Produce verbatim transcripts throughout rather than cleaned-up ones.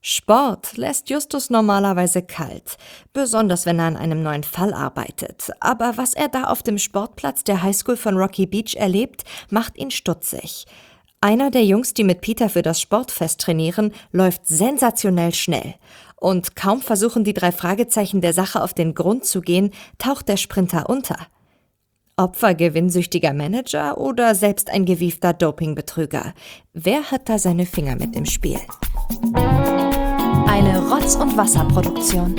Sport lässt Justus normalerweise kalt, besonders wenn er an einem neuen Fall arbeitet. Aber was er da auf dem Sportplatz der Highschool von Rocky Beach erlebt, macht ihn stutzig. Einer der Jungs, die mit Peter für das Sportfest trainieren, läuft sensationell schnell. Und kaum versuchen die drei Fragezeichen der Sache auf den Grund zu gehen, taucht der Sprinter unter. Opfer gewinnsüchtiger Manager oder selbst ein gewiefter Dopingbetrüger? Wer hat da seine Finger mit im Spiel? Eine Rotz- und Wasserproduktion.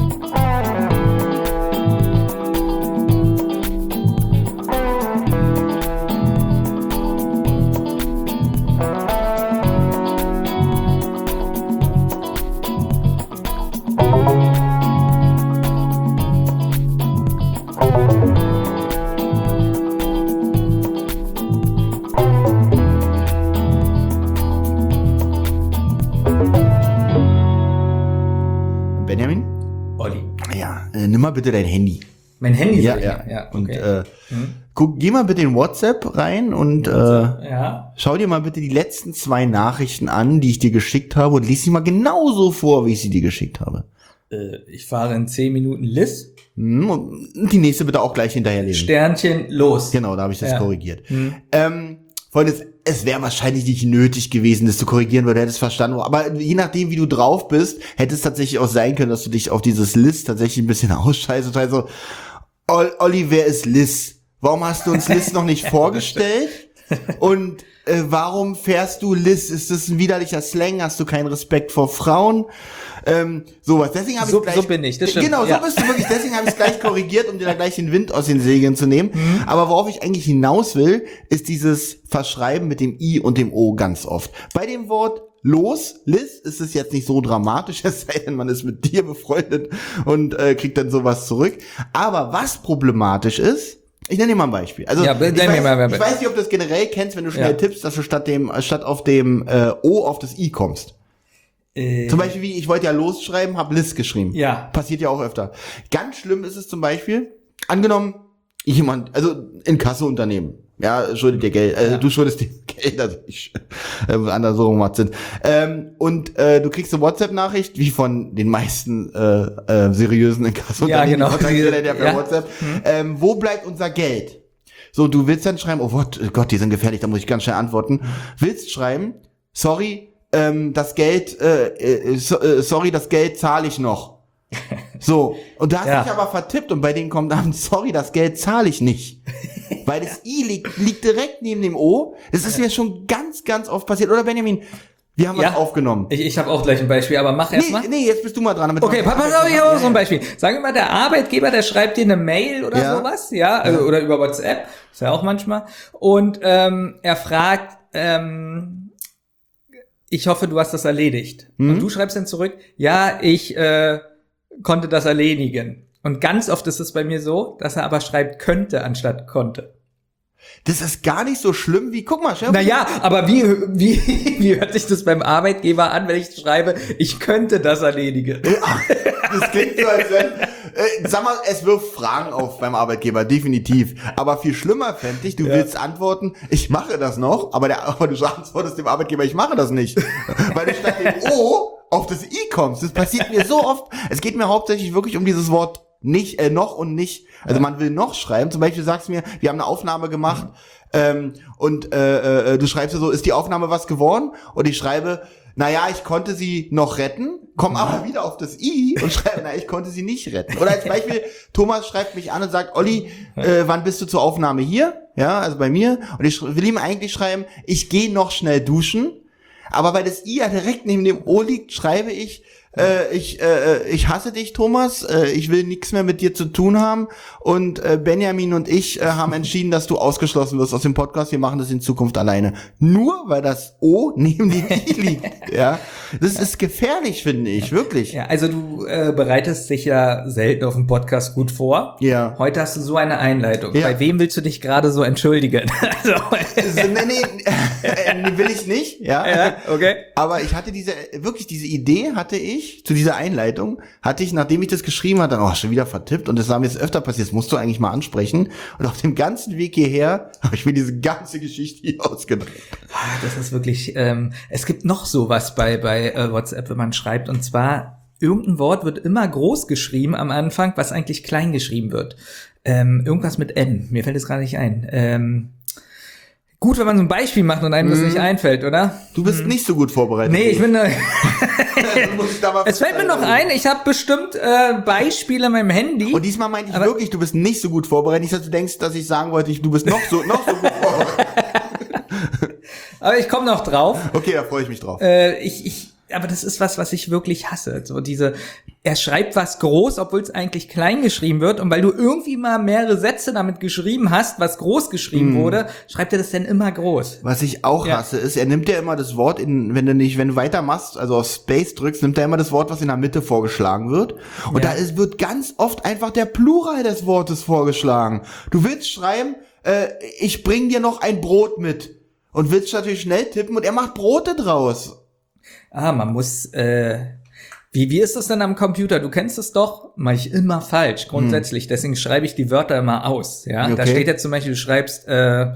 Benjamin? Olli. Ja, äh, nimm mal bitte dein Handy. Mein Handy? Ja, soll ich- ja. ja okay. Und äh, Hm. guck, geh mal bitte in WhatsApp rein und äh, Ja. schau dir mal bitte die letzten zwei Nachrichten an, die ich dir geschickt habe und lies sie mal genauso vor, wie ich sie dir geschickt habe. Äh, ich fahre in zehn Minuten Liz. Hm, und die nächste bitte auch gleich hinterher lesen. Sternchen, los. Genau, da habe ich das Ja. korrigiert. Hm. Ähm, Freunde, es wäre wahrscheinlich nicht nötig gewesen, das zu korrigieren, weil du hättest verstanden. Aber je nachdem, wie du drauf bist, hätte es tatsächlich auch sein können, dass du dich auf dieses Liz tatsächlich ein bisschen ausscheißt. Also, Ol- Olli, wer ist Liz? Warum hast du uns Liz noch nicht vorgestellt? Und äh, warum fährst du Liz? Ist das ein widerlicher Slang? Hast du keinen Respekt vor Frauen? Ähm, sowas. Deswegen habe So- ich gleich, so bin ich, das stimmt. Genau, so Ja. bist du wirklich. Deswegen habe ich es gleich korrigiert, um dir da gleich den Wind aus den Segeln zu nehmen. Mhm. Aber worauf ich eigentlich hinaus will, ist dieses Verschreiben mit dem I und dem O ganz oft. Bei dem Wort los, Liz, ist es jetzt nicht so dramatisch, es sei denn, man ist mit dir befreundet und äh, kriegt dann sowas zurück. Aber was problematisch ist, ich nenne dir mal ein Beispiel. Also Ja, ich, nenn mir weiß, mal, wer- ich weiß nicht, ob du das generell kennst, wenn du schnell Ja. tippst, dass du statt dem statt auf dem äh, O auf das I kommst. Äh, Zum Beispiel, wie ich wollte ja losschreiben, habe Liz geschrieben. Ja. Passiert ja auch öfter. Ganz schlimm ist es zum Beispiel, angenommen, jemand, also in Kasseunternehmen, ja, schuldet dir Geld, äh, Ja. du schuldest dir Geld, also ich, äh, anders so rum sind. Ähm, und äh, du kriegst eine WhatsApp-Nachricht, wie von den meisten äh, äh, seriösen Inkassounternehmen, Ja, genau. die kontaktieren ja per Ja. WhatsApp. Ähm, wo bleibt unser Geld? So, du willst dann schreiben, oh Gott, oh Gott, die sind gefährlich, da muss ich ganz schnell antworten. Willst schreiben, sorry, ähm, das Geld, äh, äh, so, äh, sorry, das Geld zahle ich noch. So, und da hast du Ja. dich aber vertippt und bei denen kommt dann, sorry, das Geld zahle ich nicht. Weil das I liegt, liegt direkt neben dem O. Das ist mir schon ganz, ganz oft passiert. Oder Benjamin, wir haben Ja. was aufgenommen. Ich, ich habe auch gleich ein Beispiel, aber mach erst Nee, mal. nee, jetzt bist du mal dran. Damit Okay, wir- pass auf, ich habe auch so ein Beispiel. Sagen wir mal, der Arbeitgeber, der schreibt dir eine Mail oder Ja. sowas, ja, also, oder über WhatsApp, ist ja auch manchmal. Und ähm, er fragt, ähm, ich hoffe, du hast das erledigt. Mhm. Und du schreibst dann zurück, ja, ich äh, konnte das erledigen. Und ganz oft ist es bei mir so, dass er aber schreibt könnte anstatt konnte. Das ist gar nicht so schlimm wie, guck mal, Chef. Naja, aber wie, wie, wie hört sich das beim Arbeitgeber an, wenn ich schreibe, ich könnte das erledigen? Das klingt so, als wenn, äh, sag mal, es wirft Fragen auf beim Arbeitgeber, definitiv. Aber viel schlimmer fände ich, du Ja. willst antworten, ich mache das noch, aber, der, aber du antwortest dem Arbeitgeber, ich mache das nicht. Weil du statt dem O auf das I kommst. Das passiert mir so oft. Es geht mir hauptsächlich wirklich um dieses Wort nicht, äh, noch und nicht. Also man will noch schreiben. Zum Beispiel sagst du mir, wir haben eine Aufnahme gemacht, ähm, und äh, äh, du schreibst so, ist die Aufnahme was geworden? Und ich schreibe, naja, ich konnte sie noch retten, komm aber wieder auf das I und schreibe, na, ich konnte sie nicht retten. Oder als Beispiel, Thomas schreibt mich an und sagt, Olli, äh, wann bist du zur Aufnahme hier? Ja, also bei mir. Und ich sch- will ihm eigentlich schreiben, ich gehe noch schnell duschen. Aber weil das I ja direkt neben dem O liegt, schreibe ich, äh, ich, äh, ich hasse dich, Thomas, äh, ich will nichts mehr mit dir zu tun haben und äh, Benjamin und ich äh, haben entschieden, dass du ausgeschlossen wirst aus dem Podcast, wir machen das in Zukunft alleine. Nur weil das O neben dem I liegt, ja. Das ist gefährlich, finde ich, wirklich. Ja, also du äh, bereitest dich ja selten auf dem Podcast gut vor. Ja. Heute hast du so eine Einleitung. Ja. Bei wem willst du dich gerade so entschuldigen? Also, Also, nee, nee, äh, will ich nicht, ja. ja, okay. Aber ich hatte diese, wirklich diese Idee hatte ich, ich, zu dieser Einleitung, hatte ich, nachdem ich das geschrieben hatte, oh, schon wieder vertippt und das war mir jetzt öfter passiert, das musst du eigentlich mal ansprechen. Und auf dem ganzen Weg hierher habe ich mir diese ganze Geschichte hier ausgedacht. Das ist wirklich, ähm, es gibt noch sowas bei, bei äh, WhatsApp, wenn man schreibt, und zwar, irgendein Wort wird immer groß geschrieben am Anfang, was eigentlich klein geschrieben wird. Ähm, irgendwas mit N, mir fällt es gerade nicht ein. Ähm, Gut, wenn man so ein Beispiel macht und einem mm. das nicht einfällt, oder? Du bist mm. nicht so gut vorbereitet. Nee, ich bin da. Es fällt mir noch ein, ich habe bestimmt äh, Beispiele in meinem Handy. Und diesmal meinte ich wirklich, du bist nicht so gut vorbereitet. Nicht, dass du denkst, dass ich sagen wollte, du bist noch so, noch so gut vorbereitet. Aber ich komme noch drauf. Okay, da freue ich mich drauf. Äh, ich, ich, aber das ist was, was ich wirklich hasse. So diese, er schreibt was groß, obwohl es eigentlich klein geschrieben wird. Und weil du irgendwie mal mehrere Sätze damit geschrieben hast, was groß geschrieben mm. wurde, schreibt er das dann immer groß. Was ich auch ja. hasse, ist, er nimmt ja immer das Wort, in, wenn du nicht, wenn du weitermachst, also auf Space drückst, nimmt er immer das Wort, was in der Mitte vorgeschlagen wird. Und ja. da ist, wird ganz oft einfach der Plural des Wortes vorgeschlagen. Du willst schreiben, äh, ich bring dir noch ein Brot mit. Und willst natürlich schnell tippen und er macht Brote draus. Ah, man muss, äh, wie, wie ist das denn am Computer? Du kennst es doch, mach ich immer falsch, grundsätzlich. Hm. Deswegen schreibe ich die Wörter immer aus, ja. Okay. Da steht jetzt zum Beispiel, du schreibst, äh,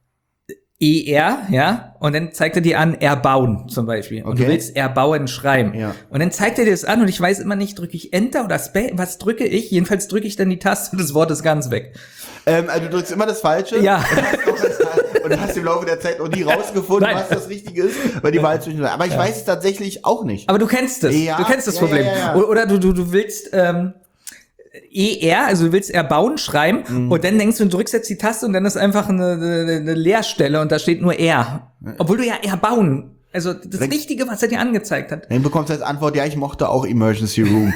E R, ja, und dann zeigt er dir an, erbauen, zum Beispiel. Und okay. du willst erbauen schreiben. Ja. Und dann zeigt er dir das an und ich weiß immer nicht, drücke ich Enter oder Space, was drücke ich? Jedenfalls drücke ich dann die Taste und das Wort ist ganz weg. Ähm, also du drückst immer das Falsche? Ja. Und hast im Laufe der Zeit noch nie rausgefunden, Nein. was das Richtige ist, weil die Wahl zwischen. Aber ich ja. weiß es tatsächlich auch nicht. Aber du kennst es. Ja, du kennst das ja, Problem. Ja, ja, ja. Oder du, du, du willst ähm, E R, also du willst erbauen schreiben mhm. und dann denkst du, du drückst jetzt die Taste und dann ist einfach eine, eine, eine Leerstelle und da steht nur R. Obwohl du ja erbauen, also das dann, Richtige, was er dir angezeigt hat. Dann bekommst du als Antwort, ja, ich mochte auch Emergency Room.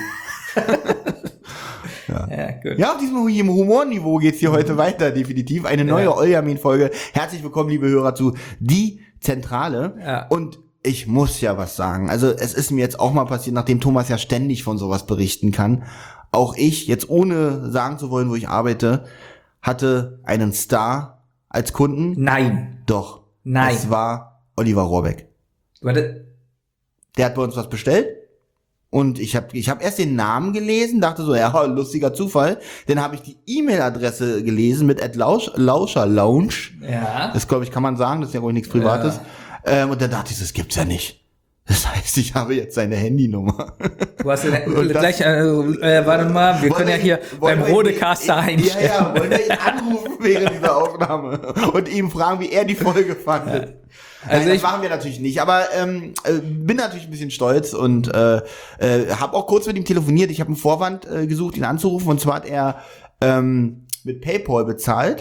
Ja. Ja, gut. Ja, auf diesem Humorniveau geht's hier heute weiter, definitiv. Eine neue ja. Oljamin-Folge. Herzlich willkommen, liebe Hörer, zu Die Zentrale. Ja. Und ich muss ja was sagen. Also es ist mir jetzt auch mal passiert, nachdem Thomas ja ständig von sowas berichten kann. Auch ich, jetzt ohne sagen zu wollen, wo ich arbeite, hatte einen Star als Kunden. Nein. Doch. Nein. Es war Oliver Rohrbeck. Warte. Der hat bei uns was bestellt. Und ich habe ich hab erst den Namen gelesen, dachte so, ja, lustiger Zufall. Dann habe ich die E-Mail-Adresse gelesen mit at Lausch, Lauscher Lounge. Ja. Das, glaube ich, kann man sagen, das ist ja wohl nichts Privates. Ja. Ähm, und dann dachte ich, das gibt's ja nicht. Das heißt, ich habe jetzt seine Handynummer. Du hast ja gleich, äh, äh, warte mal, wir können ja hier beim Rodecaster einstellen. Ja, ja, wollen wir ihn anrufen während dieser Aufnahme und ihm fragen, wie er die Folge fand. Ja. Also Nein, das machen wir natürlich nicht, aber ähm, äh, bin natürlich ein bisschen stolz und äh, äh, habe auch kurz mit ihm telefoniert. Ich habe einen Vorwand äh, gesucht, ihn anzurufen, und zwar hat er ähm, mit PayPal bezahlt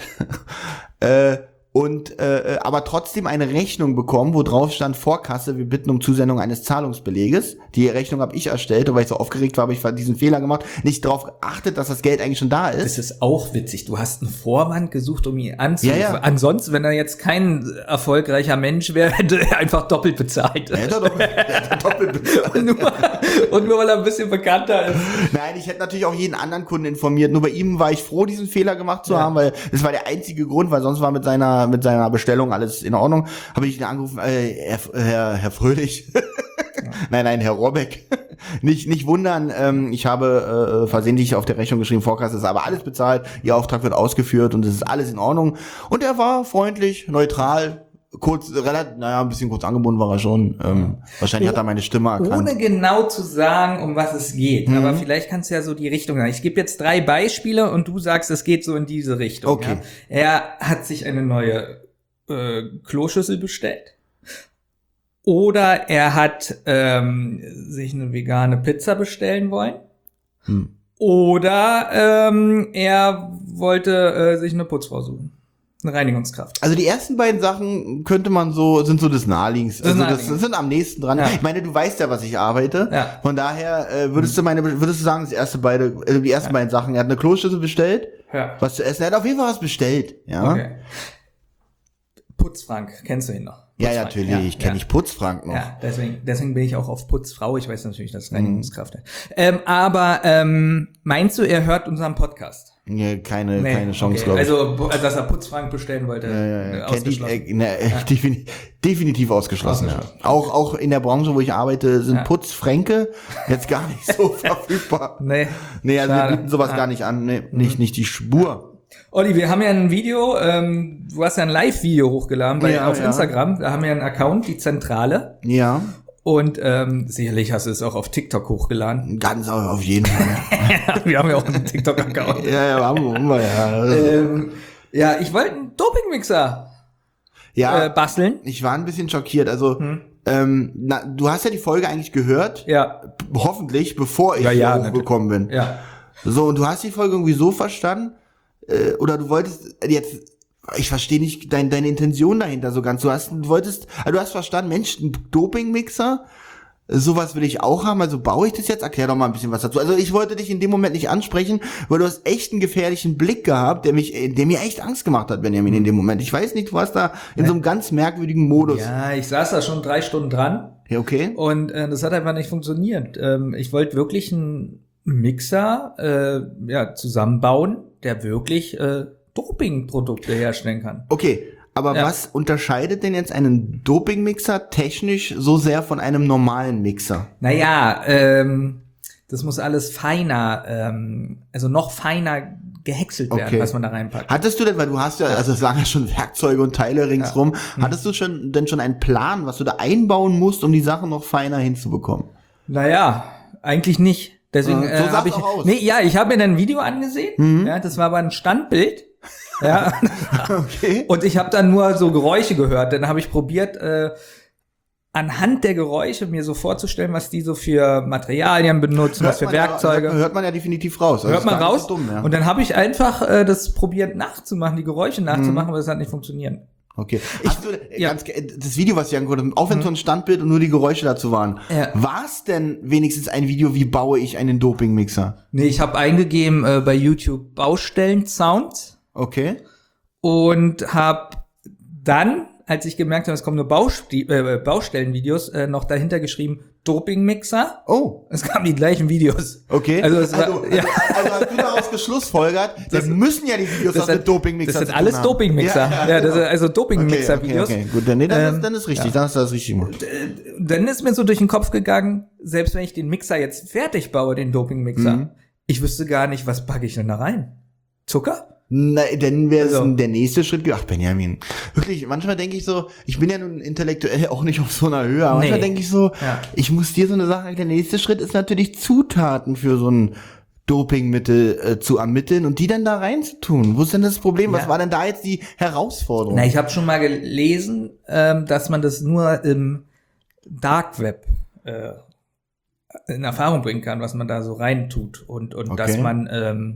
äh, und äh, aber trotzdem eine Rechnung bekommen, wo drauf stand: Vorkasse, wir bitten um Zusendung eines Zahlungsbeleges. Die Rechnung habe ich erstellt, und weil ich so aufgeregt war, habe ich diesen Fehler gemacht, nicht darauf geachtet, dass das Geld eigentlich schon da ist. Das ist auch witzig. Du hast einen Vorwand gesucht, um ihn anzurufen. Ja, ja. Ansonsten, wenn er jetzt kein erfolgreicher Mensch wäre, hätte er einfach doppelt bezahlt. Er hätte doppelt, er hätte doppelt bezahlt. und, nur, und nur weil er ein bisschen bekannter ist. Nein, ich hätte natürlich auch jeden anderen Kunden informiert. Nur bei ihm war ich froh, diesen Fehler gemacht zu ja. haben, weil das war der einzige Grund, weil sonst war mit seiner mit seiner Bestellung alles in Ordnung. Habe ich ihn angerufen, äh, Herr, Herr, Herr Fröhlich. Ja. Nein, nein, Herr Rohrbeck. Nicht, nicht wundern, ähm, ich habe äh, versehentlich auf der Rechnung geschrieben, Vorkasse ist aber alles bezahlt, Ihr Auftrag wird ausgeführt und es ist alles in Ordnung. Und er war freundlich, neutral, kurz, relativ, naja, ein bisschen kurz angebunden war er schon. Ähm, wahrscheinlich oh, hat er meine Stimme erkannt. Ohne genau zu sagen, um was es geht. Mhm. Aber vielleicht kannst du ja so die Richtung sagen. Ich gebe jetzt drei Beispiele und du sagst, es geht so in diese Richtung. Okay. Ja? Er hat sich eine neue äh, Kloschüssel bestellt. Oder er hat ähm, sich eine vegane Pizza bestellen wollen. Hm. Oder ähm, er wollte äh, sich eine Putzfrau suchen. Eine Reinigungskraft. Also die ersten beiden Sachen könnte man so, sind so das Naheliegendste. Also das, das sind am nächsten dran. Ja. Ich meine, du weißt ja, was ich arbeite. Ja. Von daher äh, würdest du meine, würdest du sagen, das erste beide, äh, die ersten ja. beiden Sachen. Er hat eine Kloschüssel bestellt. Ja. Was zu essen. Er hat auf jeden Fall was bestellt. Ja. Okay. Putzfrank, kennst du ihn noch? Ja, Putzfrank. natürlich, ja, ich kenne ja. nicht Putzfrank noch. Ja, deswegen, deswegen bin ich auch auf Putzfrau. Ich weiß natürlich, dass Reinigungskraft ist. Ähm, aber ähm, meinst du, er hört unseren Podcast? Ja, keine, Nee, keine Chance, okay. glaube ich. Also, dass er Putzfrank bestellen wollte, Ja, ja, ja. äh, Kennt die, ausgeschlossen. äh, ne, ja. defini- definitiv ausgeschlossen, Ausgeschlossen. ja. Auch, auch in der Branche, wo ich arbeite, sind Ja. Putzfränke jetzt gar nicht so verfügbar. Nee. Nee, also Schade. wir bieten sowas Ja. gar nicht an. Nee, nicht, nicht die Spur. Olli, wir haben ja ein Video, ähm, du hast ja ein Live-Video hochgeladen bei, Ja, auf ja. Instagram. Da haben wir einen Account, die Zentrale. Ja, Und ähm, sicherlich hast du es auch auf TikTok hochgeladen. ganz au- auf jeden Fall. Wir haben ja auch einen TikTok-Account. ja, ja, haben wir, haben wir, ja. ähm, ja, ich wollte einen Dopingmixer Ja, äh, basteln. ich war ein bisschen schockiert. Also, Hm. ähm, na, du hast ja die Folge eigentlich gehört. Ja, Hoffentlich, bevor ich Ja, ja, hier hochgekommen bin. ja. So, und du hast die Folge irgendwie so verstanden, äh, oder du wolltest jetzt, ich verstehe nicht dein, deine Intention dahinter so ganz. Du hast, du wolltest, also du hast verstanden, Mensch, ein Dopingmixer, sowas will ich auch haben, also baue ich das jetzt? Erklär doch mal ein bisschen was dazu. Also ich wollte dich in dem Moment nicht ansprechen, weil du hast echt einen gefährlichen Blick gehabt, der mich, der mir echt Angst gemacht hat, Benjamin, in dem Moment. Ich weiß nicht, du warst da in so einem ganz merkwürdigen Modus. Ja, ich saß da schon drei Stunden dran Ja, okay. und äh, das hat einfach nicht funktioniert. Ähm, ich wollte wirklich einen Mixer äh, ja, zusammenbauen, der wirklich äh, Dopingprodukte herstellen kann. Okay, aber Ja. was unterscheidet denn jetzt einen Dopingmixer technisch so sehr von einem normalen Mixer? Naja, ähm, das muss alles feiner, ähm, also noch feiner gehäckselt werden, Okay. was man da reinpackt. Hattest du denn, weil du hast ja, also es lagen ja schon Werkzeuge und Teile ringsrum, Hm. hattest du schon denn schon einen Plan, was du da einbauen musst, um die Sache noch feiner hinzubekommen? Naja, eigentlich nicht. Deswegen Ja, so äh, sah's habe ich, auch aus. nee, ja, ich habe mir dann ein Video angesehen. Mhm. Ja, das war aber ein Standbild. Ja, Okay. und ich habe dann nur so Geräusche gehört. Dann habe ich probiert, äh, anhand der Geräusche mir so vorzustellen, was die so für Materialien benutzen, was für man ja, Werkzeuge. hört, hört man ja definitiv raus. Also Hört ist man gar nicht raus. so dumm, ja. Und dann habe ich einfach äh, das probiert nachzumachen, die Geräusche nachzumachen, Mhm. aber das hat nicht funktioniert. Okay. Hast du, ja. ganz, ge- das Video, was ich angeguckt habe, auch wenn es so ein Standbild und nur die Geräusche dazu waren, Ja. war es denn wenigstens ein Video, wie baue ich einen Dopingmixer? Nee, ich habe eingegeben äh, bei YouTube Baustellen-Sounds Okay. und habe dann, als ich gemerkt habe, es kommen nur Baustie äh, Baustellenvideos, äh, noch dahinter geschrieben Dopingmixer. Oh, Es kamen die gleichen Videos. okay. Also es war- also, ja. also hast du daraus geschlussfolgert, das müssen ja die Videos Das was mit sind, Dopingmixer das zu sind tun alles haben. Dopingmixer. Ja, Ja, ja, das genau. sind also Okay, Dopingmixer-Videos. okay, okay, gut, dann, nee, dann, Ähm, ist, dann ist richtig, dann hast du das richtig gemacht. Dann ist mir so durch den Kopf gegangen, selbst wenn ich den Mixer jetzt fertig baue, den Dopingmixer, Mhm. ich wüsste gar nicht, was packe ich denn da rein? Zucker? Na, dann wäre es Also. der nächste Schritt. Ach, Benjamin. Wirklich, manchmal denke ich so, ich bin ja nun intellektuell auch nicht auf so einer Höhe, aber Nee. manchmal denke ich so, Ja. ich muss dir so eine Sache, der nächste Schritt ist natürlich Zutaten für so ein Dopingmittel äh, zu ermitteln und die dann da reinzutun. Wo ist denn das Problem? Was Ja. war denn da jetzt die Herausforderung? Na, ich habe schon mal gelesen, ähm, dass man das nur im Dark Web äh, in Erfahrung bringen kann, was man da so reintut und und Okay. dass man ähm,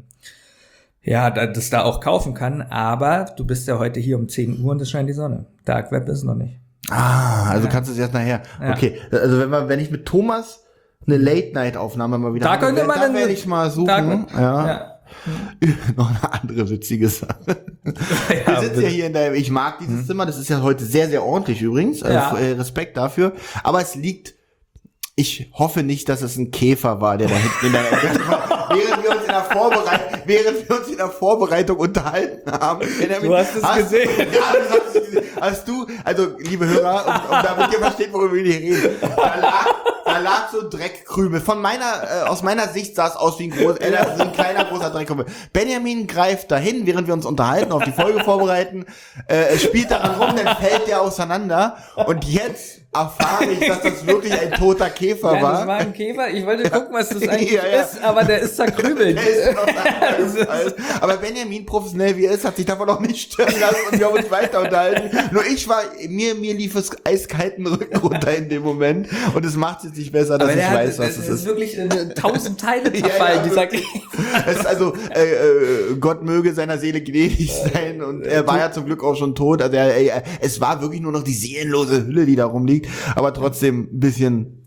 ja da, das da auch kaufen kann. Aber du bist ja heute hier um zehn Uhr und es scheint die Sonne. Dark Web ist noch nicht. Ah, also Ja. kannst du es erst nachher. Ja. Okay, also wenn wir, wenn ich mit Thomas eine Late-Night-Aufnahme mal wieder Da habe, könnte man dann dann- werde ich mal suchen. Dark Web. Ja. Ja. Noch eine andere witzige Sache. Wir Ja, sitzen ja hier in der, ich mag dieses Zimmer, das ist ja heute sehr, sehr ordentlich übrigens, äh, Ja. äh, Respekt dafür, aber es liegt, ich hoffe nicht, dass es ein Käfer war, der da hinten in der Ecke war, während wir uns in der Vorbereitung, während wir uns in der Vorbereitung unterhalten haben. Du hast es gesehen. Ja, du hast es gesehen. Hast du, also, liebe Hörer, um, um damit ihr versteht, worüber wir hier reden, da lag, da lag so Dreckkrümel. Von meiner, äh, aus meiner Sicht sah es aus wie ein groß, äh, wie ein kleiner, großer Dreckkrümel. Benjamin greift dahin, während wir uns unterhalten, auf die Folge vorbereiten, äh, spielt daran rum, dann fällt der auseinander. Und jetzt erfahre ich, dass das wirklich ein toter Käfer Ja, war. das war ein Käfer. Ich wollte gucken, was das eigentlich Ja, ja. ist, aber der ist zerkrümelt. Der ist noch alles. Aber Benjamin, professionell wie er ist, hat sich davon auch nicht stören lassen und wir haben uns weiter unterhalten. Nur ich war, mir, mir lief es eiskalten Rücken runter in dem Moment und es macht es nicht besser, dass Aber ich der weiß, hat, was es es ist ist. wirklich in tausend Teile Ja, zerfallen, ja, dieser wirklich. Käfer. Es ist also, äh, äh, Gott möge seiner Seele gnädig sein und er war ja zum Glück auch schon tot. Also er, er, es war wirklich nur noch die seelenlose Hülle, die da rumliegt, aber trotzdem ein bisschen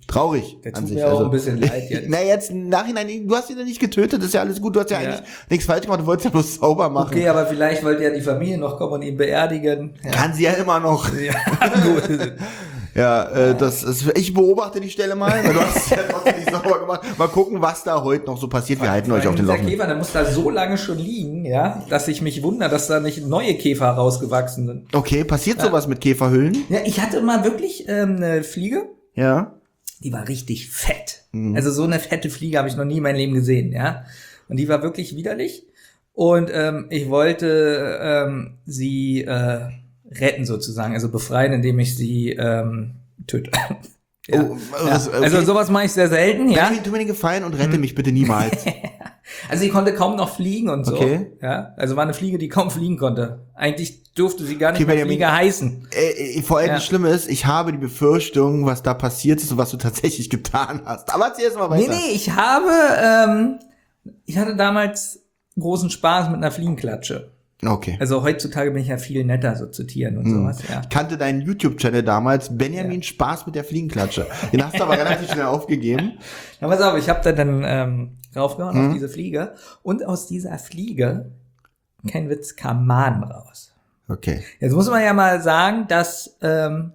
Traurig Der an tut sich. mir auch also, ein bisschen leid jetzt. Na jetzt im Nachhinein, du hast ihn ja nicht getötet, ist ja alles gut, du hast ja, Ja. eigentlich nichts falsch gemacht, du wolltest ja bloß sauber machen. Okay, aber vielleicht wollte ja die Familie noch kommen und ihn beerdigen. Ja, Kann sie ja immer noch. ja gut. Ja, äh, das ist, ich beobachte die Stelle mal, weil du hast es ja trotzdem nicht sauber gemacht. Mal gucken, was da heute noch so passiert. Wir halten euch auf den Dieser Laufenden. Käfer, der muss da so lange schon liegen, ja, dass ich mich wundere, dass da nicht neue Käfer rausgewachsen sind. Okay, passiert sowas mit Käferhüllen? Ja, ich hatte mal wirklich ähm, eine Fliege, Ja. die war richtig fett. Mhm. Also so eine fette Fliege habe ich noch nie in meinem Leben gesehen, ja. Und die war wirklich widerlich. Und ähm, ich wollte ähm, sie äh, retten sozusagen, also befreien, indem ich sie ähm, töte. Ja. Oh, das, okay. Also sowas mache ich sehr selten, ja. Benjamin, tu mir den Gefallen und rette mich bitte niemals. Also sie konnte kaum noch fliegen und so. Okay. Ja, also war eine Fliege, die kaum fliegen konnte. Eigentlich durfte sie gar nicht Okay, mehr Benjamin. Fliege heißen. äh, äh, vor allem Ja. das Schlimme ist, ich habe die Befürchtung, was da passiert ist und was du tatsächlich getan hast. Aber erzähl erst mal weiter. Nee, nee, ich habe, ähm, ich hatte damals großen Spaß mit einer Fliegenklatsche. Okay. Also heutzutage bin ich ja viel netter so zu Tieren und Hm. sowas, ja. Ich kannte deinen YouTube-Channel damals, Benjamin Spaß mit der Fliegenklatsche. Den hast du aber relativ schnell aufgegeben. Na, pass auf, ich habe da dann ähm, draufgehauen Hm. auf diese Fliege und aus dieser Fliege, kein Witz, kam Mahn raus. Okay. Jetzt muss man ja mal sagen, dass ähm,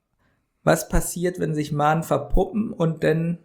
was passiert, wenn sich Mahn verpuppen und dann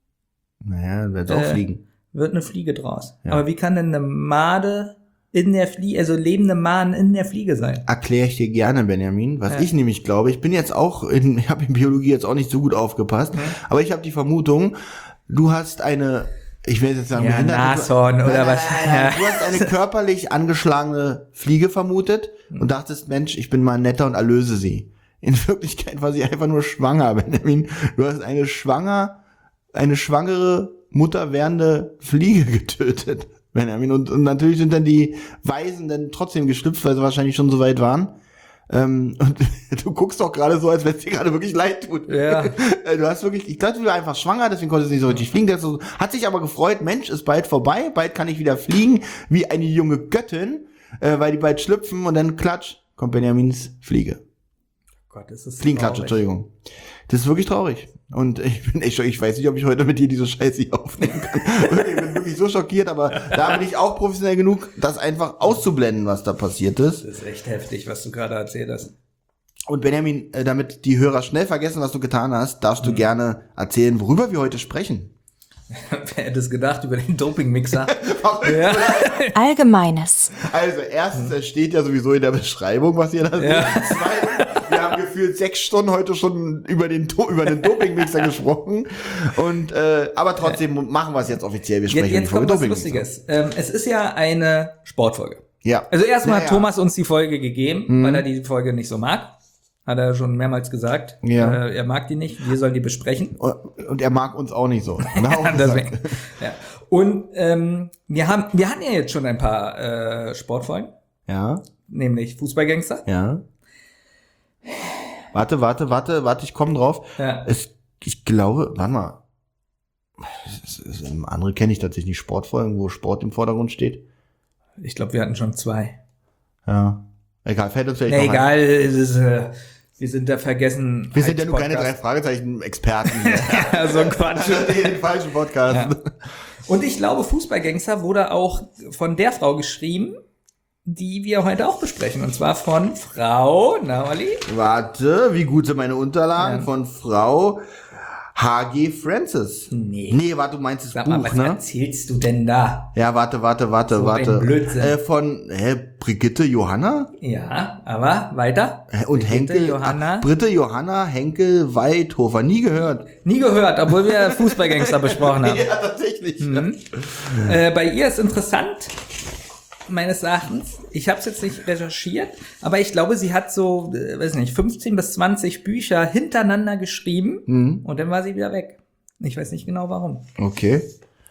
Naja, dann wird's auch Äh, fliegen. wird eine Fliege draus. Ja. Aber wie kann denn eine Made in der Fliege, also lebende Mahn in der Fliege sein? Erkläre ich dir gerne, Benjamin, was Ja. ich nämlich glaube. Ich bin jetzt auch, in, ich habe in Biologie jetzt auch nicht so gut aufgepasst, Mhm. aber ich habe die Vermutung, du hast eine, ich will jetzt sagen, Ja, behinderte- Nashorn Nein, oder nein, was? Nein, nein, Ja. Du hast eine körperlich angeschlagene Fliege vermutet und dachtest, Mensch, ich bin mal netter und erlöse sie. In Wirklichkeit war sie einfach nur schwanger, Benjamin. Du hast eine schwanger, eine schwangere, Mutter werdende Fliege getötet, Benjamin. Und, und natürlich sind dann die Weisen dann trotzdem geschlüpft, weil sie wahrscheinlich schon so weit waren. Ähm, und du guckst doch gerade so, als wenn es dir gerade wirklich leid tut. Ja. Du hast wirklich, ich dachte, du warst einfach schwanger, deswegen konntest du nicht so richtig fliegen. Das so, hat sich aber gefreut, Mensch, ist bald vorbei, bald kann ich wieder fliegen, wie eine junge Göttin, äh, weil die bald schlüpfen und dann klatsch, kommt Benjamins Fliege. Gott, das ist Fliegenklatsche, traurig. Entschuldigung. Das ist wirklich traurig. Und ich bin echt, schon- ich weiß nicht, ob ich heute mit dir diese Scheiße hier aufnehmen kann. Ich bin wirklich so schockiert, aber da bin ich auch professionell genug, das einfach auszublenden, was da passiert ist. Das ist echt heftig, was du gerade erzählt hast. Und Benjamin, äh, damit die Hörer schnell vergessen, was du getan hast, darfst Mhm. du gerne erzählen, worüber wir heute sprechen. Wer hätte es gedacht über den Dopingmixer? Ja. Allgemeines. Also erstens, es steht ja sowieso in der Beschreibung, was ihr da seht. Ja. Zweitens, wir haben gefühlt sechs Stunden heute schon über den, Do- über den Dopingmixer gesprochen. Und äh, aber trotzdem machen wir es jetzt offiziell. Wir Jetzt, sprechen jetzt kommt was Dopingmixer. Lustiges. Ähm, es ist ja eine Sportfolge. Ja. Also erstmal Ja, hat ja. Thomas uns die Folge gegeben, Mhm. weil er die Folge nicht so mag. Hat er schon mehrmals gesagt. Ja. Äh, er mag die nicht. Wir sollen die besprechen. Und er mag uns auch nicht so. Hat er auch gesagt. Deswegen. Ja. Und ähm, wir haben, wir hatten ja jetzt schon ein paar äh, Sportfolgen, Ja, nämlich Fußballgangster. ja. Warte, warte, warte, warte, ich komme drauf. Ja. Es, ich glaube, warte mal. Es- es- Andere kenne ich tatsächlich nicht, Sportfolgen, wo Sport im Vordergrund steht. Ich glaube, wir hatten schon zwei. Ja. Egal, fällt uns vielleicht Nee, noch egal, es ist, äh, wir sind da vergessen. ein. Wir sind ja nur keine drei Fragezeichen-Experten. Ja, so ein Quatsch. Den falschen Podcast. Ja. Und ich glaube, Fußballgangster wurde auch von der Frau geschrieben, die wir heute auch besprechen. Und zwar von Frau, na Olli? Warte, wie gut sind meine Unterlagen Ja. von Frau H G Francis. Nee. Nee, warte, du meinst das Sag mal, Buch, was ne? erzählst du denn da? Ja, warte, warte, warte, So ein warte. Blödsinn. Äh, von hä, Brigitte Johanna? Ja, aber weiter. Äh, Und Brigitte Henkel. Johanna. Ah, Britte Johanna Henkel Weidhofer. Nie gehört. Nie gehört, obwohl wir Fußballgangster besprochen haben. Ja, tatsächlich. Mhm. Äh, bei ihr ist interessant, meines Erachtens, ich habe es jetzt nicht recherchiert, aber ich glaube, sie hat so, äh, weiß nicht, fünfzehn bis zwanzig Bücher hintereinander geschrieben Mhm. und dann war sie wieder weg. Ich weiß nicht genau warum. Okay.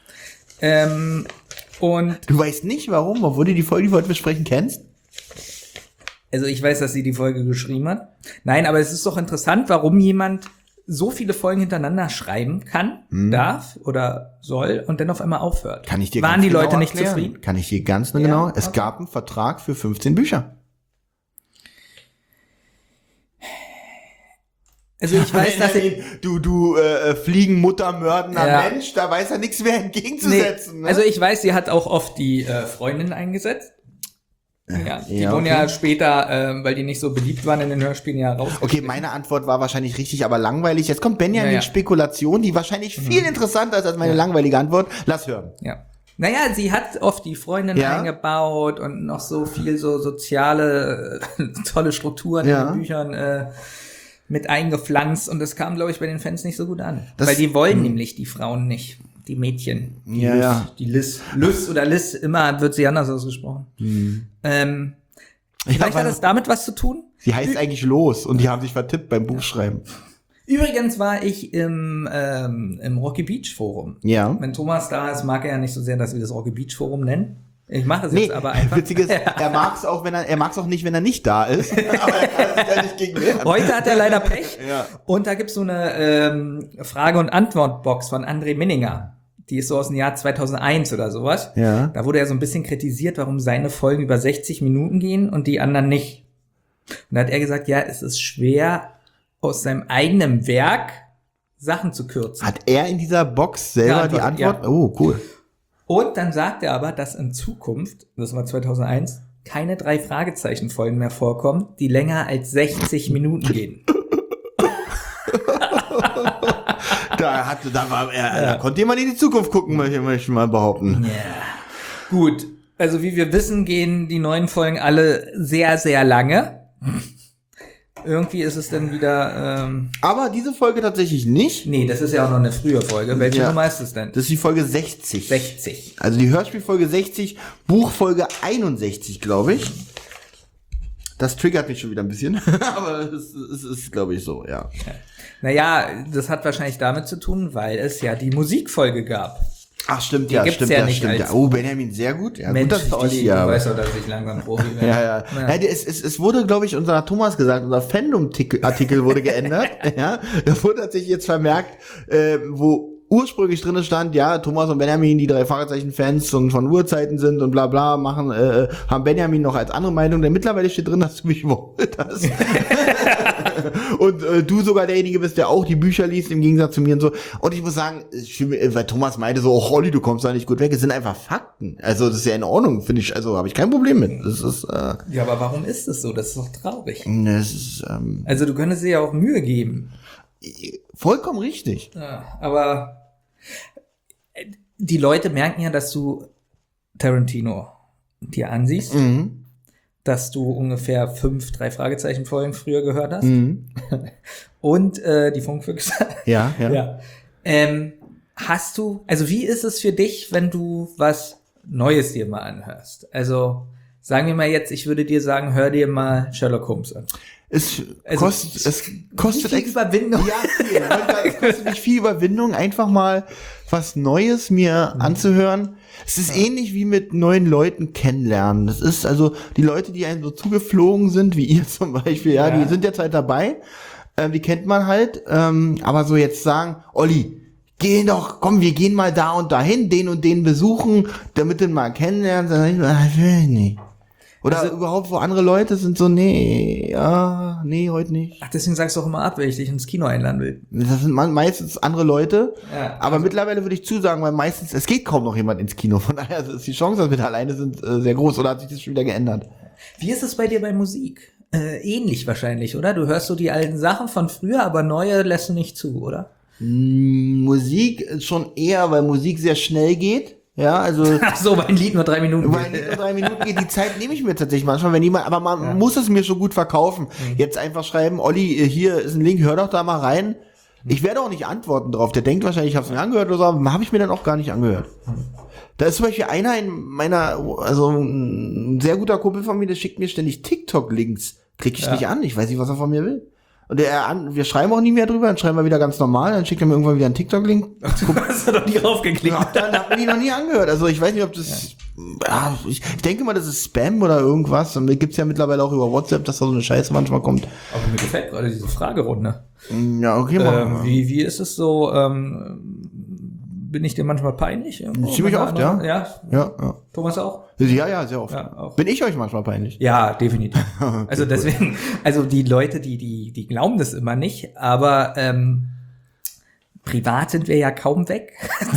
Ähm, und Du weißt nicht warum, obwohl du die Folge, die wir heute besprechen, kennst? also ich weiß, dass sie die Folge geschrieben hat. Nein, aber es ist doch interessant, warum jemand so viele Folgen hintereinander schreiben kann, darf oder soll und dann auf einmal aufhört. Kann ich dir Waren ganz die genau Leute nicht erklären. zufrieden? Kann ich dir ganz Ja, genau. Es okay. gab einen Vertrag für fünfzehn Bücher. Also ich weiß, dass ich, du du äh, Fliegenmuttermördender ja. Mensch, da weiß er nichts mehr entgegenzusetzen. Nee, ne? also ich weiß, sie hat auch oft die äh, Freundin eingesetzt. Ja, die ja, wurden okay. ja später, äh, weil die nicht so beliebt waren in den Hörspielen, ja raus. Okay, meine Antwort war wahrscheinlich richtig, aber langweilig. Jetzt kommt Benjamin ja, ja. Spekulation, die wahrscheinlich viel mhm. interessanter ist als meine ja. langweilige Antwort. Lass hören. Ja. Naja, sie hat oft die Freundin ja. eingebaut und noch so viel so soziale, tolle Strukturen ja. in den Büchern äh, mit eingepflanzt und das kam, glaube ich, bei den Fans nicht so gut an. Das, weil die wollen mh. nämlich die Frauen nicht, die Mädchen. Die ja, Liz, ja. Die Liz, Liz oder Liz, immer wird sie anders ausgesprochen. Mhm. Ähm, vielleicht ja, hat das damit was zu tun? Sie heißt Ü- eigentlich Los und die haben sich vertippt beim Buchschreiben. Übrigens war ich im, ähm, im Rocky Beach Forum. Ja. Wenn Thomas da ist, mag er ja nicht so sehr, dass wir das Rocky Beach Forum nennen. Ich mache es nee, jetzt aber einfach. Witziges, er mag es auch, wenn er, er mag es auch nicht, wenn er nicht da ist. Aber er kann es ja nicht gegen wehren. Heute hat er leider Pech. Ja. Und da gibt's so eine ähm, Frage- und Antwort-Box von André Minninger. Die ist so aus dem Jahr zweitausendeins oder sowas. Ja. Da wurde er so ein bisschen kritisiert, warum seine Folgen über sechzig Minuten gehen und die anderen nicht. Und da hat er gesagt, ja, es ist schwer, aus seinem eigenen Werk Sachen zu kürzen. Hat er in dieser Box selber ja, Antwort, die Antwort? Ja. Oh, cool. Und dann sagt er aber, dass in Zukunft, das war zweitausendeins, keine drei Fragezeichen-Folgen mehr vorkommen, die länger als sechzig Minuten gehen. da hatte, da war er, ja. da konnte jemand in die Zukunft gucken, möchte ich mal behaupten. Ja. Gut. Also wie wir wissen, gehen die neuen Folgen alle sehr, sehr lange. Irgendwie ist es dann wieder... Ähm Aber diese Folge tatsächlich nicht. Nee, das ist ja auch noch eine frühe Folge. Welche ja. Nummer ist es denn? Das ist die Folge sechzig. sechzig. Also die Hörspielfolge sechzig, Buchfolge einundsechzig, glaube ich. Das triggert mich schon wieder ein bisschen. Aber es, es ist, glaube ich, so, ja. ja. Naja, das hat wahrscheinlich damit zu tun, weil es ja die Musikfolge gab. Ach, stimmt, die ja, gibt's stimmt, ja ja, nicht stimmt, ja. Oh, Benjamin, sehr gut. Ja, Mensch, gut, dass du Olli, ja, du weißt doch, dass ich langsam Profi bin. ja, ja. ja. ja es, es, es wurde, glaube ich, unser Thomas gesagt, unser Fandom-Artikel wurde geändert. ja, da wurde tatsächlich jetzt vermerkt, äh, wo ursprünglich drin stand, ja, Thomas und Benjamin, die drei Fragezeichen-Fans und von Urzeiten sind und bla bla, machen, äh, haben Benjamin noch als andere Meinung, denn mittlerweile steht drin, dass du mich überholt hast. und äh, du sogar derjenige bist, der auch die Bücher liest, im Gegensatz zu mir und so. Und ich muss sagen, ich, weil Thomas meinte so, oh Holly, du kommst da nicht gut weg, es sind einfach Fakten. Also das ist ja in Ordnung, finde ich, also habe ich kein Problem mit. Das ist, äh, ja, aber warum ist das so? Das ist doch traurig. Das ist, ähm, also du könntest dir ja auch Mühe geben. Vollkommen richtig. Ja, aber die Leute merken ja, dass du Tarantino dir ansiehst, mhm. dass du ungefähr fünf drei Fragezeichen Folgen früher gehört hast mhm. und äh, die Funkfüchse. Ja, ja. ja. Ähm, hast du, also wie ist es für dich, wenn du was Neues dir mal anhörst? Also sagen wir mal jetzt, ich würde dir sagen, hör dir mal Sherlock Holmes an. Es also, kostet, es kostet viel Überwindung. Ja, viel. Es kostet mich viel Überwindung, einfach mal was Neues mir mhm. anzuhören. Es ist ja. ähnlich wie mit neuen Leuten kennenlernen. Das ist also die Leute, die einem so zugeflogen sind, wie ihr zum Beispiel, ja, ja. die sind jetzt halt dabei. Ähm, die kennt man halt. Ähm, aber so jetzt sagen, Olli, geh doch, komm, wir gehen mal da und dahin, den und den besuchen, damit du mal kennenlernst. Dann sag ich mal, ich will nicht. Oder also, überhaupt, wo andere Leute sind so, nee, ja, nee, heute nicht. Ach, deswegen sagst du auch immer ab, wenn ich dich ins Kino einladen will. Das sind meistens andere Leute. Ja, aber also mittlerweile würde ich zusagen, weil meistens, es geht kaum noch jemand ins Kino. Von daher ist die Chance, dass wir da alleine sind, äh, sehr groß. Oder hat sich das schon wieder geändert? Wie ist es bei dir bei Musik? Äh, ähnlich wahrscheinlich, oder? Du hörst so die alten Sachen von früher, aber neue lässt du nicht zu, oder? Mm, Musik schon eher, weil Musik sehr schnell geht. Ja, also. Ach so, weil ein Lied nur drei Minuten geht. Weil ein Lied nur drei Minuten geht. Die Zeit nehme ich mir tatsächlich manchmal, wenn jemand, aber man ja. muss es mir schon gut verkaufen. Mhm. Jetzt einfach schreiben, Olli, hier ist ein Link, hör doch da mal rein. Mhm. Ich werde auch nicht antworten drauf. Der denkt wahrscheinlich, ich habe es mir angehört oder so, aber habe ich mir dann auch gar nicht angehört. Mhm. Da ist zum Beispiel einer in meiner, also ein sehr guter Kumpel von mir, der schickt mir ständig TikTok-Links. Klick ich ja. nicht an, ich weiß nicht, was er von mir will. Und er an, wir schreiben auch nie mehr drüber, dann schreiben wir wieder ganz normal, dann schickt er mir irgendwann wieder einen TikTok-Link. Du hast doch nie raufgeklickt. Ja, dann hat man die noch nie angehört. Also ich weiß nicht, ob das, ja. Ja, ich, ich denke mal, das ist Spam oder irgendwas. Und gibt's ja mittlerweile auch über WhatsApp, dass da so eine Scheiße manchmal kommt. Aber mir gefällt gerade diese Fragerunde. Ja, okay, mal. Ähm, wie, wie ist es so, ähm, bin ich dir manchmal peinlich? Irgendwo? Ziemlich oft, ja. ja. Ja, ja. Thomas auch? Ja, ja, sehr oft. Ja, auch. Bin ich euch manchmal peinlich? Ja, definitiv. Okay, also deswegen, also die Leute, die, die, die glauben das immer nicht, aber ähm, privat sind wir ja kaum weg.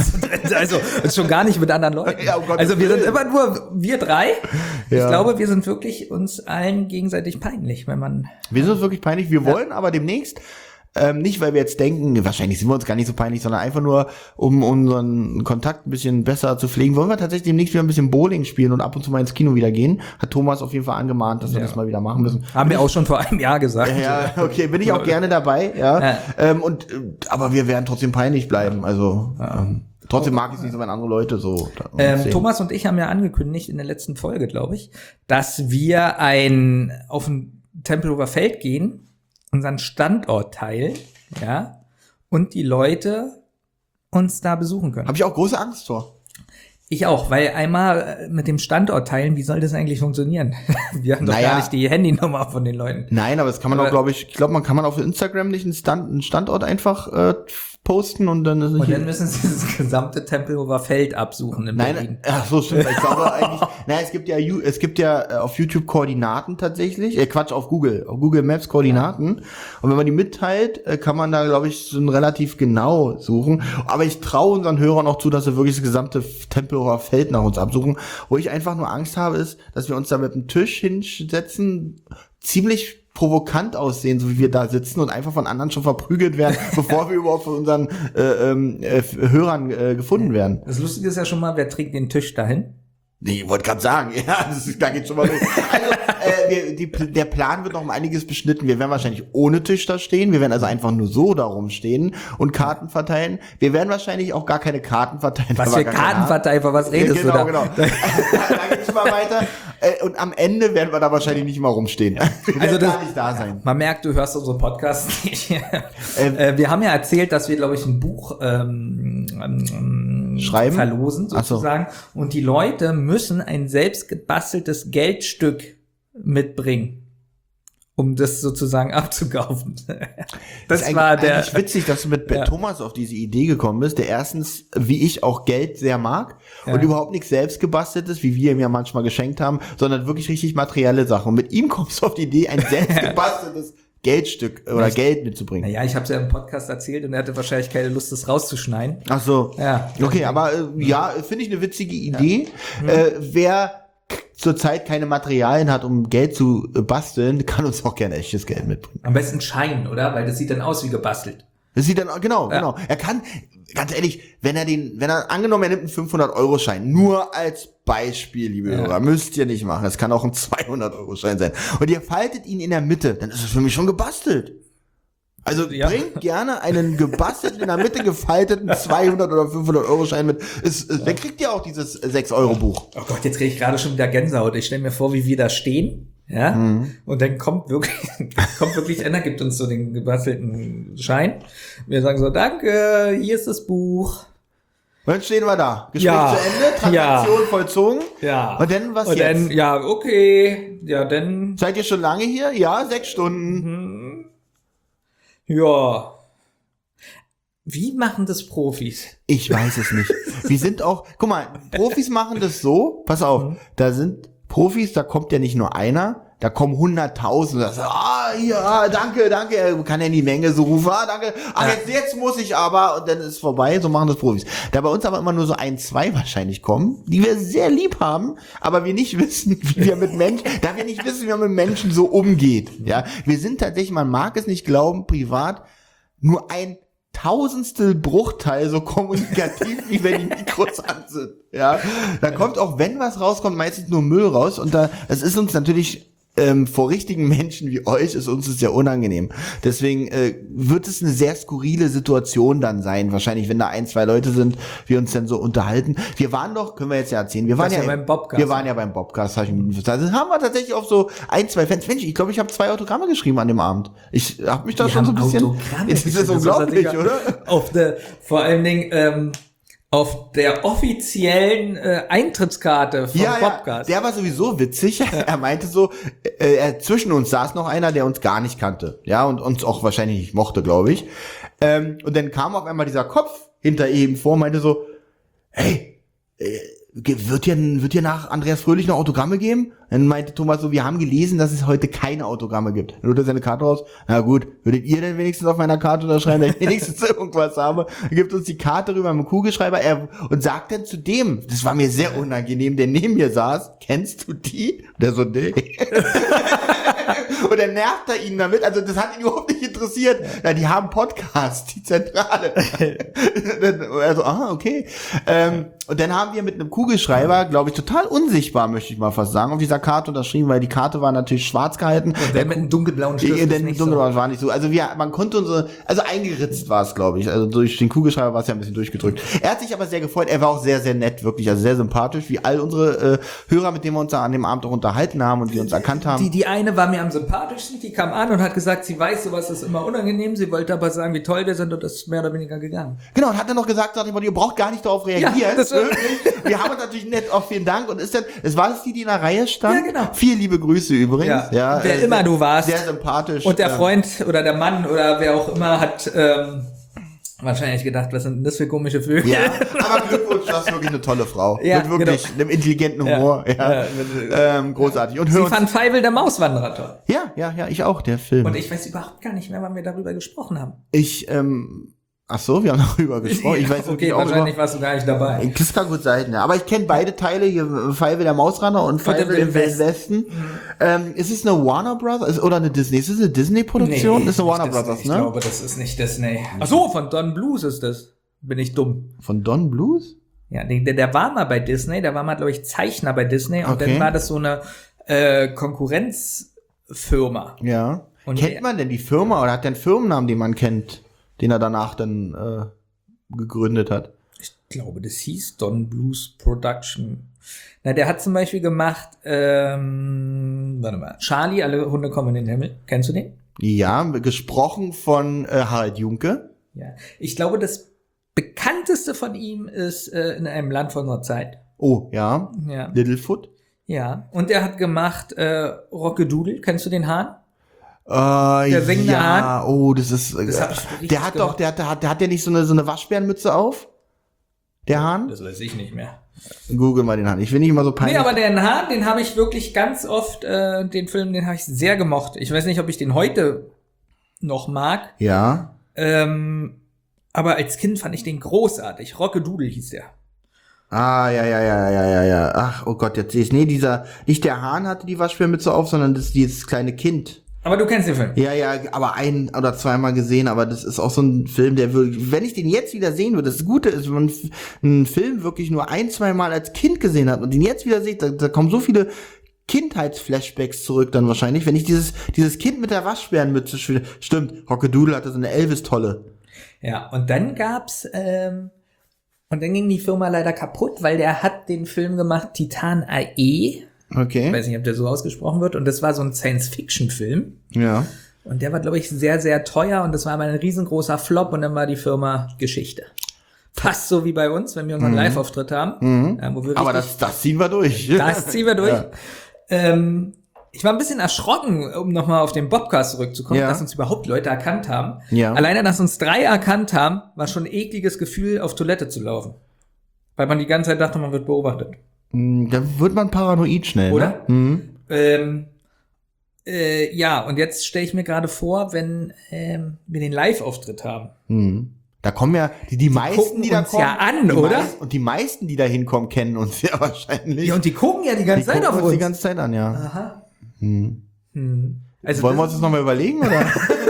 Also schon gar nicht mit anderen Leuten. Ja, um Gottes also wir sind Willen. immer nur wir drei. Ja. Ich glaube, wir sind wirklich uns allen gegenseitig peinlich, wenn man. Wir sind uns wirklich peinlich. Wir wollen aber demnächst, ähm, nicht weil wir jetzt denken, wahrscheinlich sind wir uns gar nicht so peinlich, sondern einfach nur, um unseren Kontakt ein bisschen besser zu pflegen, wollen wir tatsächlich demnächst wieder ein bisschen Bowling spielen und ab und zu mal ins Kino wieder gehen. Hat Thomas auf jeden Fall angemahnt, dass wir Ja. das mal wieder machen müssen. Haben wir auch schon vor einem Jahr gesagt. Ja, okay, bin ich auch gerne dabei, ja. Ja. Ähm, und, äh, aber wir werden trotzdem peinlich bleiben, also, ähm, trotzdem mag ich es nicht so, wenn andere Leute so. Ähm, sehen. Thomas und ich haben ja angekündigt in der letzten Folge, glaube ich, dass wir ein auf ein Tempelhofer Feld gehen, unseren Standort teilen, ja, und die Leute uns da besuchen können. Habe ich auch große Angst vor. Ich auch, weil einmal mit dem Standort teilen, wie soll das eigentlich funktionieren? Wir haben doch Naja. gar nicht die Handynummer von den Leuten. Nein, aber das kann man Aber- auch, glaube ich, ich glaube, man kann man auf Instagram nicht einen, Stand, einen Standort einfach äh, posten und dann ist Und hier- dann müssen sie das gesamte Tempelhofer Feld absuchen in Nein, Berlin. ach so, stimmt. Ich glaube eigentlich, nein, es gibt ja, Ju- es gibt ja äh, auf YouTube Koordinaten tatsächlich, äh, Quatsch, auf Google, auf Google Maps Koordinaten. Und wenn man die mitteilt, äh, kann man da, glaube ich, so ein relativ genau suchen. Aber ich traue unseren Hörern auch zu, dass sie wirklich das gesamte Tempelhofer Feld nach uns absuchen. Wo ich einfach nur Angst habe, ist, dass wir uns da mit dem Tisch hinsetzen, ziemlich provokant aussehen, so wie wir da sitzen und einfach von anderen schon verprügelt werden, bevor wir überhaupt von unseren äh, ähm, äh, Hörern äh, gefunden werden. Das Lustige ist ja schon mal, wer trägt den Tisch dahin? Nee, ich wollte gerade sagen, ja, das ist, da geht's schon mal los. Also, äh, wir, die, der Plan wird noch um einiges beschnitten. Wir werden wahrscheinlich ohne Tisch da stehen. Wir werden also einfach nur so da rumstehen und Karten verteilen. Wir werden wahrscheinlich auch gar keine Karten verteilen. Was weil wir für gar keine haben. Kartenverteiler, was redest Ja, genau, du da? genau. Da geht's mal weiter. Äh, Und am Ende werden wir da wahrscheinlich nicht mal rumstehen. Wir Also werden das- gar nicht da sein. Man merkt, du hörst unsere Podcasts nicht. äh, wir haben ja erzählt, dass wir, glaube ich, ein Buch ähm, ähm, Schreiben? verlosen, Ach so. sozusagen. Und die Leute müssen ein selbst gebasteltes Geldstück mitbringen, um das sozusagen abzukaufen. Das ist war eigentlich, der. eigentlich witzig, dass du mit Ja. Thomas auf diese Idee gekommen bist, der erstens, wie ich, auch Geld sehr mag Ja. und überhaupt nichts selbst gebasteltes, wie wir ihm ja manchmal geschenkt haben, sondern wirklich richtig materielle Sachen. Und mit ihm kommst du auf die Idee, ein selbst gebasteltes Geldstück oder Echt? Geld mitzubringen. Naja, ich habe es ja im Podcast erzählt und er hatte wahrscheinlich keine Lust, das rauszuschneiden. Ach so. Ja. Okay, aber äh, ja, finde ich eine witzige Idee. Äh, wer k- zurzeit keine Materialien hat, um Geld zu äh, basteln, kann uns auch gerne echtes Geld mitbringen. Am besten Schein, oder? Weil das sieht dann aus wie gebastelt. Das sieht dann, genau, Ja. genau. Er kann, ganz ehrlich, wenn er den, wenn er, angenommen, er nimmt einen fünfhundert-Euro-Schein, nur als Beispiel, liebe Ja. Hörer, müsst ihr nicht machen. Es kann auch ein zweihundert-Euro-Schein sein. Und ihr faltet ihn in der Mitte, dann ist es für mich schon gebastelt. Also Ja. bringt gerne einen gebastelten, in der Mitte gefalteten zweihundert- oder fünfhundert-Euro-Schein mit. Ist, ist, dann kriegt ihr auch dieses sechs-Euro-Buch. Oh Gott, jetzt kriege ich gerade schon wieder Gänsehaut. Ich stelle mir vor, wie wir da stehen. Ja, Mhm. und dann kommt wirklich, kommt wirklich einer, gibt uns so den gebastelten Schein. Wir sagen so, danke, hier ist das Buch. Und dann stehen wir da. Gespräch Ja. zu Ende, Transaktion vollzogen. Ja. Und dann, was und jetzt? dann, ja, okay, ja, dann, Seid ihr schon lange hier? Ja, sechs Stunden. ja. Wie machen das Profis? Ich weiß es nicht. Wir sind auch, guck mal, Profis machen das so, pass auf, da sind Profis, da kommt ja nicht nur einer, da kommen hunderttausend, das, ah, ja, danke, danke, er kann ja in die Menge so rufen, ah, danke, ach, Ja. jetzt, jetzt muss ich aber, und dann ist es vorbei, so machen das Profis. Da bei uns aber immer nur so ein, zwei wahrscheinlich kommen, die wir sehr lieb haben, aber wir nicht wissen, wie wir mit Menschen, da wir nicht wissen, wie man mit Menschen so umgeht, ja. Wir sind tatsächlich, man mag es nicht glauben, privat, nur ein Tausendstel Bruchteil so kommunikativ, wie wenn die Mikros an sind. Ja, da kommt auch, wenn was rauskommt, meistens nur Müll raus. Und da, es ist uns natürlich ähm, vor richtigen Menschen wie euch, ist uns das sehr unangenehm. Deswegen äh, wird es eine sehr skurrile Situation dann sein. Wahrscheinlich, wenn da ein, zwei Leute sind, wir uns dann so unterhalten. Wir waren doch, können wir jetzt ja erzählen, wir waren Das ja, ja beim Bobcast. wir waren ja beim Bobcast. Hab ich mir- Da haben wir tatsächlich auch so ein, zwei Fans. Mensch, ich glaube, ich habe zwei Autogramme geschrieben an dem Abend. Ich habe mich da Die schon so ein haben bisschen. Autogramme Das ist geschrieben, unglaublich, das ist oder? Auf der, vor allen Dingen, ähm, auf der offiziellen äh, Eintrittskarte vom Ja, ja, Podcast. der war sowieso witzig. Er meinte so, äh, er, zwischen uns saß noch einer, der uns gar nicht kannte. Ja, und uns auch wahrscheinlich nicht mochte, glaube ich. Ähm, und dann kam auf einmal dieser Kopf hinter ihm vor, meinte so, hey, äh, wird hier, wird hier nach Andreas Fröhlich noch Autogramme geben? Dann meinte Thomas so, wir haben gelesen, dass es heute keine Autogramme gibt. Dann holt er seine Karte raus. Na gut, würdet ihr denn wenigstens auf meiner Karte unterschreiben, dass ich wenigstens irgendwas habe? Er gibt uns die Karte rüber mit dem Kugelschreiber er, und sagt dann zu dem, das war mir sehr unangenehm, der neben mir saß, kennst du die? Der so, nee. Und dann nervt er ihn damit, also das hat ihn überhaupt nicht interessiert. Ja, die haben Podcast, die Zentrale. Also, ah, okay. Ähm, und dann haben wir mit einem Kugelschreiber, glaube ich, total unsichtbar, möchte ich mal fast sagen, auf dieser Karte unterschrieben, weil die Karte war natürlich schwarz gehalten. Und dann mit einem dunkelblauen Stift. Ja, denn dunkelblau war nicht so. Also wir, man konnte unsere, also eingeritzt war es, glaube ich. Also durch den Kugelschreiber war es ja ein bisschen durchgedrückt. Er hat sich aber sehr gefreut. Er war auch sehr, sehr nett, wirklich, also sehr sympathisch, wie all unsere äh, Hörer, mit denen wir uns da an dem Abend auch unterhalten haben und die uns erkannt haben. Die, die eine war mir am sympathischsten, die kam an und hat gesagt, sie weiß, sowas ist immer unangenehm. Sie wollte aber sagen, wie toll wir sind und ist mehr oder weniger gegangen. Genau, und hat dann noch gesagt, sagt, ihr braucht gar nicht darauf reagieren. Ja, das wirklich. Wir haben uns natürlich nett, auch vielen Dank. Und ist dann, es war das die, die in der Reihe stand? Ja, genau. Viele liebe Grüße übrigens. Ja, ja, wer äh, immer du warst. Sehr sympathisch. Und der Freund oder der Mann oder wer auch immer hat ähm, wahrscheinlich gedacht, was sind denn das für komische Vögel? Ja, aber Glückwunsch, du hast wirklich eine tolle Frau. Ja, mit wirklich genau. einem intelligenten Humor. Ja, ja. ja. Ähm, großartig. Und Sie fand Feivel der Mauswanderer toll. Ja, ja, ja, ich auch, der Film. Und ich weiß überhaupt gar nicht mehr, wann wir darüber gesprochen haben. Ich, ähm, ach so, wir haben darüber gesprochen. Ich weiß okay, auch wahrscheinlich über, warst du gar nicht dabei. Das kann gut sein, ja. Aber ich kenne beide Teile, hier Feivel der Mauswanderer und Feivel im Wilden Westen. Mhm. Ähm, ist es eine Warner Brothers oder eine Disney? Ist es eine Disney-Produktion? Nee, ist eine Warner Disney. Brothers, ich ne? Ich glaube, das ist nicht Disney. Ach so, von Don Blues ist das. Bin ich dumm. Von Don Blues? Ja, der, der war mal bei Disney, der war mal, glaube ich, Zeichner bei Disney und okay. dann war das so eine äh, Konkurrenzfirma. Ja. Und kennt der, man denn die Firma oder hat der einen Firmennamen, den man kennt, den er danach dann äh, gegründet hat? Ich glaube, das hieß Don Blues Production. Na, der hat zum Beispiel gemacht, ähm, warte mal, Charlie, alle Hunde kommen in den Himmel. Kennst du den? Ja, gesprochen von äh, Harald Junke. Ja, ich glaube, das bekannteste von ihm ist äh, In einem Land von unserer Zeit. Oh, ja. Ja. Littlefoot. Ja, und er hat gemacht äh, Rockedoodle. Kennst du den Hahn? Äh, der singende ja, Hahn. Oh, das ist. Das hab ich der richtig hat gemacht. doch, der hat, der hat, der hat ja nicht so eine so eine Waschbärenmütze auf. Der Hahn? Das weiß ich nicht mehr. Google mal den Hahn. Ich will nicht immer so peinlich. Nee, aber den Hahn, den habe ich wirklich ganz oft, äh, den Film, den habe ich sehr gemocht. Ich weiß nicht, ob ich den heute noch mag. Ja. Ähm, aber als Kind fand ich den großartig. Rockedoodle hieß der. Ah, ja, ja, ja, ja, ja, ja. Ach, oh Gott, jetzt sehe ich. Nee, dieser, nicht der Hahn hatte die Waschbärenmütze auf, sondern das, dieses kleine Kind. Aber du kennst den Film. Ja, ja, aber ein oder zweimal gesehen, aber das ist auch so ein Film, der wirklich, wenn ich den jetzt wieder sehen würde, das Gute ist, wenn man einen Film wirklich nur ein, zwei Mal als Kind gesehen hat und den jetzt wieder sieht, da, da kommen so viele Kindheitsflashbacks zurück dann wahrscheinlich, wenn ich dieses, dieses Kind mit der Waschbärenmütze spiele. Stimmt, Rockedoodle hatte so eine Elvis-Tolle. Ja, und dann gab's, ähm, und dann ging die Firma leider kaputt, weil der hat den Film gemacht, Titan A E. Okay. Ich weiß nicht, ob der so ausgesprochen wird. Und das war so ein Science-Fiction-Film. Ja. Und der war, glaube ich, sehr, sehr teuer. Und das war aber ein riesengroßer Flop. Und dann war die Firma Geschichte. Fast so wie bei uns, wenn wir unseren mhm. Live-Auftritt haben. Mhm. Ja, wo wir aber das, das ziehen wir durch. Das ziehen wir durch. Ja. Ähm, ich war ein bisschen erschrocken, um nochmal auf den Bobcast zurückzukommen, ja. dass uns überhaupt Leute erkannt haben. Ja. Alleine, dass uns drei erkannt haben, war schon ein ekliges Gefühl, auf Toilette zu laufen. Weil man die ganze Zeit dachte, man wird beobachtet. Da wird man paranoid schnell, oder? Ne? Mhm. Ähm, äh, ja, und jetzt stelle ich mir gerade vor, wenn ähm, wir den Live-Auftritt haben. Mhm. Da kommen ja die, die, die meisten, die da kommen. Ja an, die oder? Meisten, und die meisten, die da hinkommen, kennen uns ja wahrscheinlich. Ja, und die gucken ja die ganze die Zeit auf uns. uns. Die ganze Zeit an, ja. Aha. Hm. Hm. Also wollen wir uns das nochmal überlegen, oder?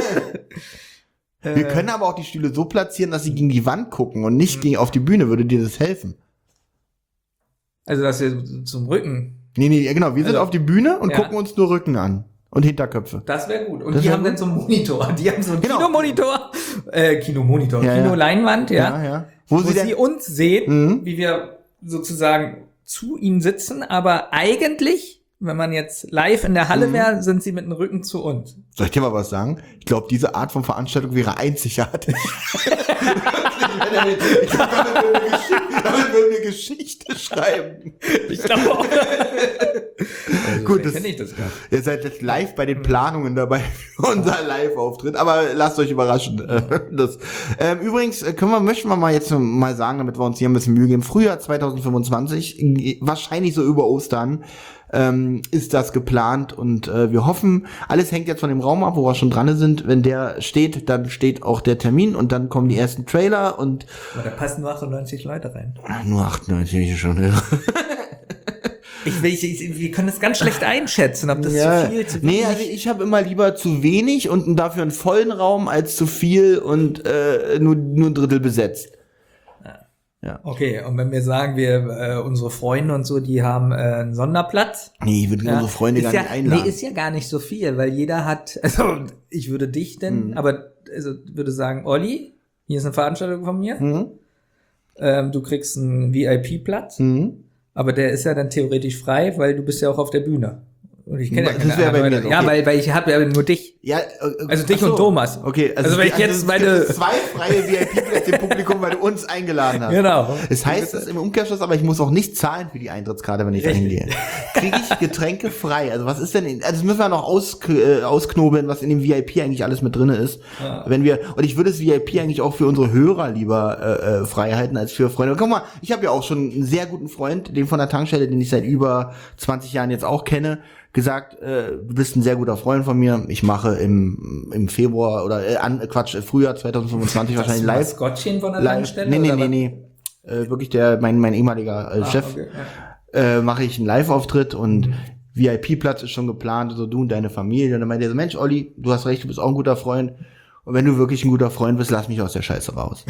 Wir können aber auch die Stühle so platzieren, dass sie gegen die Wand gucken und nicht gegen auf die Bühne. Würde dir das helfen? Also, dass wir zum Rücken. Nee, nee, genau. Wir sind also, auf die Bühne und ja. gucken uns nur Rücken an. Und Hinterköpfe. Das wäre gut. Und das die haben gut. dann so einen Monitor. Die haben so einen genau. Kinomonitor. Äh, Kinomonitor. Ja, Kinoleinwand, ja. ja, ja. Wo, Wo sie, sie uns sehen, mhm. wie wir sozusagen zu ihnen sitzen. Aber eigentlich, wenn man jetzt live in der Halle mhm. wäre, sind sie mit dem Rücken zu uns. Soll ich dir mal was sagen? Ich glaube, diese Art von Veranstaltung wäre einzigartig. Ich glaube, damit würden wir Geschichte, damit würden wir Geschichte schreiben. Ich glaube auch. Also, Gut, das, ich das gar nicht. ihr seid jetzt live bei den Planungen dabei für unser Live-Auftritt, aber lasst euch überraschen. Das, ähm, übrigens können wir, möchten wir mal jetzt mal sagen, damit wir uns hier ein bisschen Mühe geben, Frühjahr zwanzig fünfundzwanzig, wahrscheinlich so über Ostern, ähm, ist das geplant und äh, wir hoffen, alles hängt jetzt von dem Raum ab, wo wir schon dran sind. Wenn der steht, dann steht auch der Termin und dann kommen die ersten Trailer und Aber da passen nur achtundneunzig Leute rein. nur achtundneunzig, wie ich schon höre. Ich, ich, ich, wir können das ganz schlecht einschätzen, ob das Ja, zu viel, zu wenig. nee, also ich habe immer lieber zu wenig und dafür einen vollen Raum als zu viel und äh, nur, nur ein Drittel besetzt. Okay, und wenn wir sagen, wir äh, unsere Freunde und so, die haben äh, einen Sonderplatz. Nee, ich würde Ja, unsere Freunde ist gar ja, nicht einladen. Nee, ist ja gar nicht so viel, weil jeder hat, also ich würde dich denn, Mhm. aber also würde sagen, Olli, hier ist eine Veranstaltung von mir, Mhm. ähm, du kriegst einen V I P-Platz, Mhm. aber der ist ja dann theoretisch frei, weil du bist ja auch auf der Bühne. Und ich kenne ja Das keine wäre bei anderen mir Leute. so, Ja, okay. weil, weil ich habe ja nur dich. Ja, äh, Also dich ach so. und Thomas. Okay, Also wenn ich jetzt es meine- gibt zwei freie V I P-Plätze im Publikum, weil du uns eingeladen hast. Genau. Das heißt das im Umkehrschluss, aber ich muss auch nicht zahlen für die Eintrittskarte, wenn ich da hingehe. Kriege ich Getränke frei? Also was ist denn, in, also das müssen wir noch aus, äh, ausknobeln, was in dem V I P eigentlich alles mit drinne ist. Ja. Wenn wir, und ich würde das V I P eigentlich auch für unsere Hörer lieber äh, äh, frei halten als für Freunde. Guck mal, ich habe ja auch schon einen sehr guten Freund, den von der Tankstelle, den ich seit über zwanzig Jahren jetzt auch kenne, gesagt, äh, du bist ein sehr guter Freund von mir. Ich mache im im Februar oder äh, an, Quatsch, äh, Frühjahr zwanzig fünfundzwanzig wahrscheinlich Das live. Maskottchen von der live Tankstelle? nee, nee, oder nee, was? nee. Äh, wirklich der mein mein ehemaliger äh, Ah, Chef okay, ja. äh, mache ich einen Live-Auftritt und Mhm. V I P-Platz ist schon geplant, so du und deine Familie. Und dann meinte er so, Mensch, Olli, du hast recht, du bist auch ein guter Freund. Und wenn du wirklich ein guter Freund bist, lass mich aus der Scheiße raus.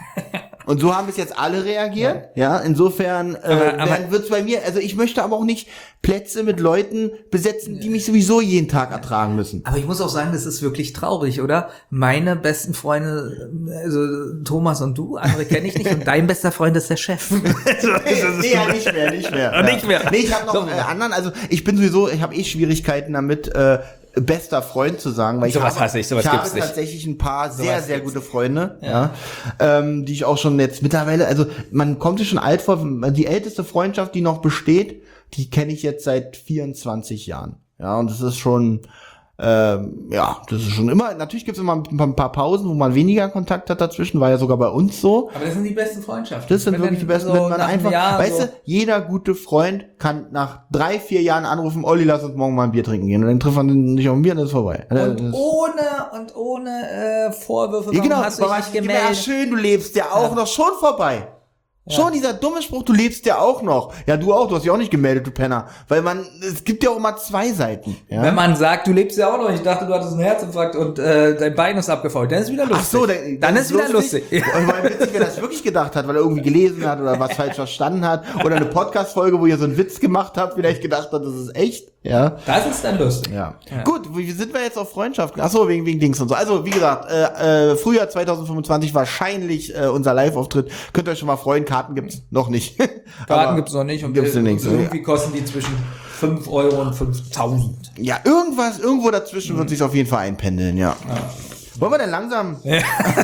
Und so haben bis jetzt alle reagiert. Ja, insofern äh, Aber- aber- dann wird's bei mir, also ich möchte aber auch nicht Plätze mit Leuten besetzen, die mich sowieso jeden Tag ertragen müssen. Aber ich muss auch sagen, das ist wirklich traurig, oder? Meine besten Freunde, also Thomas und du, andere kenne ich nicht, und dein bester Freund ist der Chef. Also, Nee, ja, nicht mehr, nicht mehr. Ah, nicht mehr. Nee, ich habe noch So. einen äh, anderen, also ich bin sowieso, ich habe eh Schwierigkeiten damit, äh, bester Freund zu sagen, weil ich Sowas habe, hasse ich, sowas ich habe gibt's nicht. tatsächlich ein paar sehr, Sowas sehr gibt's gute Freunde, ja, ähm, die ich auch schon jetzt mittlerweile, also man kommt sich schon alt vor, die älteste Freundschaft, die noch besteht, die kenne ich jetzt seit vierundzwanzig Jahren, ja, und das ist schon, ähm, ja, das ist schon immer, natürlich gibt es immer ein paar Pausen, wo man weniger Kontakt hat dazwischen, war ja sogar bei uns so. Aber das sind die besten Freundschaften. Das sind Wenn wirklich dann die besten, so wenn man nach einem einfach, Jahr weißt so, du, jeder gute Freund kann nach drei, vier Jahren anrufen, Olli, lass uns morgen mal ein Bier trinken gehen. Und dann trifft man sich auf ein Bier und dann ist vorbei. und Das- ohne, und ohne äh, Vorwürfe, ja, warum genau, hast du dich aber nicht ja, gemeldet? schön, du lebst ja auch Ja. noch, schon vorbei. Schon dieser dumme Spruch, du lebst ja auch noch. Ja, du auch, du hast ja auch nicht gemeldet, du Penner. Weil man, es gibt ja auch immer zwei Seiten. Ja? Wenn man sagt, du lebst ja auch noch, ich dachte, du hattest einen Herzinfarkt und äh, dein Bein ist abgefault, dann ist wieder lustig. Ach so, dann, dann ist wieder lustig. Und weil witzig, wer das wirklich gedacht hat, weil er irgendwie gelesen hat oder was falsch verstanden hat oder eine Podcast-Folge, wo ihr so einen Witz gemacht habt, vielleicht gedacht hat, das ist echt. Ja. Das ist dann lustig. Ja. Ja. Gut, wie sind wir jetzt auf Freundschaften? Ach so, wegen, wegen Dings und so. Also, wie gesagt, äh, äh, Frühjahr zwanzig fünfundzwanzig wahrscheinlich äh, unser Live-Auftritt. Könnt ihr euch schon mal freuen, Karten gibt's noch nicht. Karten Aber gibt's noch nicht und gibt's äh, demnächst, irgendwie kosten die zwischen fünf Euro und fünftausend. Ja, irgendwas, irgendwo dazwischen Mhm. wird sich auf jeden Fall einpendeln, ja. Wollen wir denn langsam? Ja.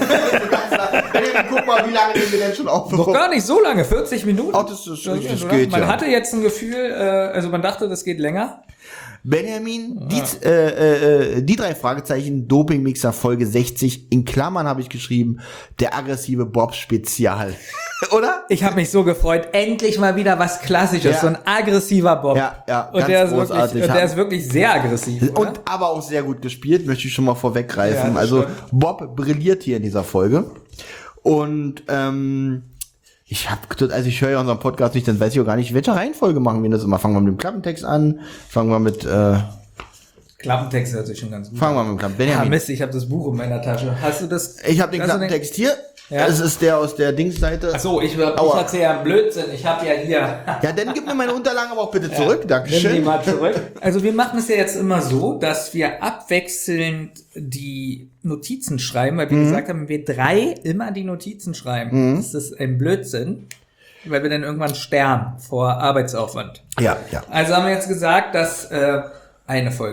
Guck mal, wie lange nehmen wir denn schon auf? Noch gar nicht so lange, vierzig Minuten. Oh, das ist- das oder? geht, Man ja. hatte jetzt ein Gefühl, äh, also man dachte, das geht länger. Benjamin, die, äh, äh, die drei Fragezeichen, Dopingmixer Folge sechzig, in Klammern habe ich geschrieben, der aggressive Bob-Spezial. Oder? Ich habe mich so gefreut, endlich mal wieder was Klassisches, Ja. so ein aggressiver Bob. Ja, ja, und ganz der ist, großartig. wirklich, und der ist wirklich sehr aggressiv. Oder? Und aber auch sehr gut gespielt, möchte ich schon mal vorweggreifen. Ja, das also stimmt. Bob brilliert hier in dieser Folge. Und ähm, ich habe, also ich höre ja unseren Podcast nicht, dann weiß ich auch gar nicht, welche Reihenfolge machen wir das immer. Fangen wir mit dem Klappentext an, fangen wir mit, äh, Klappentext hört sich schon ganz gut fangen wir an. mit dem Klappen. Ah, Benjamin. Mist, ich habe das Buch in meiner Tasche. Hast du das? Ich habe den hast du Klappentext hier. Ja. Das ist der aus der Dingsseite. Ach so, ich, ich Aua. erzähle ja Blödsinn. Ich habe ja hier. Ja, dann gib mir meine Unterlagen aber auch bitte zurück. Nimm die Dankeschön. mal zurück. Also wir machen es ja jetzt immer so, dass wir abwechselnd die Notizen schreiben, weil wir Mhm. gesagt haben, wenn wir drei immer die Notizen schreiben, ist das ein Blödsinn, weil wir dann irgendwann sterben vor Arbeitsaufwand. Ja, ja. Also haben wir jetzt gesagt, dass äh, eine Folge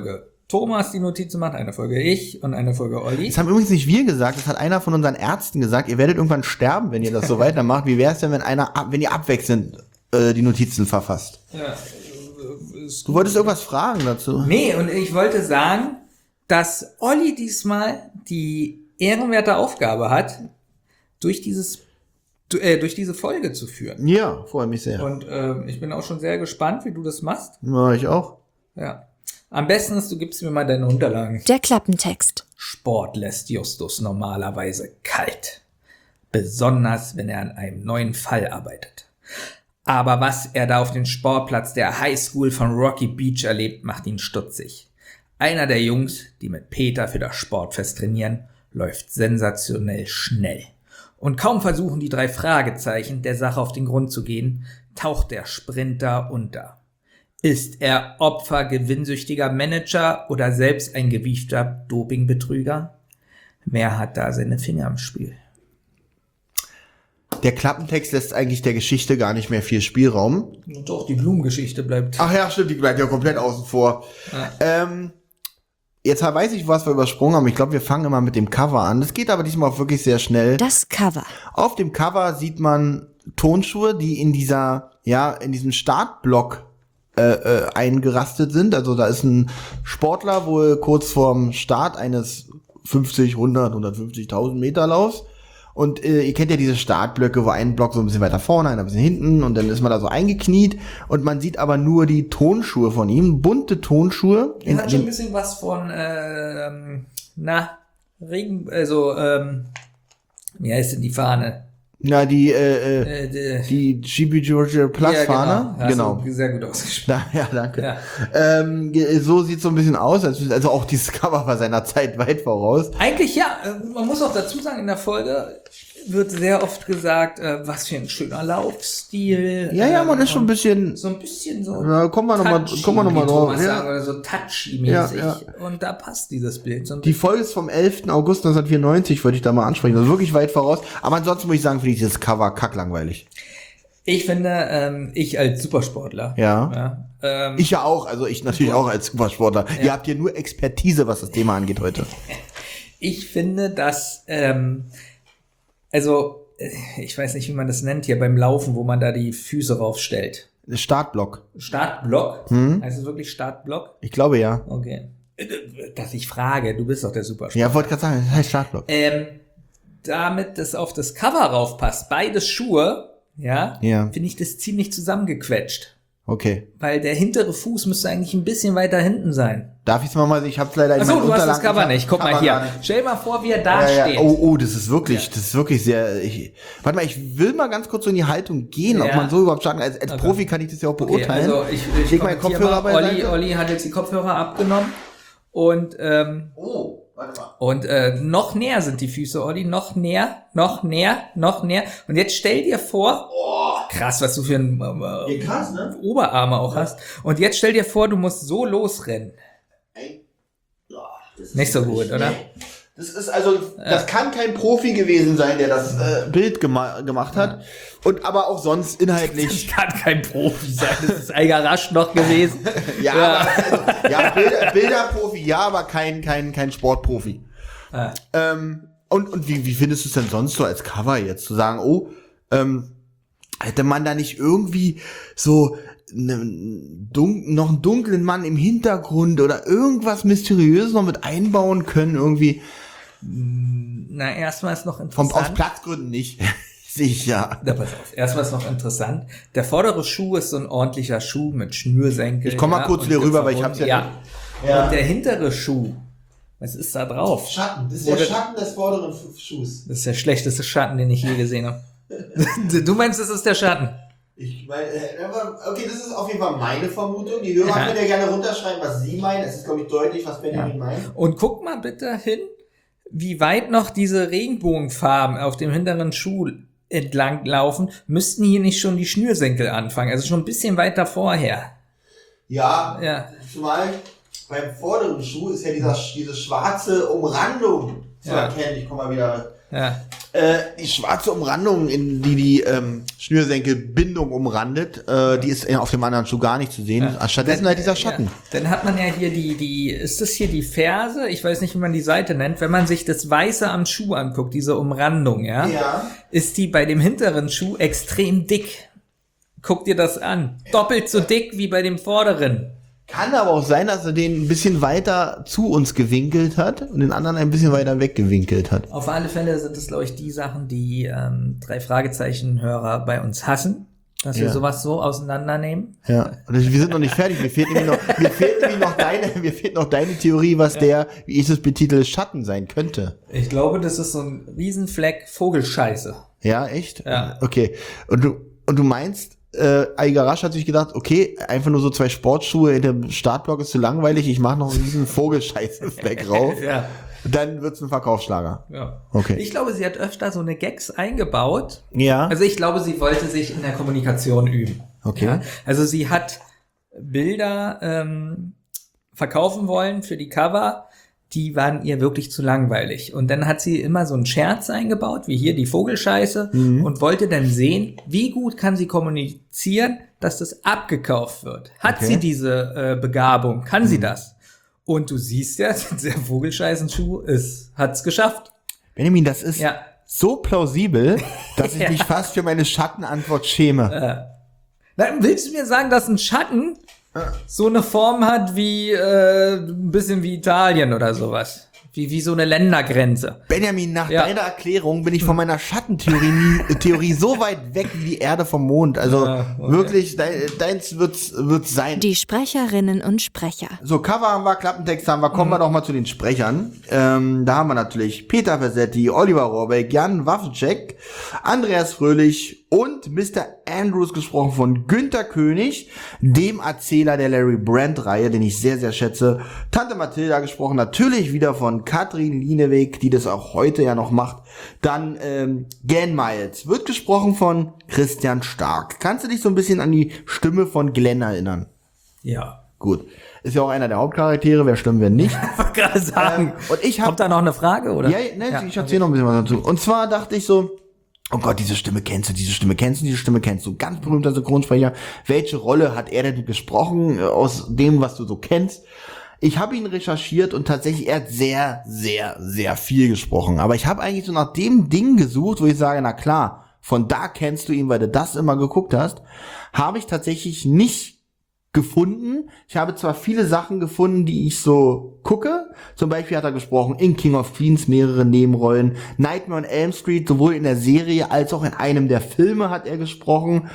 Thomas die Notizen macht, eine Folge ich und eine Folge Olli. Das haben übrigens nicht wir gesagt, das hat einer von unseren Ärzten gesagt. Ihr werdet irgendwann sterben, wenn ihr das so weitermacht. Wie wäre es denn, wenn einer, ab, wenn ihr abwechselnd äh, die Notizen verfasst? Ja. Du wolltest irgendwas fragen dazu? Nee, und ich wollte sagen, dass Olli diesmal die ehrenwerte Aufgabe hat, durch dieses äh, durch diese Folge zu führen. Ja, freue mich sehr. Und äh, ich bin auch schon sehr gespannt, wie du das machst. Ja, ich auch. Ja. Am besten ist, du gibst mir mal deine Unterlagen. Der Klappentext. Sport lässt Justus normalerweise kalt. Besonders, wenn er an einem neuen Fall arbeitet. Aber was er da auf dem Sportplatz der Highschool von Rocky Beach erlebt, macht ihn stutzig. Einer der Jungs, die mit Peter für das Sportfest trainieren, läuft sensationell schnell. Und kaum versuchen die drei Fragezeichen der Sache auf den Grund zu gehen, taucht der Sprinter unter. Ist er Opfer gewinnsüchtiger Manager oder selbst ein gewiefter Dopingbetrüger? Wer hat da seine Finger im Spiel? Der Klappentext lässt eigentlich der Geschichte gar nicht mehr viel Spielraum. Doch, die Blumengeschichte bleibt. Ach ja, stimmt, die bleibt ja komplett außen vor. Ja. Ähm, jetzt weiß ich, was wir übersprungen haben. Ich glaube, wir fangen immer mit dem Cover an. Das geht aber diesmal auch wirklich sehr schnell. Das Cover. Auf dem Cover sieht man Tonschuhe, die in dieser, ja, in diesem Startblock äh, äh, eingerastet sind. Also da ist ein Sportler wohl kurz vorm Start eines fünfzig, hundert, hundertfünfzigtausend Meter Laufs. Und äh, ihr kennt ja diese Startblöcke, wo ein Block so ein bisschen weiter vorne, einer ein bisschen hinten und dann ist man da so eingekniet und man sieht aber nur die Tonschuhe von ihm, bunte Tonschuhe. Er hat schon ein bisschen was von, ähm, na, Regen, also, ähm, wie heißt denn die Fahne? Na, die, äh, Äh, die, die G B Georgia Plus ja, Fahne. Hast Genau. du sehr gut ausgesprochen. Na, ja, danke. Ja. Ähm, ge- so sieht's so ein bisschen aus. Also also auch dieses Cover war seiner Zeit weit voraus. Eigentlich ja, äh, man muss auch dazu sagen, in der Folge wird sehr oft gesagt, äh, was für ein schöner Laufstil. Ja, ja, ähm, man ist schon ein bisschen. so ein bisschen so Ja, kommen wir nochmal, touchy, kommen wir noch mal wie drauf. Thomas Ja. sagen, oder so touchy-mäßig. Ja, Und da passt dieses Bild so ein Die Folge ist vom elften August neunzehnhundertvierundneunzig, wollte ich da mal ansprechen. Also wirklich weit voraus. Aber ansonsten muss ich sagen, finde ich dieses Cover kacklangweilig. Ich finde, ähm, ich als Supersportler. Ja. ja ähm, Ich ja auch, also ich natürlich auch als Supersportler. Ja. Ihr habt hier nur Expertise, was das Thema angeht heute. ich finde, dass, ähm, also, äh, ich weiß nicht, wie man das nennt hier beim Laufen, wo man da die Füße raufstellt. Startblock. Startblock? Hm? Heißt es wirklich Startblock? Ich glaube ja. Okay. Äh, Dass ich frage, du bist doch der Supersportler. Ja, wollte gerade sagen, das heißt Startblock. Ähm, damit das auf das Cover raufpasst, beides Schuhe, ja, Ja. finde ich das ziemlich zusammengequetscht. Okay. Weil der hintere Fuß müsste eigentlich ein bisschen weiter hinten sein. Darf ich es mal mal, ich hab's leider in Achso, meinen du hast das Unterlagen- Cover ich hab nicht. Guck das mal Cover hier. gar nicht. Stell mal vor, wie er da Ja, steht. ja. Oh, oh, das ist wirklich, Ja. das ist wirklich sehr, ich, warte mal, ich will mal ganz kurz so in die Haltung gehen, ob Ja. man so überhaupt starten, als, als Okay. Profi kann ich das ja auch Okay, beurteilen. also ich, ich leg meinen kommentiere Kopfhörer mal. Olli, beiseite. Olli hat jetzt die Kopfhörer abgenommen und ähm, Oh, warte mal. und äh, noch näher sind die Füße, Olli, noch näher, noch näher, noch näher. Und jetzt stell dir vor, krass, was du für ein äh, Ja, krass, ne? Oberarme auch hast. Und jetzt stell dir vor, du musst so losrennen. Ey. Ja, das ist Nicht so wirklich- gut, oder? Nee. Das ist also, das kann kein Profi gewesen sein, der das äh, Bild gema gemacht hat. Und aber auch sonst inhaltlich. Ich kann kein Profi sein, das ist Eiger Rasch noch gewesen. Ja, Ja. aber, also, ja Bilder, Bilderprofi, ja, aber kein, kein, kein Sportprofi. Ah. Ähm, und und wie, wie findest du es denn sonst so als Cover jetzt? Zu sagen, oh, ähm, hätte man da nicht irgendwie so ne, dun noch einen dunklen Mann im Hintergrund oder irgendwas Mysteriöses noch mit einbauen können? Irgendwie Na, erstmal ist noch vom, aus interessant. Platzgründen nicht. Sicher. Na, pass auf. Erstmal ist noch interessant. Der vordere Schuh ist so ein ordentlicher Schuh mit Schnürsenkel. Ich komm mal ja, kurz und wieder rüber, weil ich hab's ja ja. nicht. Ja. Und der hintere Schuh, was ist da drauf? Schatten, das ist Oder- der Schatten des vorderen Schuhs. Das ist der schlechteste Schatten, den ich je gesehen habe. Du meinst, das ist der Schatten? Ich meine, äh, aber, okay, das ist auf jeden Fall meine Vermutung. Die Hörer Ja. können ja gerne runterschreiben, was sie meinen. Es ist, glaube ich, deutlich, was Benjamin Ja. meint. Und guck mal bitte hin, wie weit noch diese Regenbogenfarben auf dem hinteren Schuh entlang laufen. Müssten hier nicht schon die Schnürsenkel anfangen? Also schon ein bisschen weiter vorher. Ja, Ja. zumal beim vorderen Schuh ist ja dieser, diese schwarze Umrandung zu Ja. erkennen. Ich komme mal wieder Ja. Äh, die schwarze Umrandung, in die die ähm, Schnürsenkelbindung umrandet, äh, die ist auf dem anderen Schuh gar nicht zu sehen. Ja. Stattdessen halt dieser Schatten. Ja. Dann hat man ja hier die, die, ist das hier die Ferse? Ich weiß nicht, wie man die Seite nennt. Wenn man sich das Weiße am Schuh anguckt, diese Umrandung, ja, Ja. ist die bei dem hinteren Schuh extrem dick. Guck dir das an. Doppelt so dick wie bei dem vorderen. Kann aber auch sein, dass er den ein bisschen weiter zu uns gewinkelt hat und den anderen ein bisschen weiter weggewinkelt hat. Auf alle Fälle sind das, glaube ich, die Sachen, die ähm, drei Fragezeichen-Hörer bei uns hassen, dass wir Ja. sowas so auseinandernehmen. Ja, und wir sind noch nicht fertig. Mir fehlt nämlich noch, mir fehlt nämlich noch deine, mir fehlt noch deine Theorie, was ja. der, wie ich es betitel, Schatten sein könnte. Ich glaube, das ist so ein Riesenfleck Vogelscheiße. Ja, echt? Ja. Okay. Und du, und du meinst, äh, Aigarash hat sich gedacht, okay, einfach nur so zwei Sportschuhe in dem Startblock ist zu langweilig, ich mache noch diesen Vogelscheiße-Fleck rauf. Ja. Dann wird's ein Verkaufsschlager. Ja. Okay. Ich glaube, sie hat öfter so eine Gags eingebaut. Ja. Also ich glaube, sie wollte sich in der Kommunikation üben. Okay. Ja? Also sie hat Bilder ähm, verkaufen wollen für die Cover, die waren ihr wirklich zu langweilig. Und dann hat sie immer so einen Scherz eingebaut, wie hier die Vogelscheiße, mhm. und wollte dann sehen, wie gut kann sie kommunizieren, dass das abgekauft wird. Hat okay. sie diese äh, Begabung? Kann mhm. sie das? Und du siehst ja, der Vogelscheißenschuh ist, hat's geschafft. Benjamin, das ist ja. so plausibel, dass ich ja. mich fast für meine Schattenantwort schäme. Äh. Dann willst du mir sagen, dass ein Schatten so eine Form hat wie äh, ein bisschen wie Italien oder sowas. Wie, wie so eine Ländergrenze. Benjamin, nach ja. deiner Erklärung bin ich von meiner Schattentheorie Theorie so weit weg wie die Erde vom Mond. Also ja, okay. wirklich, de, deins wird's, wird's sein. Die Sprecherinnen und Sprecher. So, Cover haben wir, Klappentext haben wir, kommen mhm. wir doch mal zu den Sprechern. Ähm, da haben wir natürlich Peter Versetti, Oliver Rohrbeck, Jan Wawrczeck, Andreas Fröhlich und Mister Andrews, gesprochen von Günther König, dem Erzähler der Larry Brandt-Reihe, den ich sehr, sehr schätze. Tante Mathilda, gesprochen natürlich wieder von Katrin Lieneweg, die das auch heute ja noch macht. Dann ähm, Glenn Miles, wird gesprochen von Christian Stark. Kannst du dich so ein bisschen an die Stimme von Glenn erinnern? Ja. Gut. Ist ja auch einer der Hauptcharaktere, wer stimmt, wer nicht. Ich wollte gerade sagen. Ähm, und ich hab, Kommt da noch eine Frage, oder? Ja, ne, ja, ich erzähle okay. noch ein bisschen was dazu. Und zwar dachte ich so, oh Gott, diese Stimme kennst du, diese Stimme kennst du, diese Stimme kennst du. Ganz berühmter Synchronsprecher. Welche Rolle hat er denn gesprochen, äh, aus dem, was du so kennst? Ich habe ihn recherchiert und tatsächlich, er hat sehr, sehr, sehr viel gesprochen. Aber ich habe eigentlich so nach dem Ding gesucht, wo ich sage, na klar, von da kennst du ihn, weil du das immer geguckt hast, habe ich tatsächlich nicht gefunden. Ich habe zwar viele Sachen gefunden, die ich so gucke. Zum Beispiel hat er gesprochen in King of Queens mehrere Nebenrollen. Nightmare on Elm Street, sowohl in der Serie als auch in einem der Filme hat er gesprochen.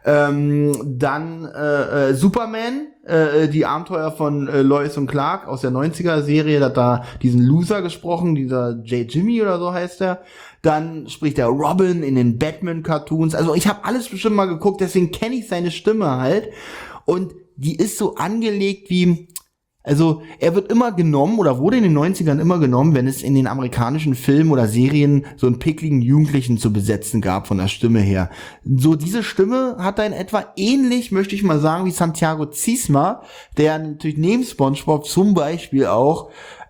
Ähm, dann äh, äh, Superman, äh, die Abenteuer von äh, Lois und Clark aus der neunziger-Serie, da hat er diesen Loser gesprochen, dieser J. Jimmy oder so heißt er. Dann spricht er Robin in den Batman-Cartoons. Also ich habe alles bestimmt mal geguckt, deswegen kenne ich seine Stimme halt. Und die ist so angelegt wie, also er wird immer genommen oder wurde in den neunzigern immer genommen, wenn es in den amerikanischen Filmen oder Serien so einen pickligen Jugendlichen zu besetzen gab von der Stimme her. So diese Stimme hat er in etwa ähnlich, möchte ich mal sagen, wie Santiago Ziesma, der natürlich neben SpongeBob zum Beispiel auch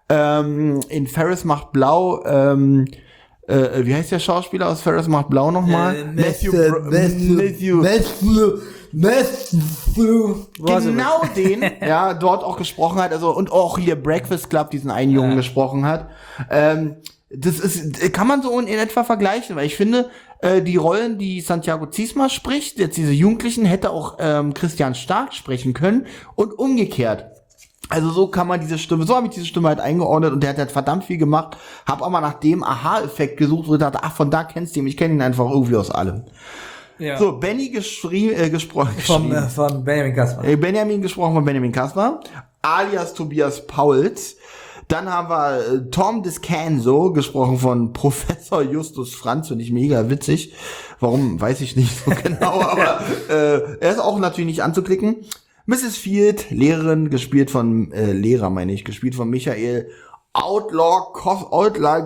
ähm, in Ferris macht blau, ähm, äh, wie heißt der Schauspieler aus Ferris macht blau nochmal? Äh, Matthew, Matthew, Matthew, Matthew. Matthew. Genau den, ja, dort auch gesprochen hat, also, und auch hier Breakfast Club, diesen einen Jungen ja. gesprochen hat. Ähm, das ist, kann man so in etwa vergleichen, weil ich finde, äh, die Rollen, die Santiago Ziesma spricht, jetzt diese Jugendlichen, hätte auch ähm, Christian Stark sprechen können und umgekehrt. Also so kann man diese Stimme, so habe ich diese Stimme halt eingeordnet und der hat halt verdammt viel gemacht, hab auch mal nach dem Aha-Effekt gesucht, wo ich dachte, ach, von da kennst du ihn, ich kenne ihn einfach irgendwie aus allem. Ja. So, Benny geschrie, äh, gesprochen. Von, äh, von Benjamin Kaspar. Äh, Benjamin gesprochen von Benjamin Kaspar, alias Tobias Pauls. Dann haben wir äh, Tom Descanso, gesprochen von Professor Justus Franz, finde ich mega witzig. Warum, weiß ich nicht so genau, aber äh, er ist auch natürlich nicht anzuklicken. Misses Field, Lehrerin, gespielt von, äh, Lehrer meine ich, gespielt von Michael Outlaw Kos- Outlaw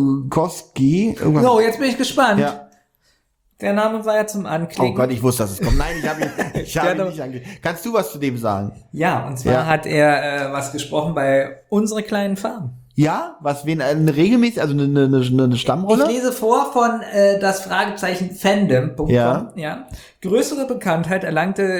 Koski. So, jetzt bin ich gespannt. Ja. Der Name war ja zum Anklicken. Oh Gott, ich wusste, dass es kommt. Nein, ich habe ihn, ich hab ihn nicht angeklickt. Kannst du was zu dem sagen? Ja, und zwar ja. hat er äh, was gesprochen bei Unsere kleinen Farben. Ja, was wen eine regelmäßig, also eine, eine, eine Stammrolle? Ich lese vor von äh, das Fragezeichen Fandom. Ja. ja. Größere Bekanntheit erlangte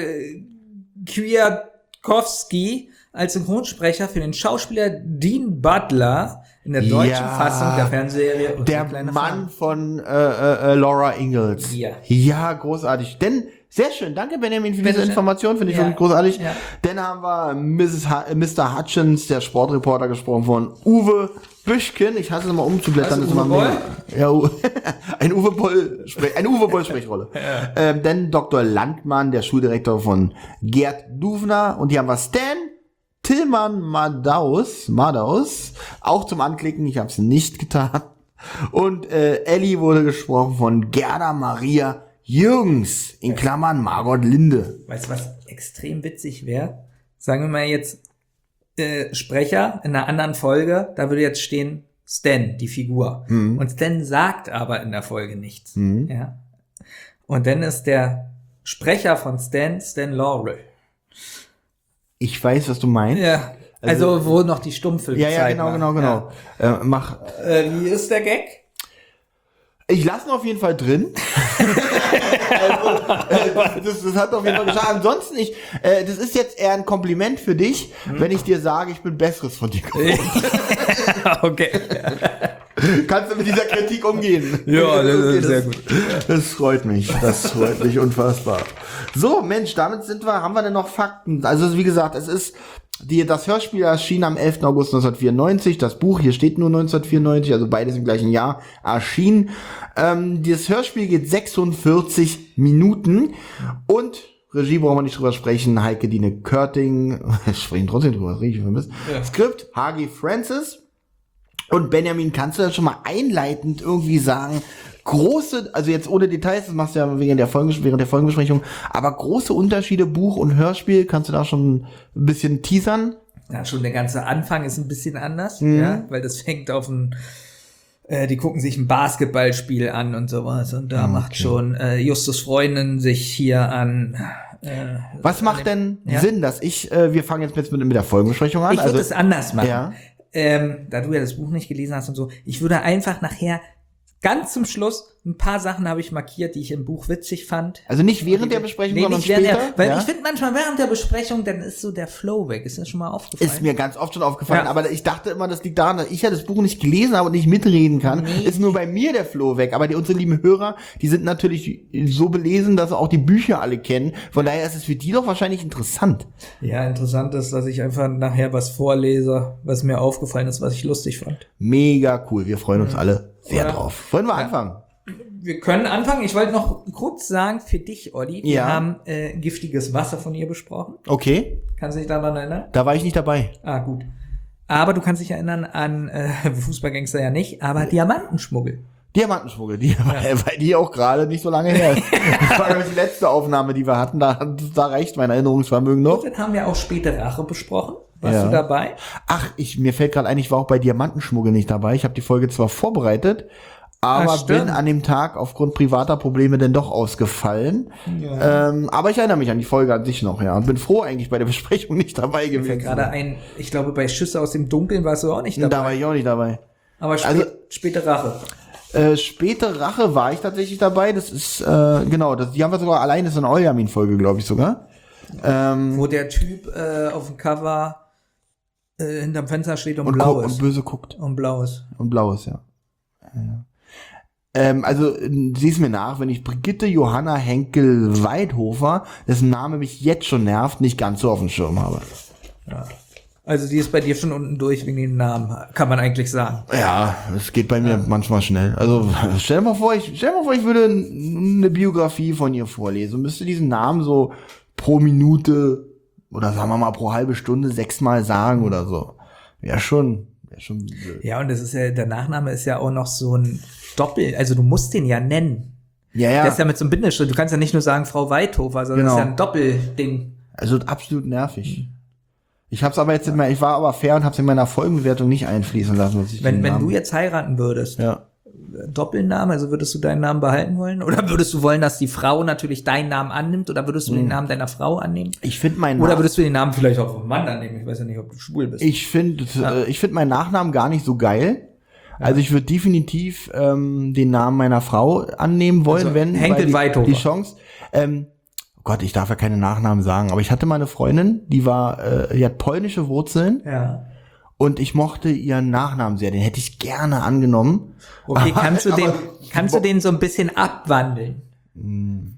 Kwiatkowski als Synchronsprecher für den Schauspieler Dean Butler in der deutschen Ja, Fassung der Fernsehserie und Der kleine Mann von äh, äh, Laura Ingalls. Ja. Ja, großartig. Denn, sehr schön, danke Benjamin für diese Bitte schön. Information, finde ich Ja. wirklich großartig. Ja. Dann haben wir Misses Ha- Mister Hutchins, der Sportreporter, gesprochen von Uwe Büschken. Ich hasse es mal umzublättern. Also ist immer Uwe mehr. Ja, U- ein Uwe Boll, Sprech- eine Uwe Boll Sprechrolle. ja. ähm, dann Doktor Landmann, der Schuldirektor von Gerd Duvner. Und hier haben wir Stan Tillmann Madaus, Madaus, auch zum Anklicken, ich habe es nicht getan. Und äh, Ellie wurde gesprochen von Gerda Maria Jürgens, in Klammern Margot Linde. Weißt du, was extrem witzig wäre? Sagen wir mal jetzt äh, Sprecher in einer anderen Folge, da würde jetzt stehen Stan, die Figur. Mhm. Und Stan sagt aber in der Folge nichts. Mhm. Ja. Und dann ist der Sprecher von Stan, Stan Laurel. Ich weiß, was du meinst. Ja. Also, also wo noch die Stummfilme Ja, ja, genau, genau, genau. Ja. Äh, mach. Äh, wie ist der Gag? Ich lasse ihn auf jeden Fall drin. also, äh, das, das hat auf jeden Fall geschafft. Ansonsten, ich, äh, das ist jetzt eher ein Kompliment für dich, hm. wenn ich dir sage, ich bin Besseres von dir geworden. Okay. Kannst du mit dieser Kritik umgehen? Ja, das okay, ist sehr das, gut. Das freut mich. Das freut mich unfassbar. So, Mensch, damit sind wir, haben wir denn noch Fakten? Also, wie gesagt, es ist, die, das Hörspiel erschien am elften August neunzehnhundertvierundneunzig. Das Buch, hier steht nur neunzehnhundertvierundneunzig, also beides im gleichen Jahr erschienen. Ähm, dieses Hörspiel geht sechsundvierzig Minuten und Regie brauchen wir nicht drüber sprechen. Heike Dine Körting, sprechen trotzdem drüber, richtig vermisst. Ja. Skript, H G Francis. Und Benjamin, kannst du dann schon mal einleitend irgendwie sagen, große, also jetzt ohne Details, das machst du ja wegen der Folgen, während der Folgenbesprechung, aber große Unterschiede Buch und Hörspiel, kannst du da schon ein bisschen teasern? Ja, schon der ganze Anfang ist ein bisschen anders, mhm. ja, weil das fängt auf ein, äh, die gucken sich ein Basketballspiel an und sowas und da okay. macht schon äh, Justus Freundin sich hier an. Äh, Was macht denn ja? Sinn, dass ich, äh, wir fangen jetzt mit, mit der Folgenbesprechung an? Ich würde es also, anders machen. Ja. Ähm, da du ja das Buch nicht gelesen hast und so, ich würde einfach nachher ganz zum Schluss, ein paar Sachen habe ich markiert, die ich im Buch witzig fand. Also nicht während der Besprechung, nee, sondern nicht später? Der, weil ja? ich finde manchmal während der Besprechung, dann ist so der Flow weg. Ist das schon mal aufgefallen? Ist mir ganz oft schon aufgefallen, ja. aber ich dachte immer, das liegt daran, dass ich ja das Buch nicht gelesen habe und nicht mitreden kann. Nee. Ist nur bei mir der Flow weg. Aber die, unsere lieben Hörer, die sind natürlich so belesen, dass sie auch die Bücher alle kennen. Von daher ist es für die doch wahrscheinlich interessant. Ja, interessant ist, dass ich einfach nachher was vorlese, was mir aufgefallen ist, was ich lustig fand. Mega cool. Wir freuen uns mhm. alle sehr ja. drauf. Wollen wir ja. anfangen? Wir können anfangen. Ich wollte noch kurz sagen, für dich, Olli, wir ja. haben äh, giftiges Wasser von ihr besprochen. Okay. Kannst du dich daran erinnern? Da war ich nicht dabei. Ah, gut. Aber du kannst dich erinnern an äh, Fußballgangster ja nicht, aber Diamantenschmuggel. Diamantenschmuggel, die, ja. weil die auch gerade nicht so lange her ist. Das war die letzte Aufnahme, die wir hatten. Da, da reicht mein Erinnerungsvermögen noch. Und dann haben wir auch späte Rache besprochen. Warst ja. du dabei? Ach, ich mir fällt gerade ein, ich war auch bei Diamantenschmuggel nicht dabei. Ich habe die Folge zwar vorbereitet, aber Ach, bin an dem Tag aufgrund privater Probleme denn doch ausgefallen. Ja. Ähm, aber ich erinnere mich an die Folge an sich noch, ja. Und bin froh eigentlich bei der Besprechung nicht dabei gewesen. Mir fällt gerade ein, ich glaube bei Schüsse aus dem Dunkeln warst du auch nicht dabei. Da war ich auch nicht dabei. Aber spät, also, späte Rache. Äh, späte Rache war ich tatsächlich dabei. Das ist, äh, genau, das, die haben wir sogar alleine, das ist eine Oljamin-Folge, glaube ich sogar. Ähm, Wo der Typ äh, auf dem Cover äh, hinterm Fenster steht und, und blau ist. Und böse guckt. Und blau ist. Und blau ist, ja. ja. Ähm, also, sieh's mir nach, wenn ich Brigitte Johanna Henkel-Weidhofer, dessen Name mich jetzt schon nervt, nicht ganz so auf dem Schirm habe. Ja. Also die ist bei dir schon unten durch wegen dem Namen, kann man eigentlich sagen. Ja, es geht bei mir ja. manchmal schnell. Also stell dir mal vor, ich stell dir mal vor, ich würde eine Biografie von ihr vorlesen und müsste diesen Namen so pro Minute oder sagen wir mal pro halbe Stunde sechsmal sagen oder so. Ja schon, ja schon blöd. Ja, und das ist ja, der Nachname ist ja auch noch so ein Doppel, also du musst den ja nennen. Ja, ja. Der ist ja mit so einem Bindestrich, du kannst ja nicht nur sagen Frau Weidhofer, sondern genau. Das ist ja ein Doppelding. Also absolut nervig. Ich hab's aber jetzt immer, ich war aber fair und hab's in meiner Folgenbewertung nicht einfließen lassen. Was ich wenn wenn du jetzt heiraten würdest, ja. Doppelnamen? Also würdest du deinen Namen behalten wollen? Oder würdest du wollen, dass die Frau natürlich deinen Namen annimmt? Oder würdest du hm. den Namen deiner Frau annehmen? Ich finde meinen Oder würdest du den Namen vielleicht auch vom Mann annehmen? Ich weiß ja nicht, ob du schwul bist. Ich finde ja. äh, ich finde meinen Nachnamen gar nicht so geil. Ja. Also ich würde definitiv ähm, den Namen meiner Frau annehmen wollen, also, wenn hängt weil in Weithofer. Die Chance. Ähm, oh Gott, ich darf ja keine Nachnamen sagen, aber ich hatte mal eine Freundin, die war, äh, die hat polnische Wurzeln. Ja. Und ich mochte ihren Nachnamen sehr, den hätte ich gerne angenommen. Okay, kannst du den, kannst du den so ein bisschen abwandeln? Hm.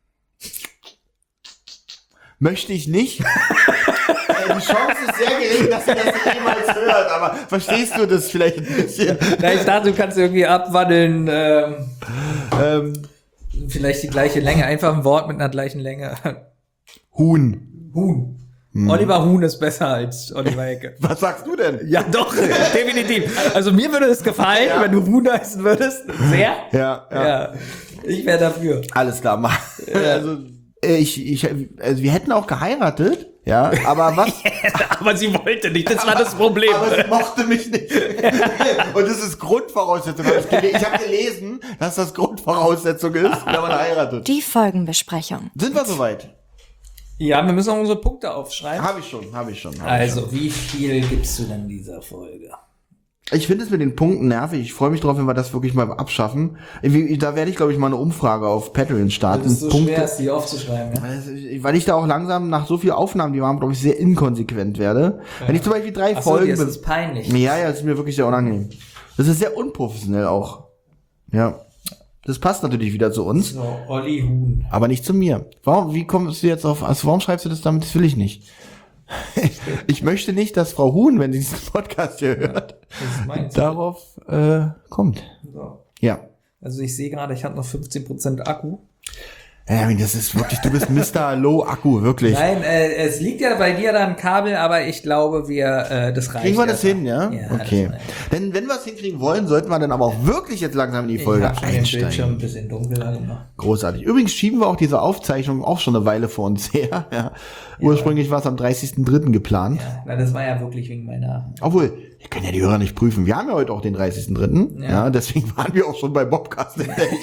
Möchte ich nicht. Die Chance ist sehr gering, dass sie das jemals hört, aber verstehst du das vielleicht ein bisschen? Ja, ich dachte, du kannst irgendwie abwandeln, ähm, ähm, vielleicht die gleiche Länge, einfach ein Wort mit einer gleichen Länge. Huhn. Huhn. Hm. Oliver Huhn ist besser als Oliver Hecke. Was sagst du denn? Ja, doch, definitiv. Also mir würde es gefallen, ja. wenn du Huhn heißen würdest. Sehr. Ja, ja. ja. Ich wäre dafür. Alles klar, mach. Ja. Also, ich, ich, also wir hätten auch geheiratet. Ja, aber was? aber sie wollte nicht, das war das Problem. Aber sie mochte mich nicht. Und das ist Grundvoraussetzung. Ich habe gelesen, dass das Grundvoraussetzung ist, wenn man heiratet. Die Folgenbesprechung. Sind wir soweit? Ja, wir müssen auch unsere Punkte aufschreiben. Habe ich schon, habe ich schon. Hab also, ich schon. Wie viel gibst du denn dieser Folge? Ich finde es mit den Punkten nervig. Ich freue mich drauf, wenn wir das wirklich mal abschaffen. Da werde ich, glaube ich, mal eine Umfrage auf Patreon starten. Das ist so Punkte, schwer, die aufzuschreiben. Ja? Weil ich da auch langsam nach so viel Aufnahmen, die waren, glaube ich, sehr inkonsequent werde. Ja. Wenn ich zum Beispiel drei Ach so, Folgen... Das ist peinlich. Ja, ja, das ist mir wirklich sehr unangenehm. Das ist sehr unprofessionell auch. Ja. Das passt natürlich wieder zu uns. So, Olli Huhn. Aber nicht zu mir. Warum, wie kommst du jetzt auf, also warum schreibst du das damit? Das will ich nicht. Ich möchte nicht, dass Frau Huhn, wenn sie diesen Podcast hier hört, darauf äh, kommt. So. Ja. Also ich sehe gerade, ich habe noch fünfzehn Prozent Akku. Ja, das ist wirklich, du bist Mister Low Akku, wirklich. Nein, äh, es liegt ja bei dir da ein Kabel, aber ich glaube, wir, äh, das reicht. Kriegen wir das hin, ja? ja okay. Denn wenn wir es hinkriegen wollen, sollten wir dann aber auch wirklich jetzt langsam in die Folge ich hab schon einsteigen. Den Bildschirm ein bisschen dunkel gemacht. Großartig. Übrigens schieben wir auch diese Aufzeichnung auch schon eine Weile vor uns her. Ja. Ja. Ursprünglich war es am dreißigsten dritten geplant. Ja, na, das war ja wirklich wegen meiner... Obwohl, wir können ja die Hörer nicht prüfen. Wir haben ja heute auch den dreißigsten dritten Ja. ja, deswegen waren wir auch schon bei Bobcast.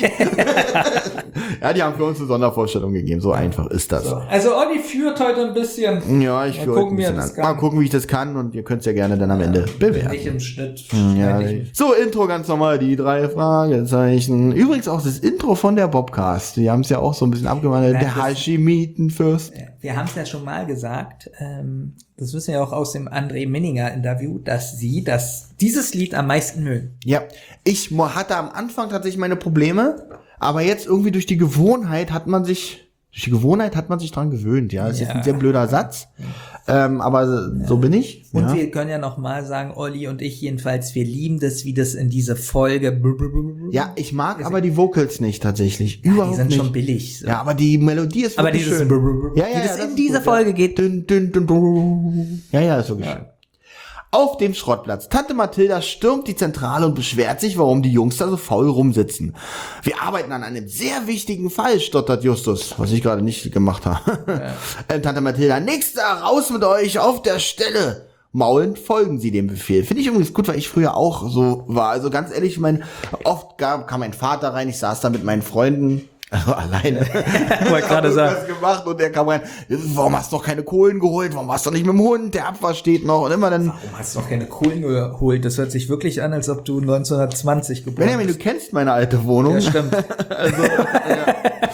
Ja, die haben für uns eine Sondervorstellung gegeben. So einfach ist das. So. Also Olli führt heute ein bisschen. Ja, ich führe heute ein bisschen an. Mal gucken, wie ich das kann. Und ihr könnt es ja gerne dann am ja, Ende bewerten. Nicht im Schnitt. Ja, so, Intro ganz normal. Die drei Fragezeichen. Übrigens auch das Intro von der Bobcast. Die haben es ja auch so ein bisschen abgewandelt. Ja, der Hashimitenfürst. Wir haben es ja schon mal gesagt. Ähm, das wissen wir auch aus dem André Minninger Interview, dass sie das, dieses Lied am meisten mögen. Ja, ich hatte am Anfang tatsächlich meine Probleme. Aber jetzt irgendwie durch die Gewohnheit hat man sich, durch die Gewohnheit hat man sich dran gewöhnt, ja. Das ja. ist ein sehr blöder Satz. Ähm, aber ja. so bin ich. Und ja. wir können ja noch mal sagen, Olli und ich jedenfalls, wir lieben das, wie das in diese Folge. Ja, ich mag aber die Vocals nicht tatsächlich. Ja, überhaupt die sind nicht. schon billig. So. Ja, aber die Melodie ist aber wirklich dieses schön. Ja, ja, wie das, das in dieser Folge geht. Dün, dün, dün, dün. Ja, ja, ist wirklich ja. schön. Auf dem Schrottplatz. Tante Mathilda stürmt die Zentrale und beschwert sich, warum die Jungs da so faul rumsitzen. Wir arbeiten an einem sehr wichtigen Fall, stottert Justus, was ich gerade nicht gemacht habe. Ja. ähm, Tante Mathilda, nix da, raus mit euch, auf der Stelle. Maulend folgen sie dem Befehl. Finde ich übrigens gut, weil ich früher auch so war. Also ganz ehrlich, ich meine, oft gab, kam mein Vater rein, ich saß da mit meinen Freunden. Also alleine. Wollte gerade sagen. Was gemacht und der kam rein. Warum hast du noch keine Kohlen geholt? Warum warst du nicht mit dem Hund? Der Abwasch steht noch und immer dann. Warum hast du noch keine Kohlen geholt? Das hört sich wirklich an, als ob du neunzehnhundertzwanzig geboren bist. Benjamin, du kennst meine alte Wohnung. Ja, stimmt. Also, ja.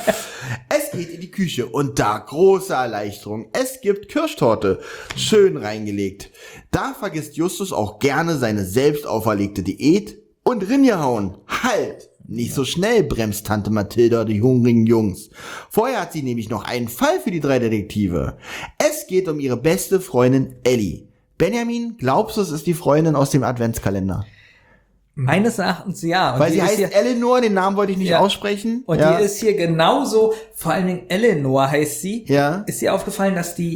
Es geht in die Küche und da große Erleichterung. Es gibt Kirschtorte. Schön reingelegt. Da vergisst Justus auch gerne seine selbst auferlegte Diät und Rinjehauen. Halt! Nicht so schnell, bremst Tante Mathilda die hungrigen Jungs. Vorher hat sie nämlich noch einen Fall für die drei Detektive. Es geht um ihre beste Freundin Ellie. Benjamin, glaubst du, es ist die Freundin aus dem Adventskalender? Meines Erachtens ja. Und weil sie heißt hier, Eleanor, den Namen wollte ich nicht ja. aussprechen. Und ja. die ist hier genauso, vor allen Dingen Eleanor heißt sie. Ja. Ist dir aufgefallen, dass die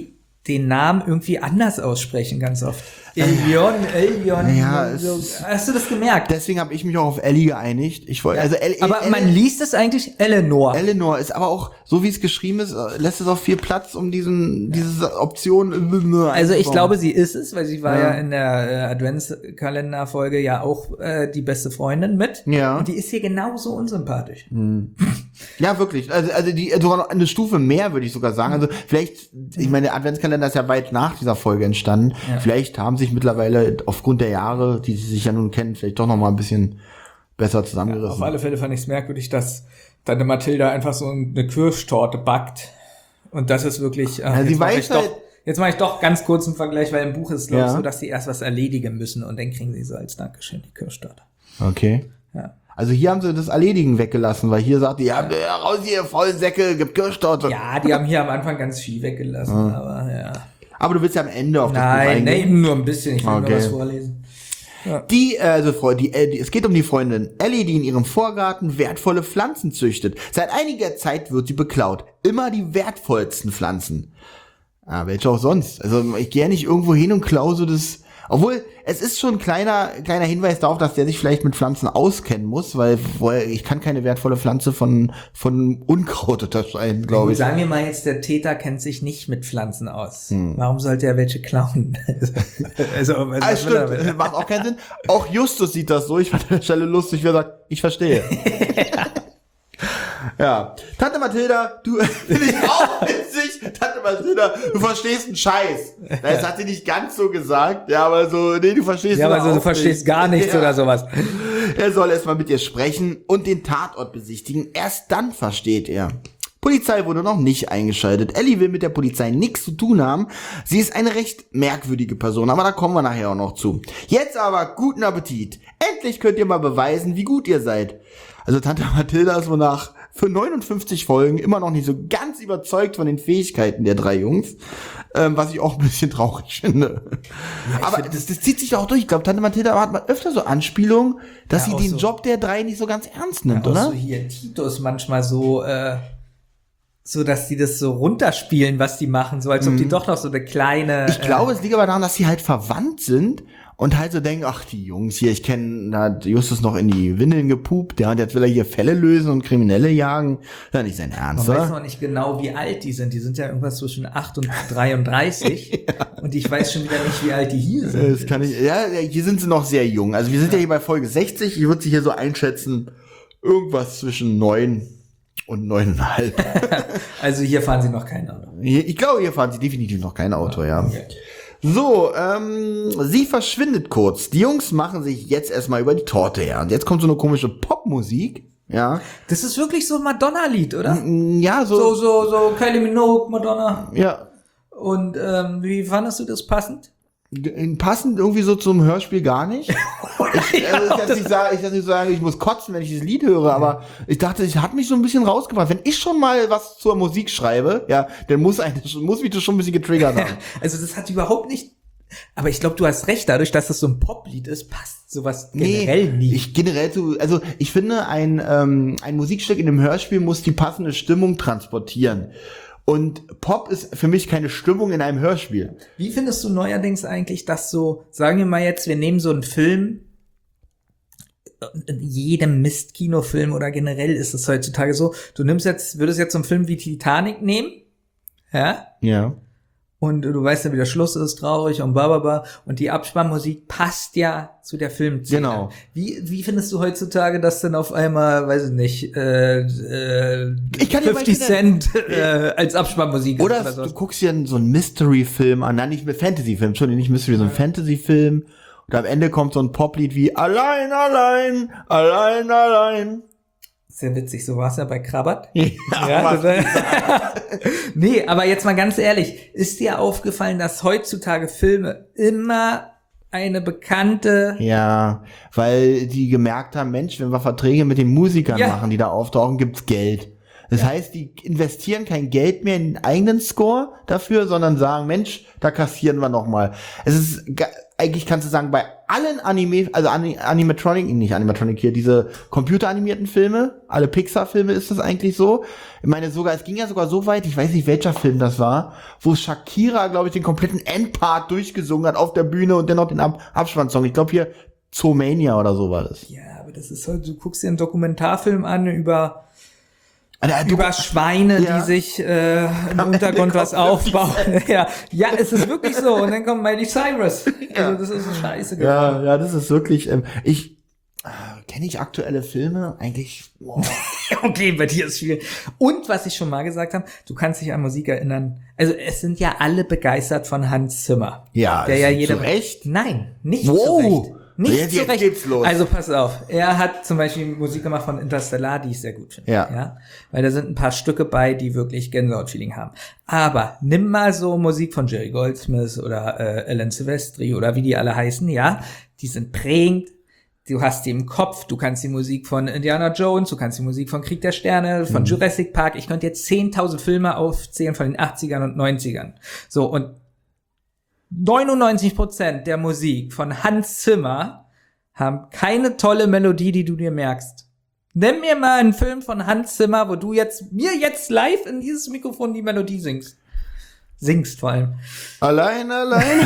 den Namen irgendwie anders aussprechen, ganz oft. Elion, Elion. Ja, so. Hast du das gemerkt? Deswegen habe ich mich auch auf Ellie geeinigt. Ich wollte, Ja, also El aber El man liest es eigentlich Eleanor. Eleanor ist aber auch, so wie es geschrieben ist, lässt es auch viel Platz, um diesen, diese Option. Also ich glaube, sie ist es, weil sie war ja, Ja. in der äh, Adventskalender-Folge ja auch äh, die beste Freundin mit. Ja. Und die ist hier genauso unsympathisch. Ja, wirklich. Also, also die sogar noch eine Stufe mehr, würde ich sogar sagen. Also vielleicht, ich meine, der Adventskalender ist ja weit nach dieser Folge entstanden. Ja. Vielleicht haben sich mittlerweile aufgrund der Jahre, die sie sich ja nun kennen, vielleicht doch noch mal ein bisschen besser zusammengerissen. Auf alle Fälle fand ich es merkwürdig, dass Tante Mathilda einfach so eine Kirschtorte backt. Und das ist wirklich. Äh, Ja, sie jetzt mach weiß ich doch, halt- jetzt mache ich doch ganz kurz einen Vergleich, weil im Buch ist es glaube ich Ja. so, dass sie erst was erledigen müssen und dann kriegen sie so als Dankeschön die Kirschtorte. Okay. Ja. Also hier haben sie das Erledigen weggelassen, weil hier sagt die, ja, raus hier, vollen Säcke, gibt Kirschtorte. Ja, die haben hier am Anfang ganz viel weggelassen, aber ja. Aber du willst ja am Ende auf das Buch Nein, eingehen. nein, nur ein bisschen. Ich will Okay. nur was vorlesen. Die, äh, also Frau, die, äh, die, es geht um die Freundin Ellie, die in ihrem Vorgarten wertvolle Pflanzen züchtet. Seit einiger Zeit wird sie beklaut. Immer die wertvollsten Pflanzen. Ah, welche auch sonst. Also ich gehe ja nicht irgendwo hin und klaue so das. Obwohl, es ist schon ein kleiner, kleiner Hinweis darauf, dass der sich vielleicht mit Pflanzen auskennen muss, weil weil ich kann keine wertvolle Pflanze von, von Unkraut unterscheiden, glaube ich. Sagen wir mal jetzt, der Täter kennt sich nicht mit Pflanzen aus. Warum sollte er welche klauen? also, also Ah, was will er stimmt, damit? macht auch keinen Sinn. Auch Justus sieht das so. Ich fand an der Stelle lustig, wer sagt, ich verstehe. Ja. Tante Mathilda, du, finde ich auch witzig. Tante Mathilda, du verstehst einen Scheiß. Das hat sie nicht ganz so gesagt. Ja, aber so, nee, du verstehst Ja, aber aber so, du auch verstehst nicht. gar nichts Ja. oder sowas. Er soll erstmal mit ihr sprechen und den Tatort besichtigen. Erst dann versteht er. Polizei wurde noch nicht eingeschaltet. Ellie will mit der Polizei nichts zu tun haben. Sie ist eine recht merkwürdige Person, aber da kommen wir nachher auch noch zu. Jetzt aber guten Appetit. Endlich könnt ihr mal beweisen, wie gut ihr seid. Also Tante Mathilda ist wohl nach für neunundfünfzig Folgen immer noch nicht so ganz überzeugt von den Fähigkeiten der drei Jungs, ähm, was ich auch ein bisschen traurig finde. Aber das, das zieht sich auch durch. Ich glaube, Tante Mathilda hat mal öfter so Anspielungen, dass Ja, sie auch den so. Job der drei nicht so ganz ernst nimmt, Auch oder? so hier Titus manchmal so, äh, so dass die das so runterspielen, was die machen, so als ob die doch noch so eine kleine. Ich glaube, es liegt aber daran, dass sie halt verwandt sind und halt so denken, ach, die Jungs hier, ich kenne, da hat Justus noch in die Windeln gepupt, ja, und jetzt will er hier Fälle lösen und Kriminelle jagen. Das ist nicht sein Ernst, Man weiß oder? noch nicht genau, wie alt die sind. Die sind ja irgendwas zwischen acht und dreiunddreißig. Und ich weiß schon wieder nicht, wie alt die hier sind. Das kann ich, ja, hier sind sie noch sehr jung. Also wir sind ja, hier bei Folge sechzig, ich würde sie hier so einschätzen, irgendwas zwischen neun und neuneinhalb. Also hier fahren sie noch kein Auto. Ich glaube, hier fahren sie definitiv noch kein Auto, ja. Okay. So, ähm, sie verschwindet kurz. Die Jungs machen sich jetzt erstmal über die Torte her. Und jetzt kommt so eine komische Popmusik, ja. Das ist wirklich so ein Madonna-Lied, oder? Ja, So, so, so Kylie Minogue, Madonna. Ja, Und ähm, wie fandest du das passend? passend irgendwie so zum Hörspiel gar nicht. Ich, also ich, jetzt nicht sagen, ich, jetzt nicht sagen, ich muss kotzen, wenn ich dieses Lied höre, aber ich dachte, ich hat mich so ein bisschen rausgebracht. Wenn ich schon mal was zur Musik schreibe, ja, dann muss eigentlich schon, muss mich das schon ein bisschen getriggert haben. Also das hat überhaupt nicht. Aber ich glaube, du hast recht, dadurch, dass das so ein Poplied ist, passt sowas generell nee, nie. Ich generell zu, also ich finde, ein, ähm, ein Musikstück in einem Hörspiel muss die passende Stimmung transportieren. Und Pop ist für mich keine Stimmung in einem Hörspiel. Wie findest du neuerdings eigentlich, dass so, sagen wir mal jetzt, wir nehmen so einen Film, in jedem Mist-Kinofilm oder generell ist es heutzutage so, du nimmst jetzt, würdest jetzt so einen Film wie Titanic nehmen, ja, Ja. und du weißt ja, wie der Schluss ist, traurig und bababa, und die Abspannmusik passt ja zu der Filmszene. Genau. Wie, wie findest du heutzutage, dass dann auf einmal, weiß ich nicht, äh, äh, Ich kann dir fünfzig mal- Cent äh, als Abspannmusik Oder, ist du guckst dir so einen Mystery-Film an, nein, nicht mit Fantasy-Film, Entschuldigung, nicht Mystery, so ein Fantasy-Film. Und am Ende kommt so ein Poplied wie Allein, allein, allein, allein. Sehr witzig, so war es ja bei Krabbert. Ja, Ja, was- das, nee, aber jetzt mal ganz ehrlich, ist dir aufgefallen, dass heutzutage Filme immer eine bekannte, Ja, weil die gemerkt haben, Mensch, wenn wir Verträge mit den Musikern Ja. machen, die da auftauchen, gibt's Geld. Das Ja. heißt, die investieren kein Geld mehr in den eigenen Score dafür, sondern sagen, Mensch, da kassieren wir nochmal. Es ist, ga- eigentlich kannst du sagen, bei allen Anime, also Ani- Animatronic, nicht Animatronic hier, diese computeranimierten Filme, alle Pixar-Filme ist das eigentlich so. Ich meine sogar, es ging ja sogar so weit, ich weiß nicht, welcher Film das war, wo Shakira, glaube ich, den kompletten Endpart durchgesungen hat auf der Bühne und dann noch den Ab- Abspannsong. Ich glaube hier Zoomania oder so war das. Ja, aber das ist halt, du guckst dir einen Dokumentarfilm an über Alter, du- über Schweine, Ja. die sich äh, im Am Untergrund Ende was kommt aufbauen. ja, ja, es ist wirklich so. Und dann kommt Miley Cyrus. Ja. Also das ist so scheiße geworden. Ja, ja, das ist wirklich, ähm, ich, äh, kenne ich aktuelle Filme? Eigentlich, boah. Okay, bei dir ist viel. Und was ich schon mal gesagt habe, du kannst dich an Musik erinnern. Also es sind ja alle begeistert von Hans Zimmer. Ja, der ist ja zu jeder. Recht? Nein, nicht Wow. zu Recht. Nicht Jetzt- zu jetzt Recht. geht's los. Also pass auf. Er hat zum Beispiel Musik gemacht von Interstellar, die ich sehr gut finde. Ja. ja. Weil da sind ein paar Stücke bei, die wirklich Gänsehaut-Feeling haben. Aber nimm mal so Musik von Jerry Goldsmith oder äh, Alan Silvestri oder wie die alle heißen, ja. Die sind prägend. Du hast die im Kopf, du kannst die Musik von Indiana Jones, du kannst die Musik von Krieg der Sterne, von Mhm. Jurassic Park. Ich könnte jetzt zehntausend Filme aufzählen von den achtzigern und neunzigern. So, und neunundneunzig Prozent der Musik von Hans Zimmer haben keine tolle Melodie, die du dir merkst. Nimm mir mal einen Film von Hans Zimmer, wo du jetzt mir jetzt live in dieses Mikrofon die Melodie singst. Singst vor allem. Allein, allein.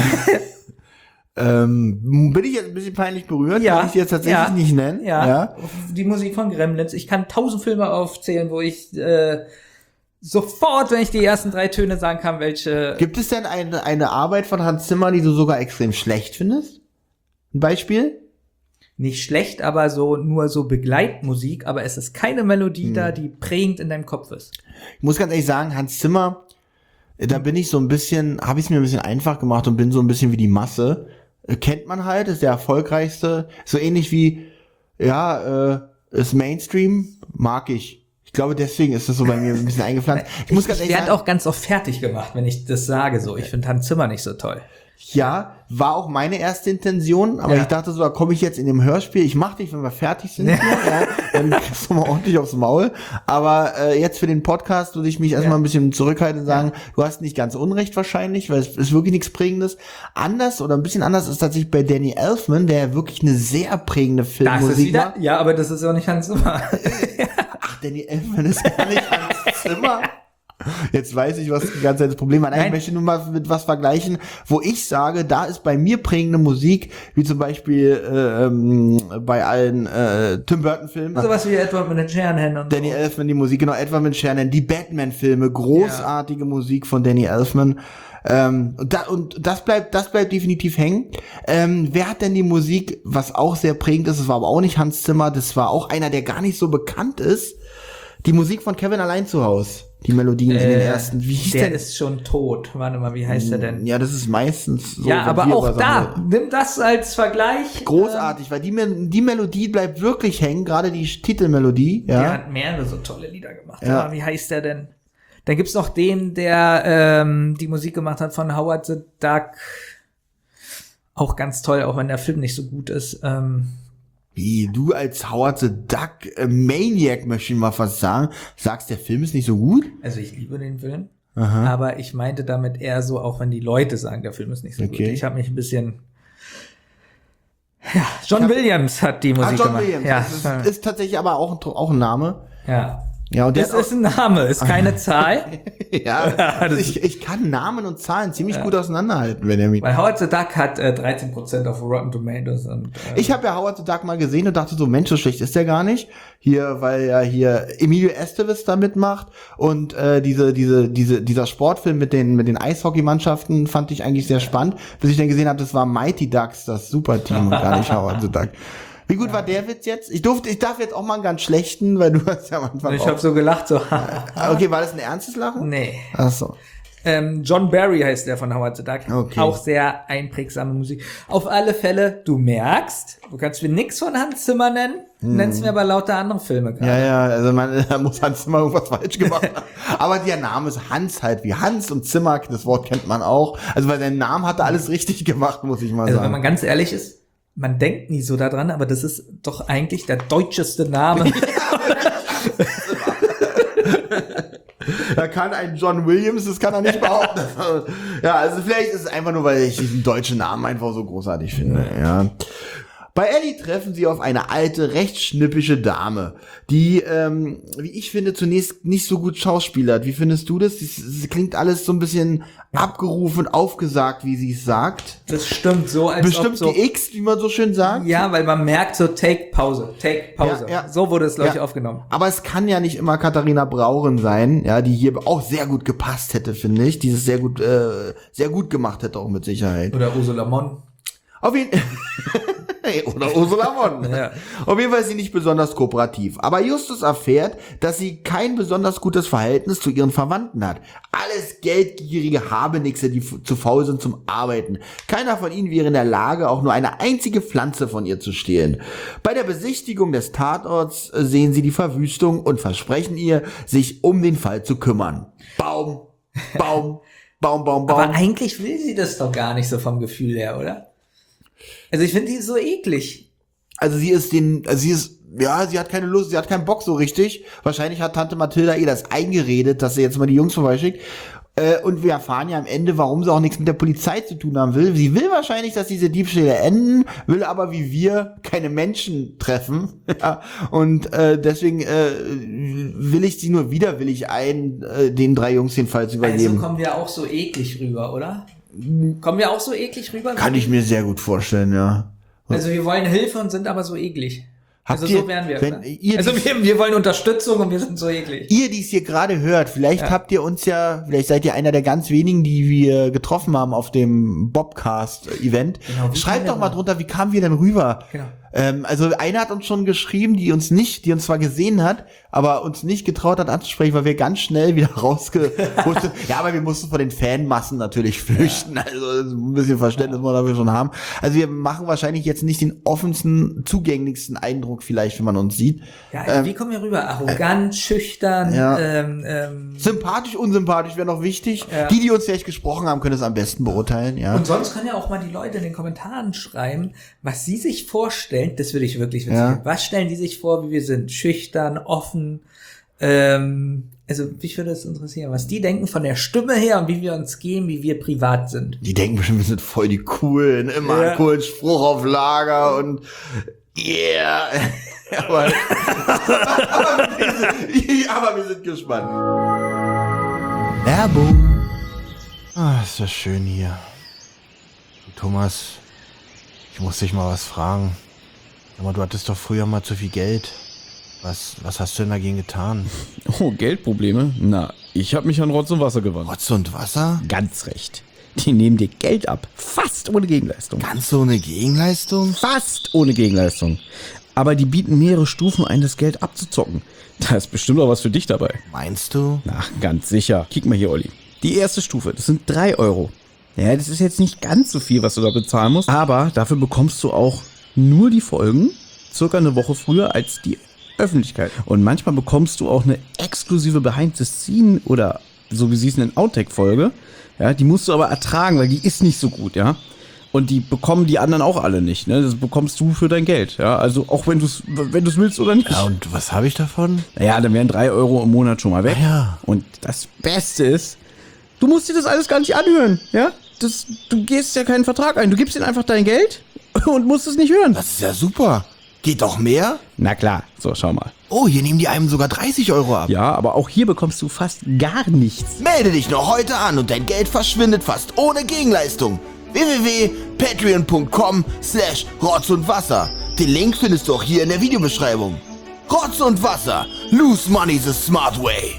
ähm, bin ich jetzt ein bisschen peinlich berührt, Ja, kann ich jetzt tatsächlich ja, nicht nennen. Ja, ja. die Musik von Gremlins. Ich kann tausend Filme aufzählen, wo ich äh, sofort, wenn ich die ersten drei Töne sagen kann, welche. Gibt es denn eine, eine Arbeit von Hans Zimmer, die du sogar extrem schlecht findest? Ein Beispiel? Nicht schlecht, aber so nur so Begleitmusik, aber es ist keine Melodie Hm. da, die prägend in deinem Kopf ist. Ich muss ganz ehrlich sagen, Hans Zimmer, da bin ich so ein bisschen, habe ich es mir ein bisschen einfach gemacht und bin so ein bisschen wie die Masse. Äh, Kennt man halt, ist der erfolgreichste. So ähnlich wie, ja, äh, ist Mainstream, mag ich. Ich glaube, deswegen ist das so bei mir so ein bisschen eingepflanzt. Ich muss ganz Ich ehrlich werde sagen, auch ganz oft fertig gemacht, wenn ich das sage so. Ich finde Hans Zimmer nicht so toll. ja, war auch meine erste Intention, aber Ja. ich dachte so, da komme ich jetzt in dem Hörspiel, ich mach dich, wenn wir fertig sind, Ja. hier, ja, dann kriegst du mal ordentlich aufs Maul. Aber äh, jetzt für den Podcast würde ich mich erstmal Ja. ein bisschen zurückhalten und sagen, du hast nicht ganz unrecht wahrscheinlich, weil es ist wirklich nichts Prägendes. Anders oder ein bisschen anders ist tatsächlich bei Danny Elfman, der ja wirklich eine sehr prägende Das ist Filmmusik wieder, macht. ja, aber das ist auch nicht Hans Zimmer. Ach, Danny Elfman ist gar nicht Hans Zimmer. Jetzt weiß ich, was die ganze Zeit das Problem war. Nein, ich Nein. möchte nur mal mit was vergleichen, wo ich sage, da ist bei mir prägende Musik, wie zum Beispiel äh, ähm, bei allen äh, Tim Burton-Filmen. Sowas wie Edward mit den Scherenhänden und Danny so. Elfman, die Musik, genau, etwa mit Shannon, die Batman-Filme, großartige Musik von Danny Elfman. Ähm, und, da, und das bleibt, das bleibt definitiv hängen. Ähm, wer hat denn die Musik, was auch sehr prägend ist, das war aber auch nicht Hans Zimmer, das war auch einer, der gar nicht so bekannt ist, die Musik von Kevin allein zu Haus. Die Melodien in den Äh, ersten. Wie hieß der denn? ist schon tot. Warte mal, wie heißt der denn? Ja, das ist meistens so. ja, wenn aber wir auch was da, sagen. nimm das als Vergleich. Großartig, weil die, Mel- die Melodie bleibt wirklich hängen, gerade die Titelmelodie. Der Ja. hat mehrere so tolle Lieder gemacht. Ja. Ja. Wie heißt der denn? Dann gibt's noch den, der ähm, die Musik gemacht hat von Howard the Duck. Auch ganz toll, auch wenn der Film nicht so gut ist. Ähm, Wie du als Howard the Duck äh, Maniac, möchte ich mal fast sagen, sagst, der Film ist nicht so gut? also ich liebe den Film. Aha. Aber ich meinte damit eher so, auch wenn die Leute sagen, der Film ist nicht so Okay. gut. Ich habe mich ein bisschen. Ja, John Williams hat die Musik Ah, John gemacht. Williams. Ja, Das ist, ist tatsächlich aber auch ein, auch ein Name. ja. Ja, und der Das ist ein Name, ist keine Zahl. ja, das ich, ich kann Namen und Zahlen ziemlich gut auseinanderhalten, wenn er mich. Weil Howard the Duck hat äh, dreizehn Prozent auf Rotten Tomatoes. Und, äh, Ich habe ja Howard the Duck mal gesehen und dachte so, Mensch, so schlecht ist der gar nicht. Hier, weil ja hier Emilio Estevez da mitmacht und äh, diese, diese, diese, dieser Sportfilm mit den, mit den Eishockeymannschaften fand ich eigentlich sehr spannend, bis ich dann gesehen habe, das war Mighty Ducks, das Superteam und gar nicht Howard the Duck. Wie gut war der Witz jetzt? Ich durfte, ich darf jetzt auch mal einen ganz schlechten, weil du hast ja am Anfang ich auch. habe so gelacht, so. Ah, okay, war das ein ernstes Lachen? nee. Ach so. Ähm, John Barry heißt der von Howard the Duck. Okay. Auch sehr einprägsame Musik. Auf alle Fälle, du merkst, du kannst mir nix von Hans Zimmer nennen, nennst mir aber lauter andere Filme gerade. Ja, ja, also man, da muss Hans Zimmer irgendwas falsch gemacht haben. Aber der Name ist Hans halt, wie Hans und Zimmer, das Wort kennt man auch. Also bei seinem Namen hat er alles richtig gemacht, muss ich mal Also wenn sagen. man ganz ehrlich ist, man denkt nie so daran, aber das ist doch eigentlich der deutscheste Name. Da kann ein John Williams, das kann er nicht behaupten. Ja, also vielleicht ist es einfach nur, weil ich diesen deutschen Namen einfach so großartig finde, ja. Bei Ellie treffen sie auf eine alte, recht schnippische Dame, die, ähm, wie ich finde, zunächst nicht so gut schauspielert. Wie findest du das? Es klingt alles so ein bisschen abgerufen, aufgesagt, wie sie es sagt. Das stimmt, so als Bestimmt ob so, die X, wie man so schön sagt. Ja, weil man merkt so, take Pause, take Pause. Ja, ja. So wurde es, glaube ich, Ja. aufgenommen. Aber es kann ja nicht immer Katharina Brauren sein, ja, die hier auch sehr gut gepasst hätte, finde ich. Dieses sehr gut, äh, sehr gut gemacht hätte auch mit Sicherheit. Oder Ursula Monn. Auf jeden Oder Ursula Monn. Ja. Auf jeden Fall ist sie nicht besonders kooperativ. Aber Justus erfährt, dass sie kein besonders gutes Verhältnis zu ihren Verwandten hat. Alles geldgierige Habenixe, die f- zu faul sind zum Arbeiten. Keiner von ihnen wäre in der Lage, auch nur eine einzige Pflanze von ihr zu stehlen. Bei der Besichtigung des Tatorts äh, sehen sie die Verwüstung und versprechen ihr, sich um den Fall zu kümmern. Baum, Baum, Baum, Baum, Baum. Aber eigentlich will sie das doch gar nicht so vom Gefühl her, oder? Also ich finde die so eklig. Also sie ist den, also sie ist, ja, sie hat keine Lust, sie hat keinen Bock so richtig. Wahrscheinlich hat Tante Mathilda ihr das eingeredet, dass sie jetzt mal die Jungs vorbeischickt. Äh, und wir erfahren ja am Ende, warum sie auch nichts mit der Polizei zu tun haben will. Sie will wahrscheinlich, dass diese Diebstähle enden, will aber wie wir keine Menschen treffen. Ja, und äh, deswegen äh, will ich sie nur widerwillig ein, äh, den drei Jungs den Fall zu übergeben. Also kommen wir auch so eklig rüber, oder? Kommen wir auch so eklig rüber? Kann ich mir sehr gut vorstellen, ja. Also wir wollen Hilfe und sind aber so eklig. Habt Also ihr- so wären wir. wenn oder? ihr Also dies- wir, wir wollen Unterstützung und wir sind so eklig. Ihr, die es hier gerade hört, vielleicht habt ihr uns ja, vielleicht seid ihr einer der ganz wenigen, die wir getroffen haben auf dem Bobcast-Event. Genau, wie Schreibt kamen doch wir mal denn? drunter, wie kamen wir denn rüber? Genau. Ähm, also einer hat uns schon geschrieben, die uns nicht, die uns zwar gesehen hat, aber uns nicht getraut hat anzusprechen, weil wir ganz schnell wieder rausge mussten. Ja, aber wir mussten vor den Fanmassen natürlich flüchten. Ja. Also ein bisschen Verständnis muss man dafür schon haben. Also wir machen wahrscheinlich jetzt nicht den offensten, zugänglichsten Eindruck vielleicht, wenn man uns sieht. Ja, also wie kommen wir rüber? Arrogant, schüchtern, ja. ähm, ähm, Sympathisch, unsympathisch wäre noch wichtig. Ja. Die, die uns vielleicht gesprochen haben, können es am besten beurteilen, ja. Und sonst können ja auch mal die Leute in den Kommentaren schreiben, was sie sich vorstellen. Das würde ich wirklich wissen. Ja. Was stellen die sich vor, wie wir sind? Schüchtern, offen. Ähm, also mich würde es interessieren, was die denken von der Stimme her und wie wir uns gehen, wie wir privat sind. Die denken bestimmt, wir sind voll die coolen, immer Ja. einen coolen Spruch auf Lager und yeah. aber, aber, wir sind, aber wir sind gespannt. Werbung. Ah, ist das schön hier. Du, Thomas, ich muss dich mal was fragen. Sag mal, du hattest doch früher mal zu viel Geld. Was, was hast du denn dagegen getan? Oh, Geldprobleme? Na, ich habe mich an Rotz und Wasser gewandt. Rotz und Wasser? Ganz recht. Die nehmen dir Geld ab, fast ohne Gegenleistung. Ganz ohne Gegenleistung? Fast ohne Gegenleistung. Aber die bieten mehrere Stufen ein, das Geld abzuzocken. Da ist bestimmt auch was für dich dabei. Meinst du? Na, ganz sicher. Kick mal hier, Olli. Die erste Stufe, das sind drei Euro. Ja, das ist jetzt nicht ganz so viel, was du da bezahlen musst. Aber dafür bekommst du auch nur die Folgen circa eine Woche früher als die Öffentlichkeit. Und manchmal bekommst du auch eine exklusive Behind-the-Scene oder so wie sie es nennen, Outtake-Folge. Ja, die musst du aber ertragen, weil die ist nicht so gut, ja. Und die bekommen die anderen auch alle nicht, ne? Das bekommst du für dein Geld, ja. Also auch wenn du es wenn du's willst oder nicht. Ja, und was habe ich davon? Naja, dann wären drei Euro im Monat schon mal weg. Ja. Und das Beste ist, du musst dir das alles gar nicht anhören, ja? Das, du gehst ja keinen Vertrag ein. Du gibst ihnen einfach dein Geld und musst es nicht hören. Das ist ja super. Geht doch mehr? Na klar, so, schau mal. Oh, hier nehmen die einem sogar dreißig Euro ab. Ja, aber auch hier bekommst du fast gar nichts. Melde dich noch heute an und dein Geld verschwindet fast ohne Gegenleistung. w w w punkt patreon punkt com slash Rotz und Wasser. Den Link findest du auch hier in der Videobeschreibung. Rotz und Wasser. Lose money the smart way.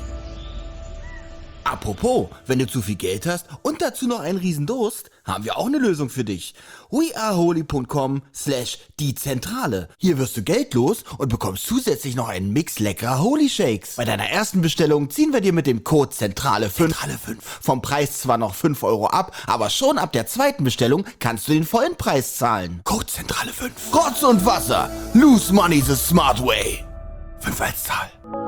Apropos, wenn du zu viel Geld hast und dazu noch einen Riesendurst, haben wir auch eine Lösung für dich. weareholy punkt com slash die Zentrale. Hier wirst du Geld los und bekommst zusätzlich noch einen Mix leckerer Holy Shakes. Bei deiner ersten Bestellung ziehen wir dir mit dem Code Zentrale fünf vom Preis zwar noch fünf Euro ab, aber schon ab der zweiten Bestellung kannst du den vollen Preis zahlen. Code Zentrale fünf. Rotz und Wasser. Lose money the smart way. fünf als Zahl.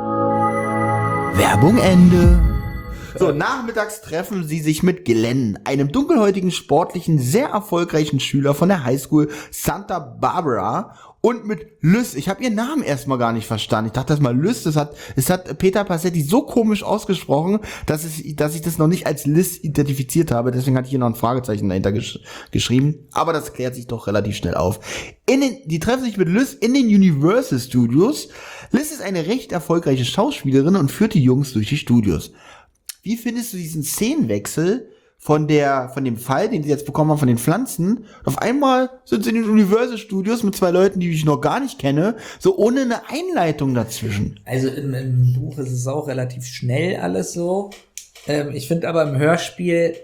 Werbung Ende. So, nachmittags treffen sie sich mit Glenn, einem dunkelhäutigen, sportlichen, sehr erfolgreichen Schüler von der Highschool Santa Barbara und mit Lys. Ich habe ihren Namen erstmal gar nicht verstanden. Ich dachte erstmal Lys, das hat, es hat Peter Passetti so komisch ausgesprochen, dass es, dass ich das noch nicht als Lys identifiziert habe. Deswegen hatte ich hier noch ein Fragezeichen dahinter gesch- geschrieben. Aber das klärt sich doch relativ schnell auf. In den, die treffen sich mit Lys in den Universal Studios. Lys ist eine recht erfolgreiche Schauspielerin und führt die Jungs durch die Studios. Wie findest du diesen Szenenwechsel von der, von dem Fall, den sie jetzt bekommen haben, von den Pflanzen? Auf einmal sind sie in den Universal Studios mit zwei Leuten, die ich noch gar nicht kenne, so ohne eine Einleitung dazwischen. Also im, im Buch ist es auch relativ schnell alles so. Ähm, ich finde aber im Hörspiel,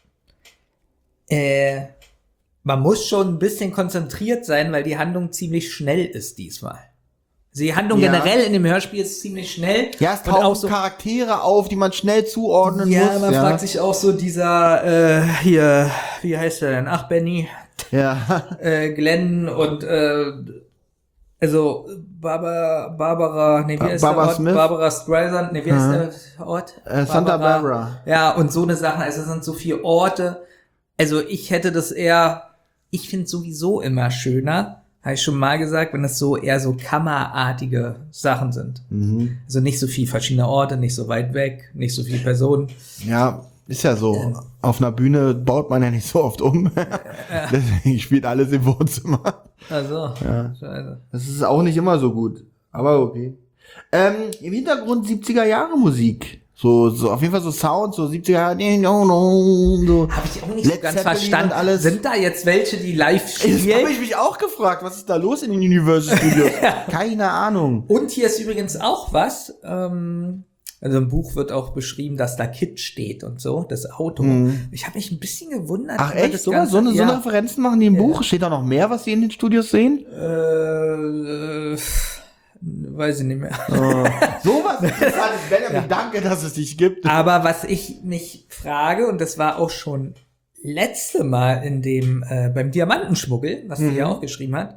äh, man muss schon ein bisschen konzentriert sein, weil die Handlung ziemlich schnell ist diesmal. Die Handlung Ja. generell in dem Hörspiel ist ziemlich schnell. Ja, es Und tauchen auch so, Charaktere auf, die man schnell zuordnen ja, muss. man ja. fragt sich auch so dieser, äh, hier, wie heißt der denn? Ach, Benny, Ja. äh, Glenn und, äh, also, Barbara, Barbara, nee, wie Ba- heißt Barbara der Ort? Smith? Barbara Streisand, nee, wie heißt Mhm. der Ort? Äh, Santa Barbara. Ja, und so eine Sache, also es sind so viele Orte. Also ich hätte das eher, ich finde sowieso immer schöner, habe ich schon mal gesagt, wenn es so eher so kammerartige Sachen sind. Mhm. Also nicht so viel verschiedene Orte, nicht so weit weg, nicht so viele Personen. Ja, ist ja so. Auf einer Bühne baut man ja nicht so oft um. Deswegen spielt alles im Wohnzimmer. Also, Ja. Scheiße. Das ist auch nicht immer so gut. Aber okay. Ähm, im Hintergrund siebziger Jahre Musik. So, so, auf jeden Fall so Sound, so siebziger Jahre, so. Habe ich auch nicht so Led ganz Zeppelin verstanden. und alles. Sind da jetzt welche, die live Das habe spielen? ich mich auch gefragt, was ist da los in den Universal Studios? Keine Ahnung. Und hier ist übrigens auch was, ähm, also im Buch wird auch beschrieben, dass da Kid steht und so, das Auto. Mhm. Ich habe mich ein bisschen gewundert. Ach über echt? das So, Ganze. so, eine, so ja. eine Referenzen machen die im Buch? Steht da noch mehr, was sie in den Studios sehen? Äh, äh, weiß ich nicht mehr. Oh. Sowas interessantes, Benjamin, danke, dass es dich gibt. Aber was ich mich frage, und das war auch schon letzte Mal in dem, äh, beim Diamantenschmuggel, was Mhm. sie ja auch geschrieben hat,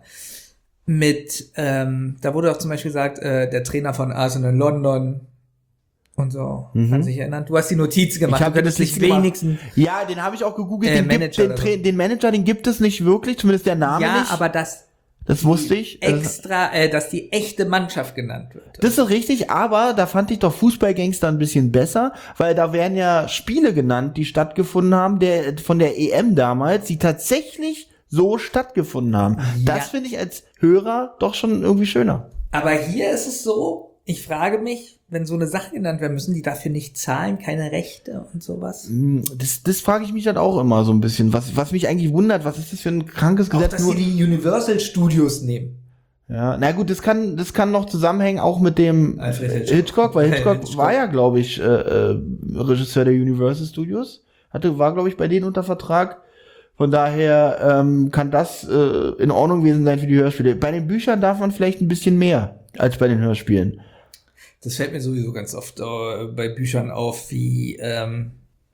mit, ähm, da wurde auch zum Beispiel gesagt, äh, der Trainer von Arsenal London und so, Mhm. kann sich erinnern. Du hast die Notiz gemacht, hab du könntest die dich Notiz gemacht. wenigstens, Ja, den habe ich auch gegoogelt. Äh, den, gibt, Manager den, oder Tra- so. den Manager, den gibt es nicht wirklich, zumindest der Name ja, nicht. aber das das wusste ich. Also, extra, äh, dass die echte Mannschaft genannt wird. das ist richtig, aber da fand ich doch Fußballgangster ein bisschen besser, weil da werden ja Spiele genannt, die stattgefunden haben, der von der E M damals, die tatsächlich so stattgefunden haben. Ja. Das finde ich als Hörer doch schon irgendwie schöner. Aber hier ist es so, ich frage mich, wenn so eine Sache genannt werden, müssen die dafür nicht zahlen, keine Rechte und sowas? Hm, Das, das frage ich mich dann auch immer so ein bisschen. Was, was mich eigentlich wundert, was ist das für ein krankes Auch, Gesetz? dass sie die Universal Studios nehmen. Ja, na gut, das kann, das kann noch zusammenhängen, auch mit dem Alfred äh, Hitchcock. Hitchcock, weil Hitchcock, Hitchcock. war ja, glaube ich, äh, äh, Regisseur der Universal Studios. Hatte, war, glaube ich, bei denen unter Vertrag. Von daher ähm, kann das äh, in Ordnung gewesen sein für die Hörspiele. Bei den Büchern darf man vielleicht ein bisschen mehr als bei den Hörspielen. Das fällt mir sowieso ganz oft äh, bei Büchern auf, wie ähm,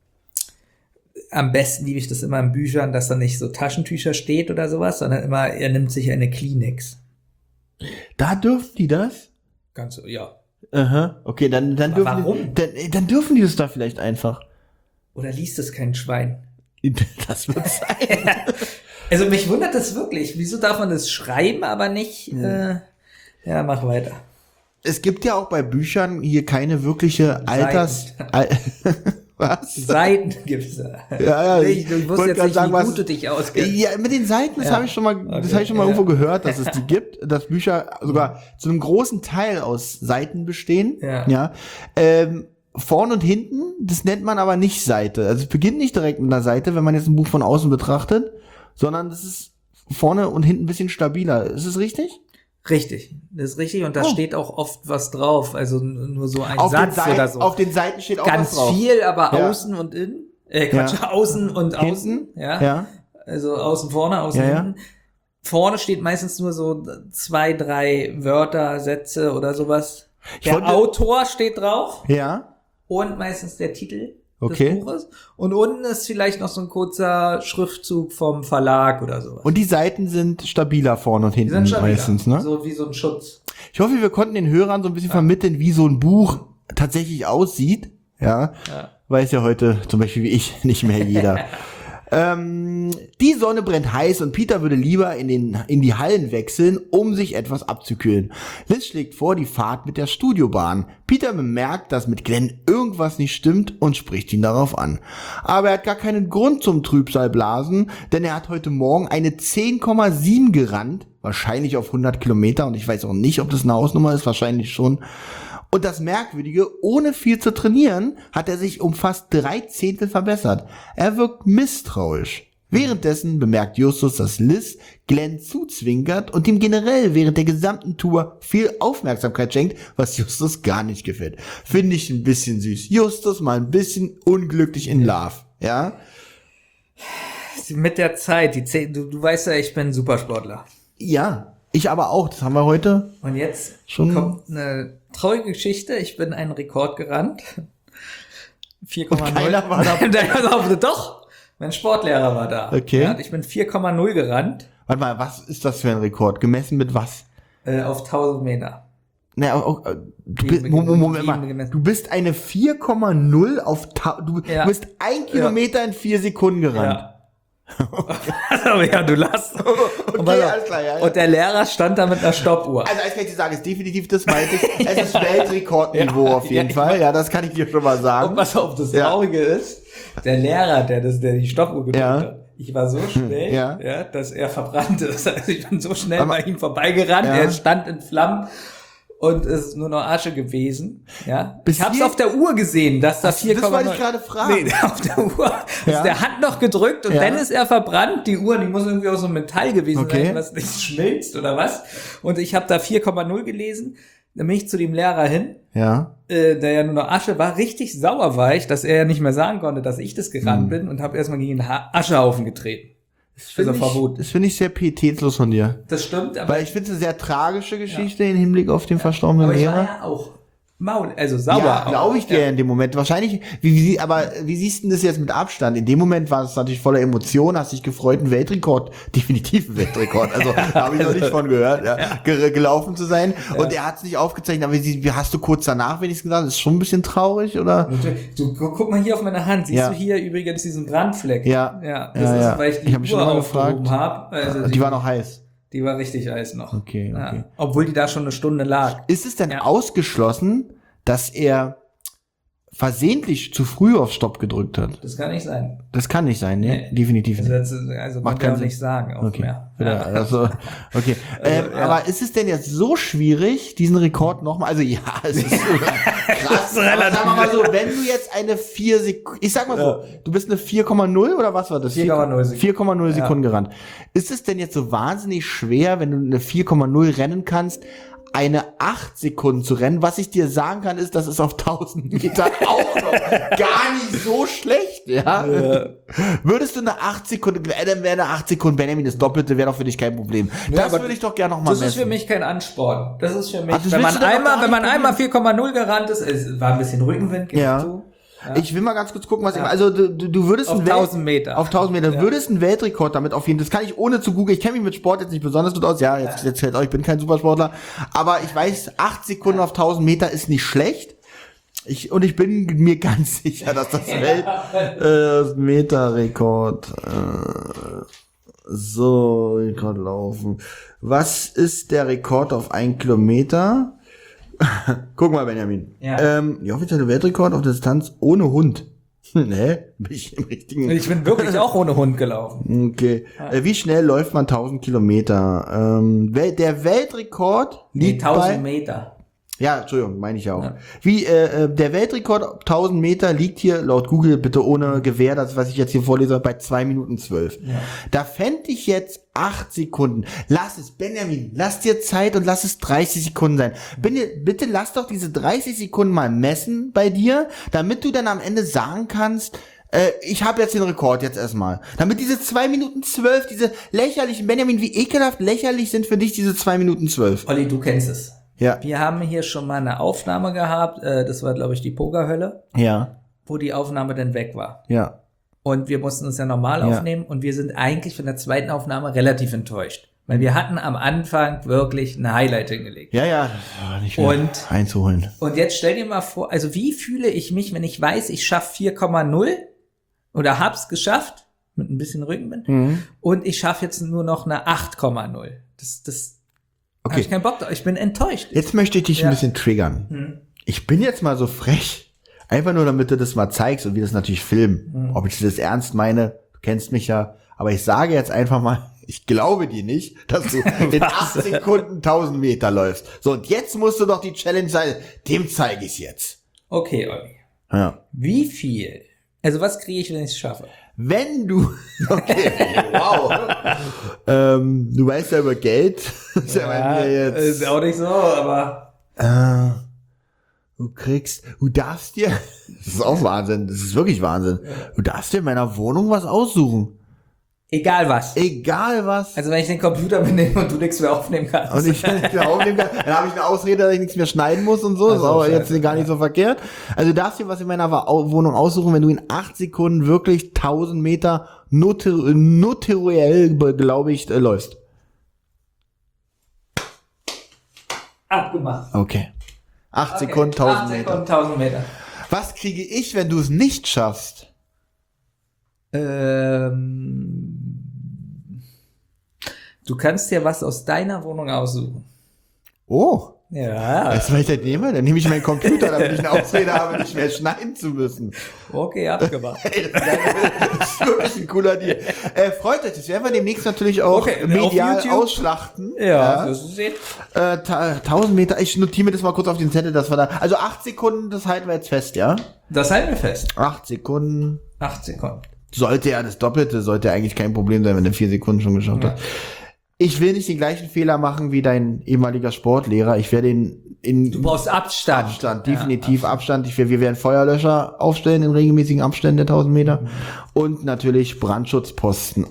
am besten liebe ich das immer in Büchern, dass da nicht so Taschentücher steht oder sowas, sondern immer, er nimmt sich eine Kleenex. Da dürfen die das? Ganz so, ja. Aha, okay, dann, dann Aber dürfen warum? Die, dann, äh, dann dürfen die das da vielleicht einfach. Oder liest es kein Schwein? Das wird sein. Also mich wundert das wirklich. Wieso darf man das schreiben, aber nicht, äh, ja, mach weiter. Es gibt ja auch bei Büchern hier keine wirkliche Alters... Al was? Seiten gibt's da. Ja, ja, Ich, ich wusste wollte jetzt grad nicht, sagen, wie was- gut du dich auskennst. Ja, mit den Seiten, das Ja. habe ich schon mal, das Okay, habe ich schon mal ja. irgendwo gehört, dass es die gibt, dass Bücher sogar zu einem großen Teil aus Seiten bestehen. Ja. ja. Ähm, vorn und hinten, das nennt man aber nicht Seite. Also es beginnt nicht direkt mit einer Seite, wenn man jetzt ein Buch von außen betrachtet, sondern das ist vorne und hinten ein bisschen stabiler. Ist es richtig? Richtig, das ist richtig. Und da Oh. steht auch oft was drauf. Also n- nur so ein Auf den, Satz Seiten, oder so. auf den Seiten steht auch Ganz was drauf. viel, aber Ja. außen und innen. Äh, Quatsch, Ja. außen und außen. Hinten? Ja. Ja. Also außen vorne, außen Ja, ja. hinten. Vorne steht meistens nur so zwei, drei Wörter, Sätze oder sowas. Ich Der wollte- Autor steht drauf Ja. und meistens der Titel Okay. des Buches. Und unten ist vielleicht noch so ein kurzer Schriftzug vom Verlag oder sowas. Und die Seiten sind stabiler vorne und Die hinten sind schon meistens, ne? So wie so ein Schutz. Ich hoffe, wir konnten den Hörern so ein bisschen vermitteln, wie so ein Buch tatsächlich aussieht. Ja. Ja. Weiß ja heute zum Beispiel wie ich nicht mehr jeder. Ähm, die Sonne brennt heiß und Peter würde lieber in, den, in die Hallen wechseln, um sich etwas abzukühlen. Liz schlägt vor die Fahrt mit der Studiobahn. Peter bemerkt, dass mit Glenn irgendwas nicht stimmt und spricht ihn darauf an. Aber er hat gar keinen Grund zum Trübsalblasen, denn er hat heute Morgen eine zehn Komma sieben gerannt, wahrscheinlich auf hundert Kilometer, und ich weiß auch nicht, ob das eine Hausnummer ist, wahrscheinlich schon. Und das Merkwürdige, ohne viel zu trainieren, hat er sich um fast drei Zehntel verbessert. Er wirkt misstrauisch. Währenddessen bemerkt Justus, dass Liz Glenn zuzwinkert und ihm generell während der gesamten Tour viel Aufmerksamkeit schenkt, was Justus gar nicht gefällt. Finde ich ein bisschen süß. Justus mal ein bisschen unglücklich in Love, ja? Mit der Zeit, die zehn, du, du weißt ja, ich bin ein Supersportler. Ja, ich aber auch, das haben wir heute. Und jetzt schon kommt eine traurige Geschichte. Ich bin einen Rekord gerannt. vier Komma null. Keiner war da. Doch, mein Sportlehrer war da. Okay. Ja, ich bin vier Komma null gerannt. Warte mal, was ist das für ein Rekord? Gemessen mit was? Äh, auf tausend Meter. Na, auch, äh, du, Wie- bist, Moment, Moment wie- mal, gemessen. du bist eine vier Komma null auf, ta- du Ja. bist ein Kilometer in vier Sekunden gerannt. Ja. Aber ja, du lachst. Und, Okay, pass auf. alles klar, ja, ja. Und der Lehrer stand da mit einer Stoppuhr. Also, als kann ich dir sagen, ist definitiv das meinte ich. Es ist Weltrekordniveau Ja, auf jeden ja, Fall. Ja, das kann ich dir schon mal sagen. Und pass auf, das Ja. Traurige ist, der Lehrer, der das, der die Stoppuhr gedrückt Ja. hat, ich war so schnell, Ja. ja. dass er verbrannt ist. Also ich bin so schnell Aber- bei ihm vorbeigerannt, Ja. er stand in Flammen und es ist nur noch Asche gewesen. Ja. Bis Ich hab's hier- auf der Uhr gesehen, dass das Ach, vier das wollte ich gerade fragen. Nee, auf der Uhr Ja. ist der Hand noch gedrückt und Ja. dann ist er verbrannt. Die Uhr, die muss irgendwie aus so einem Metall gewesen Okay. sein, was nicht schmilzt oder was. Und ich habe da vier Komma null gelesen. Dann bin ich zu dem Lehrer hin, Ja. äh, der ja nur noch Asche war, richtig sauer war ich, dass er ja nicht mehr sagen konnte, dass ich das gerannt Mhm. bin und habe erstmal gegen den ha Aschehaufen getreten. Das finde Also ich, verboten. das finde ich sehr pietätslos von dir. Das stimmt, aber, Weil ich finde es eine sehr tragische Geschichte im Hinblick auf den verstorbenen aber ich war Lehrer. ja auch Maul, also sauer. Ja, auch. glaube ich dir Ja. in dem Moment. Wahrscheinlich, wie, wie, aber wie siehst du das jetzt mit Abstand? In dem Moment war es natürlich voller Emotion, hast dich gefreut, einen Weltrekord, definitiv ein Weltrekord, also da habe ich noch nicht von gehört, ja, ge gelaufen zu sein. Und er hat es nicht aufgezeichnet, aber wie, wie hast du kurz danach wenigstens gesagt, das ist schon ein bisschen traurig, oder? Du, gu- guck mal hier auf meine Hand, siehst Ja. du hier übrigens diesen Brandfleck? Ja. Ja, das Ja, ist, ja. weil ich die Ich hab mich schon Uhr mal aufgehoben gefragt. habe. Also Die, war noch heiß. die war richtig heiß noch. Okay, okay. Ja. Obwohl die da schon eine Stunde lag. Ist es denn Ja. ausgeschlossen, dass er versehentlich zu früh auf Stopp gedrückt hat? Das kann nicht sein. Das kann nicht sein, ne? Nee. Definitiv Also, nicht. das, also Macht kann keinen auch Sinn. nicht sagen. Auch Okay. mehr. Ja, also, okay. ähm, ja. Aber ist es denn jetzt so schwierig, diesen Rekord nochmal? Also ja, es ist krass. Aber sagen wir mal so, wenn du jetzt eine vier Sekunden, ich sag mal so, du bist eine vier Komma null oder was war das? vier Komma null Sekunden. vier Komma null Ja. Sekunden gerannt. Ist es denn jetzt so wahnsinnig schwer, wenn du eine vier Komma null rennen kannst, eine acht Sekunden zu rennen? Was ich dir sagen kann, ist, das ist auf tausend Meter auch noch gar nicht so schlecht, ja? Würdest du eine acht Sekunden, äh, dann wäre eine acht Sekunden Benjamin, das Doppelte wäre doch für dich kein Problem. Ja, Das aber würde ich doch gerne noch mal Das messen. ist für mich kein Ansporn. Das ist für mich, Ach, das wenn willst man du denn auch einmal, gar wenn man nicht einmal vier Komma null gerannt ist, es war ein bisschen Rückenwind, gebe Ja. ich zu. Ja. Ich will mal ganz kurz gucken, was Ja. ich, also du, du du würdest Auf einen Welt- tausend Meter. auf tausend Meter, Ja. würdest einen Weltrekord damit auf jeden Fall, das kann ich ohne zu googeln, ich kenne mich mit Sport jetzt nicht besonders gut aus, ja, jetzt, jetzt fällt euch, ich bin kein Supersportler, aber ich weiß, acht Sekunden auf tausend Meter ist nicht schlecht. Ich, und ich bin mir ganz sicher, dass das Welt, äh, Meterrekord, äh, so, ich gerade laufen. Was ist der Rekord auf einen Kilometer? Guck mal, Benjamin. Ja. Ähm, die offizielle Weltrekord auf der Distanz ohne Hund. Nee, bin ich im richtigen. Ich bin wirklich auch ohne Hund gelaufen. Okay. Äh, wie schnell läuft man tausend Kilometer? Ähm, wel- der Weltrekord Nee, liegt tausend bei, Meter. ja, Entschuldigung, meine ich auch. Ja. Wie, äh, äh, der Weltrekord tausend Meter liegt hier, laut Google, bitte ohne Gewähr, das, was ich jetzt hier vorlese, bei zwei Minuten zwölf. Ja. Da fände ich jetzt acht Sekunden. Lass es, Benjamin, lass dir Zeit und lass es dreißig Sekunden sein. Bitte, bitte lass doch diese dreißig Sekunden mal messen bei dir, damit du dann am Ende sagen kannst, äh, ich habe jetzt den Rekord jetzt erstmal. Damit diese zwei Minuten zwölf, diese lächerlichen, Benjamin, wie ekelhaft lächerlich sind für dich diese zwei Minuten zwölf. Olli, du kennst es. Ja. Wir haben hier schon mal eine Aufnahme gehabt, äh, das war, glaube ich, die Pokerhölle, Ja. wo die Aufnahme dann weg war. Ja. Und wir mussten es ja normal Ja. aufnehmen und wir sind eigentlich von der zweiten Aufnahme relativ enttäuscht. Weil wir hatten am Anfang wirklich ein Highlight hingelegt. Ja, ja, das war nicht mehr Und- einzuholen. Und jetzt stell dir mal vor, also wie fühle ich mich, wenn ich weiß, ich schaffe vier Komma null oder hab's geschafft mit ein bisschen Rückenwind. Mhm. Und ich schaffe jetzt nur noch eine acht Komma null. Das, das Okay. habe ich keinen Bock drauf. Ich bin enttäuscht. Jetzt möchte ich dich Ja. ein bisschen triggern. Hm. Ich bin jetzt mal so frech, einfach nur damit du das mal zeigst und wir das natürlich filmen. Hm. Ob ich das ernst meine, du kennst mich ja, aber ich sage jetzt einfach mal, ich glaube dir nicht, dass du in acht Sekunden tausend Meter läufst. So, und jetzt musst du doch die Challenge sein, dem zeige ich es jetzt. Okay, Olli. Ja. Wie viel? Also was kriege ich, wenn ich es schaffe? Wenn du, okay, wow, ähm, du weißt ja über Geld, das ist ja, bei mir jetzt, ist auch nicht so, aber äh, du kriegst, du darfst dir, das ist auch Wahnsinn, das ist wirklich Wahnsinn, du darfst dir in meiner Wohnung was aussuchen, egal was. egal was. Also wenn ich den Computer mitnehme und du nichts mehr aufnehmen kannst. Und ich nichts mehr aufnehmen kann, dann habe ich eine Ausrede, dass ich nichts mehr schneiden muss und so. Ach ist so, aber scheiße. jetzt gar nicht so verkehrt. Also du darfst dir was in meiner Wa- Au- Wohnung aussuchen, wenn du in acht Sekunden wirklich tausend Meter noter- notariell, glaube ich, äh, läufst. Abgemacht. Okay. Acht Okay, Sekunden, tausend acht Meter. Sekunden, tausend Meter. Was kriege ich, wenn du es nicht schaffst? Ähm, du kannst dir was aus deiner Wohnung aussuchen. Oh, Ja. weißt du, was ich das nehme? Dann nehme ich meinen Computer, damit ich eine Ausrede habe, nicht mehr schneiden zu müssen. Okay, abgemacht. Ey, das ist geil. Das ist wirklich ein cooler Deal. Äh, freut euch, das werden wir demnächst natürlich auch Okay, auf medial YouTube. ausschlachten. Ja, wirst du sehen. Äh, ta- tausend Meter, ich notiere mir das mal kurz auf den Zettel, dass wir da, also acht Sekunden, das halten wir jetzt fest, ja? Das halten wir fest. Acht Sekunden, Acht Sekunden. sollte ja das Doppelte, sollte eigentlich kein Problem sein, wenn du vier Sekunden schon geschafft Ja. hast. Ich will nicht den gleichen Fehler machen wie dein ehemaliger Sportlehrer, ich werde ihn in Du brauchst Abstand. Abstand, definitiv Abstand. Ich, wir werden Feuerlöscher aufstellen in regelmäßigen Abständen der tausend Meter und natürlich Brandschutzposten.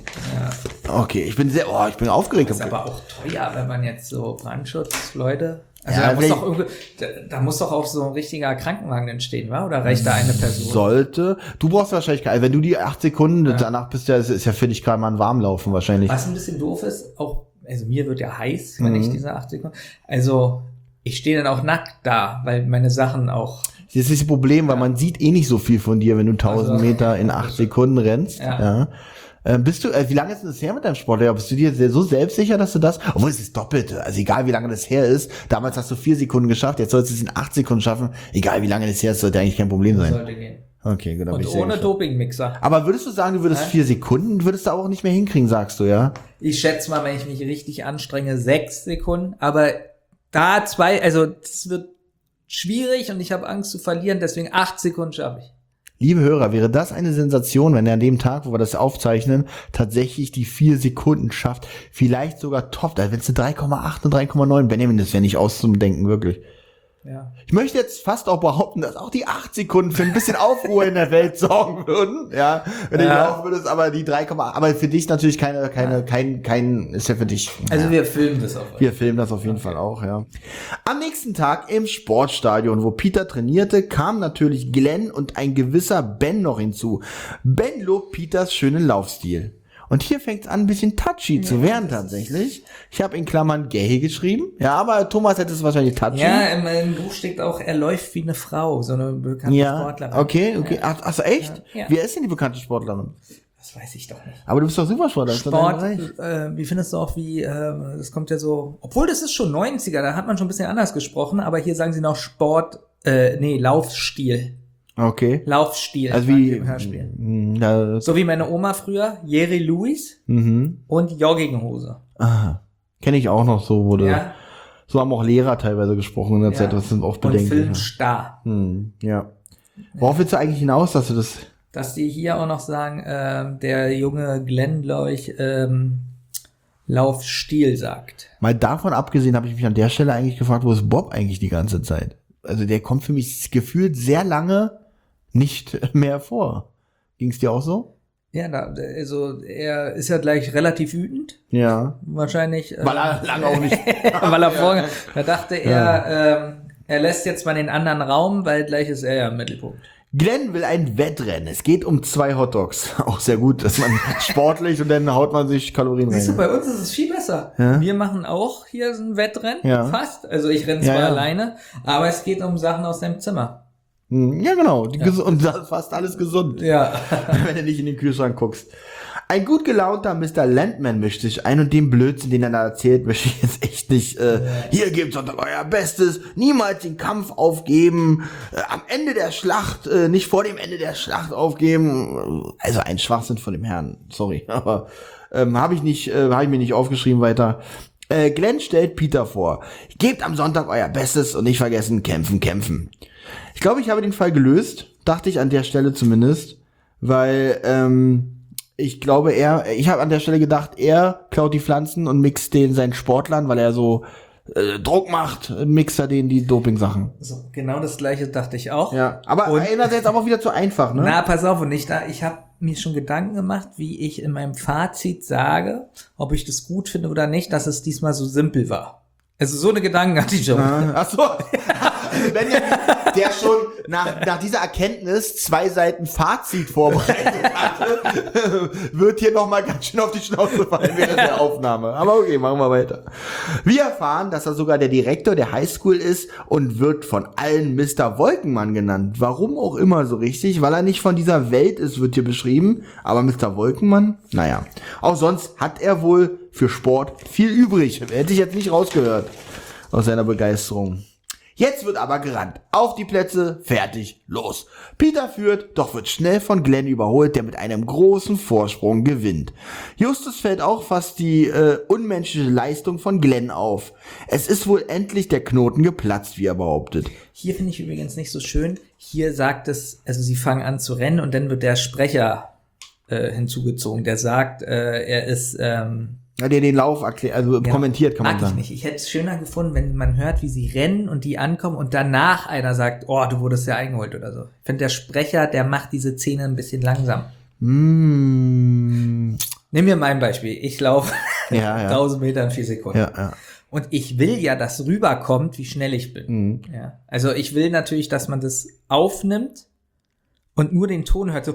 Ja. Okay, ich bin sehr, oh, ich bin aufgeregt. Das ist aber auch teuer, wenn man jetzt so Brandschutz, Leute. Also Ja, da, muss vielleicht- doch irgendwie, da, da muss doch auch so ein richtiger Krankenwagen entstehen, wa? Oder reicht da eine Person? Sollte. Du brauchst wahrscheinlich, also wenn du die acht Sekunden, danach bist du ja, ist ja für dich gerade mal ein Warmlaufen wahrscheinlich. Was ein bisschen doof ist, auch, also mir wird ja heiß, wenn Mhm. ich diese acht Sekunden. Also ich stehe dann auch nackt da, weil meine Sachen auch. Das ist das Problem, weil man sieht eh nicht so viel von dir, wenn du tausend Also- Meter in acht Sekunden rennst. Ja. Ja. Äh, bist du, äh, wie lange ist denn das her mit deinem Sportlehrer? Bist du dir sehr, so selbstsicher, dass du das, obwohl es ist Doppelte, also egal wie lange das her ist, damals hast du vier Sekunden geschafft, jetzt sollst du es in acht Sekunden schaffen, egal wie lange das her ist, sollte eigentlich kein Problem sein. Sollte gehen. Okay, gut, dann bin Und ich sehr ohne gespannt. Dopingmixer. Aber würdest du sagen, du würdest Hä? vier Sekunden, würdest du auch nicht mehr hinkriegen, sagst du, ja? Ich schätze mal, wenn ich mich richtig anstrenge, sechs Sekunden. Aber da zwei, also das wird schwierig und ich habe Angst zu verlieren, deswegen acht Sekunden schaffe ich. Liebe Hörer, wäre das eine Sensation, wenn er an dem Tag, wo wir das aufzeichnen, tatsächlich die vier Sekunden schafft, vielleicht sogar toppt, also wenn es eine drei Komma acht und drei Komma neun, Benjamin, das wäre nicht auszudenken, wirklich. Ja. Ich möchte jetzt fast auch behaupten, dass auch die acht Sekunden für ein bisschen Aufruhr in der Welt sorgen würden, ja, wenn Ja. du laufen würdest, aber die drei Komma acht, aber für dich natürlich keine, keine, kein, kein, ist ja für dich. Also ja. wir filmen das auf. Wir filmen das auf jeden Fall auch, ja. Am nächsten Tag im Sportstadion, wo Peter trainierte, kam natürlich Glenn und ein gewisser Ben noch hinzu. Ben lobt Peters schönen Laufstil. Und hier fängt es an, ein bisschen touchy zu werden tatsächlich. Ich habe in Klammern gay geschrieben. Ja, aber Thomas hätte es wahrscheinlich touchy. Ja, im, im Buch steht auch, er läuft wie eine Frau, so eine bekannte Ja, Sportlerin. okay, okay. Ach, ach so, echt? Ja. Wer ist denn die bekannte Sportlerin? Das weiß ich doch nicht. Aber du bist doch Supersportler. ist doch dein Sport, Bereich. äh, wie findest du auch, wie, äh, das kommt ja so, obwohl das ist schon neunziger, da hat man schon ein bisschen anders gesprochen, aber hier sagen sie noch Sport, äh, nee, Laufstil. Okay. Laufstil. Also sagen die wie, im Hörspiel. mh, da, So wie meine Oma früher, Jerry Lewis mhm. und Jogginghose. Aha. Kenne ich auch noch so, wurde. Ja, So haben auch Lehrer teilweise gesprochen in der ja. Zeit, das sind oft und bedenklich. Filmstar. Hm, ja. Worauf willst du eigentlich hinaus, dass du das... Dass die hier auch noch sagen, ähm, der junge Glenn, glaube ich, ähm, Laufstil sagt. Mal davon abgesehen, habe ich mich an der Stelle eigentlich gefragt, wo ist Bob eigentlich die ganze Zeit? Also der kommt für mich gefühlt sehr lange nicht mehr vor. Ging es dir auch so? Ja, da, also er ist ja gleich relativ wütend, Ja. wahrscheinlich. äh, Weil er lange auch nicht... weil er vorge da dachte er, ähm, er lässt jetzt mal den anderen Raum, weil gleich ist er ja im Mittelpunkt. Glenn will ein Wettrennen. Es geht um zwei Hotdogs. Auch sehr gut, dass man sportlich und dann haut man sich Kalorien Siehst du, rein. bei uns ist es viel besser. Ja. Wir machen auch hier so ein Wettrennen, Ja. fast. Also ich renne zwar Ja, ja. alleine, aber es geht um Sachen aus deinem Zimmer. Hm, ja, genau. Die ges- Und das ist fast alles gesund. Ja. wenn du nicht in den Kühlschrank guckst. Ein gut gelaunter Mister Landman mischt sich ein und den Blödsinn, den er da erzählt, möchte ich jetzt echt nicht, äh, hier gebt Sonntag euer Bestes, niemals den Kampf aufgeben, äh, am Ende der Schlacht, äh, nicht vor dem Ende der Schlacht aufgeben, also ein Schwachsinn von dem Herrn, sorry, aber ähm, habe ich nicht, äh, habe ich mir nicht aufgeschrieben weiter. Äh, Glenn stellt Peter vor, gebt am Sonntag euer Bestes und nicht vergessen, kämpfen, kämpfen. Ich glaube, ich habe den Fall gelöst, dachte ich an der Stelle zumindest, weil, ähm, ich glaube, er, ich habe an der Stelle gedacht, er klaut die Pflanzen und mixt den seinen Sportlern, weil er so äh, Druck macht, mixt er denen die Doping-Sachen. So, genau das Gleiche dachte ich auch. Ja, aber und, einerseits aber auch wieder zu einfach, ne? Na, pass auf, und ich da, ich habe mir schon Gedanken gemacht, wie ich in meinem Fazit sage, ob ich das gut finde oder nicht, dass es diesmal so simpel war. Also so eine Gedanken hatte ich schon. Ah, ach so. Wenn ja, der schon nach, nach dieser Erkenntnis zwei Seiten Fazit vorbereitet hatte, wird hier nochmal ganz schön auf die Schnauze fallen während der Aufnahme. Aber okay, machen wir weiter. Wir erfahren, dass er sogar der Direktor der Highschool ist und wird von allen Mister Wolkenmann genannt. Warum auch immer so richtig, weil er nicht von dieser Welt ist, wird hier beschrieben. Aber Mister Wolkenmann, naja. Auch sonst hat er wohl für Sport viel übrig. Hätte ich jetzt nicht rausgehört aus seiner Begeisterung. Jetzt wird aber gerannt. Auf die Plätze, fertig, los. Peter führt, doch wird schnell von Glenn überholt, der mit einem großen Vorsprung gewinnt. Justus fällt auch fast die äh, unmenschliche Leistung von Glenn auf. Es ist wohl endlich der Knoten geplatzt, wie er behauptet. Hier finde ich übrigens nicht so schön. Hier sagt es, also sie fangen an zu rennen und dann wird der Sprecher äh, hinzugezogen, der sagt, äh, er ist... Ähm Ja, der den Lauf erklärt, also genau. Kommentiert, kann man Mag sagen. ich nicht. Ich hätte es schöner gefunden, wenn man hört, wie sie rennen und die ankommen und danach einer sagt, oh, du wurdest ja eingeholt oder so. Ich finde, der Sprecher, der macht diese Szene ein bisschen langsam. Mm. Nimm mir mein Beispiel. Ich laufe ja, ja. tausend Meter in vier Sekunden. Ja, ja. Und ich will ja, dass rüberkommt, wie schnell ich bin. Mhm. Ja. Also ich will natürlich, dass man das aufnimmt und nur den Ton hört so.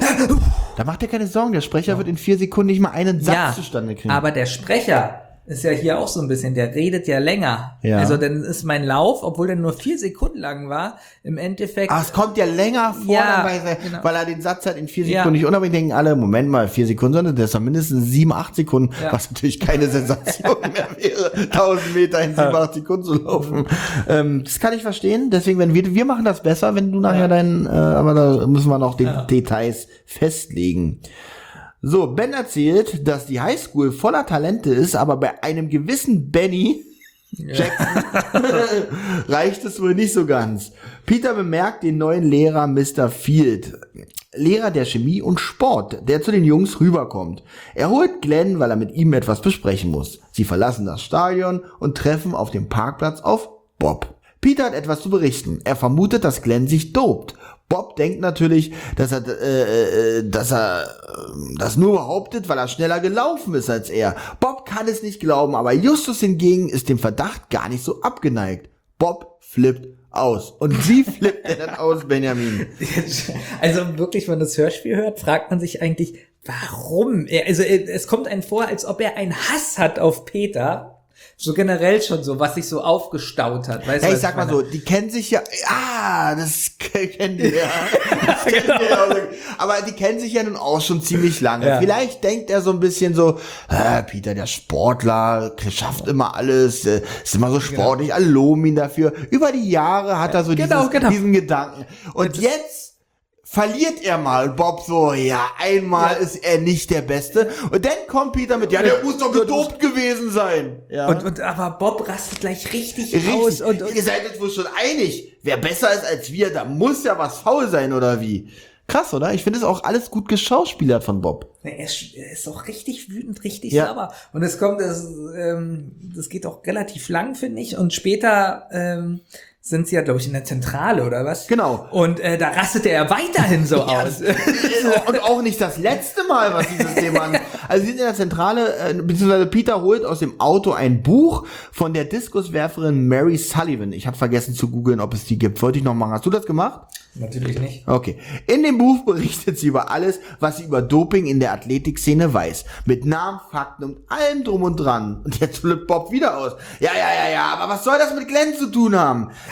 Da macht er keine Sorgen, der Sprecher ja. wird in vier Sekunden nicht mal einen Satz ja, zustande kriegen. Aber der Sprecher ist ja hier auch so ein bisschen, der redet ja länger. Ja. Also dann ist mein Lauf, obwohl der nur vier Sekunden lang war, im Endeffekt... Ach, es kommt ja länger vor, ja, weil, genau. weil er den Satz hat in vier Sekunden ja. nicht unabhängig, denken alle, Moment mal, vier Sekunden, sondern das ist ja mindestens sieben, acht Sekunden, ja. was natürlich keine Sensation mehr wäre, tausend Meter in sieben, acht Sekunden zu laufen. ähm, das kann ich verstehen, deswegen, wenn wir, wir machen das besser, wenn du nachher ja. deinen, äh, aber da müssen wir noch die ja. Details festlegen. So, Ben erzählt, dass die Highschool voller Talente ist, aber bei einem gewissen Benny Jackson reicht es wohl nicht so ganz. Peter bemerkt den neuen Lehrer Mister Field, Lehrer der Chemie und Sport, der zu den Jungs rüberkommt. Er holt Glenn, weil er mit ihm etwas besprechen muss. Sie verlassen das Stadion und treffen auf dem Parkplatz auf Bob. Peter hat etwas zu berichten. Er vermutet, dass Glenn sich dopt. Bob denkt natürlich, dass er, äh, äh, dass er äh, das nur behauptet, weil er schneller gelaufen ist als er. Bob kann es nicht glauben, aber Justus hingegen ist dem Verdacht gar nicht so abgeneigt. Bob flippt aus. Und wie flippt er dann aus, Benjamin? Also wirklich, wenn man das Hörspiel hört, fragt man sich eigentlich, warum? Er, also es kommt einem vor, als ob er einen Hass hat auf Peter. So generell schon so, was sich so aufgestaut hat. Weißt ja, du, ich sag mal so, die kennen sich ja, ah, das kennen die ja. Das kennen genau. die ja. Aber die kennen sich ja nun auch schon ziemlich lange. Ja. Vielleicht denkt er so ein bisschen so, ah, Peter, der Sportler, schafft immer alles, ist immer so sportlich, alle loben ihn dafür. Über die Jahre hat er so genau, dieses, genau. diesen Gedanken. Und jetzt verliert er mal. Bob so, ja, einmal ja. ist er nicht der Beste. Und dann kommt Peter mit, ja, der muss doch gedopt gewesen sein. Ja. Und, und aber Bob rastet gleich richtig, richtig aus. Und, und ihr seid jetzt wohl schon einig. Wer besser ist als wir, da muss ja was faul sein, oder wie? Krass, oder? Ich finde es auch alles gut geschauspielert von Bob. Er ist, er ist auch richtig wütend, richtig ja. sauer. Und es kommt, das, ähm, das geht auch relativ lang, finde ich. Und später ähm, sind sie ja, glaube ich, in der Zentrale, oder was? Genau. Und äh, da rastete er weiterhin so ja, aus. Und auch nicht das letzte Mal, was dieses Thema an. Also sie sind in der Zentrale, äh, beziehungsweise Peter holt aus dem Auto ein Buch von der Diskuswerferin Mary Sullivan. Ich habe vergessen zu googeln, ob es die gibt. Wollte ich noch machen. Hast du das gemacht? Natürlich nicht. Okay. In dem Buch berichtet sie über alles, was sie über Doping in der Athletikszene weiß. Mit Namen, Fakten und allem drum und dran. Und jetzt flippt Bob wieder aus. Ja, ja, ja, ja, aber was soll das mit Glenn zu tun haben?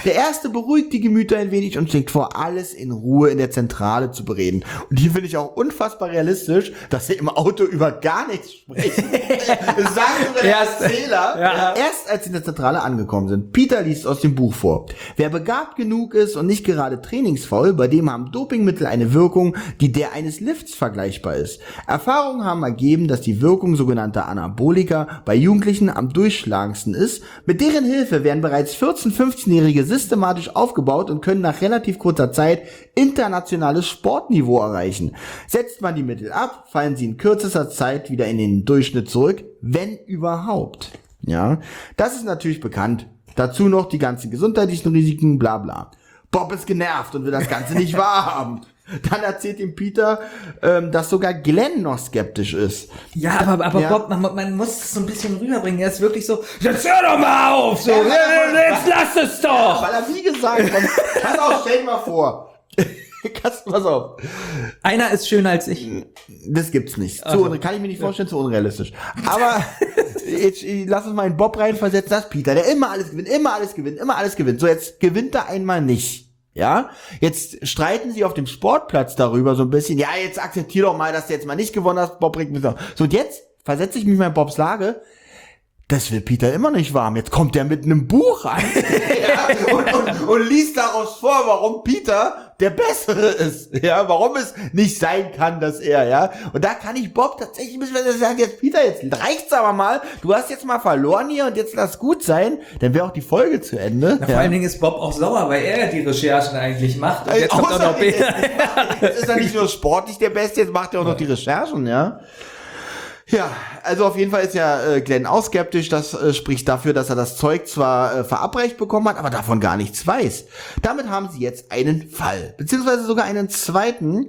Der erste beruhigt die Gemüter ein wenig und schlägt vor, alles in Ruhe in der Zentrale zu bereden. Und hier finde ich auch unfassbar realistisch, dass sie im Auto über gar nichts sprechen. Das sagt sogar der Erzähler. Ja. Erst als sie in der Zentrale angekommen sind. Peter liest aus dem Buch vor. Wer begabt genug ist und nicht gerade trainingsfaul, bei dem haben Dopingmittel eine Wirkung, die der eines Lifts vergleichbar ist. Erfahrungen haben ergeben, dass die Wirkung sogenannter Anabolika bei Jugendlichen am durchschlagendsten ist. Mit deren Hilfe werden bereits vierzehn-, fünfzehnjährige systematisch aufgebaut und können nach relativ kurzer Zeit internationales Sportniveau erreichen. Setzt man die Mittel ab, fallen sie in kürzester Zeit wieder in den Durchschnitt zurück, wenn überhaupt. Ja, das ist natürlich bekannt. Dazu noch die ganzen gesundheitlichen Risiken, bla bla. Bob ist genervt und will das Ganze nicht wahrhaben. Dann erzählt ihm Peter, ähm, dass sogar Glenn noch skeptisch ist. Ja, aber, aber ja. Bob, man, man muss es so ein bisschen rüberbringen. Er ist wirklich so, jetzt hör doch mal auf, so, ja, jetzt lass es doch. Weil er wie gesagt hat, pass auf, stell dir mal vor. Pass auf. Einer ist schöner als ich. Das gibt's nicht. Zu, okay. Kann ich mir nicht vorstellen, zu unrealistisch. Aber jetzt lass uns mal in Bob reinversetzen, das ist Peter, der immer alles gewinnt, immer alles gewinnt, immer alles gewinnt. So, jetzt gewinnt er einmal nicht. Ja, jetzt streiten sie auf dem Sportplatz darüber so ein bisschen. Ja, jetzt akzeptier doch mal, dass du jetzt mal nicht gewonnen hast. Bob bringt mich noch. So, und jetzt versetze ich mich mal in Bobs Lage. Das will Peter immer nicht warm. Jetzt kommt er mit einem Buch rein ja, und, und, und liest daraus vor, warum Peter der Bessere ist. Ja, warum es nicht sein kann, dass er, ja. Und da kann ich Bob tatsächlich ein bisschen sagen, jetzt Peter, jetzt reicht's aber mal. Du hast jetzt mal verloren hier und jetzt lass gut sein. Dann wäre auch die Folge zu Ende. Na, vor ja. allen Dingen ist Bob auch sauer, weil er ja die Recherchen eigentlich macht. Und jetzt also, kommt auch noch Peter. Jetzt ist er nicht nur sportlich der Beste, jetzt macht er auch noch die Recherchen, ja. Ja, also auf jeden Fall ist ja äh, Glenn auch skeptisch. Das äh, spricht dafür, dass er das Zeug zwar äh, verabreicht bekommen hat, aber davon gar nichts weiß. Damit haben sie jetzt einen Fall, beziehungsweise sogar einen zweiten.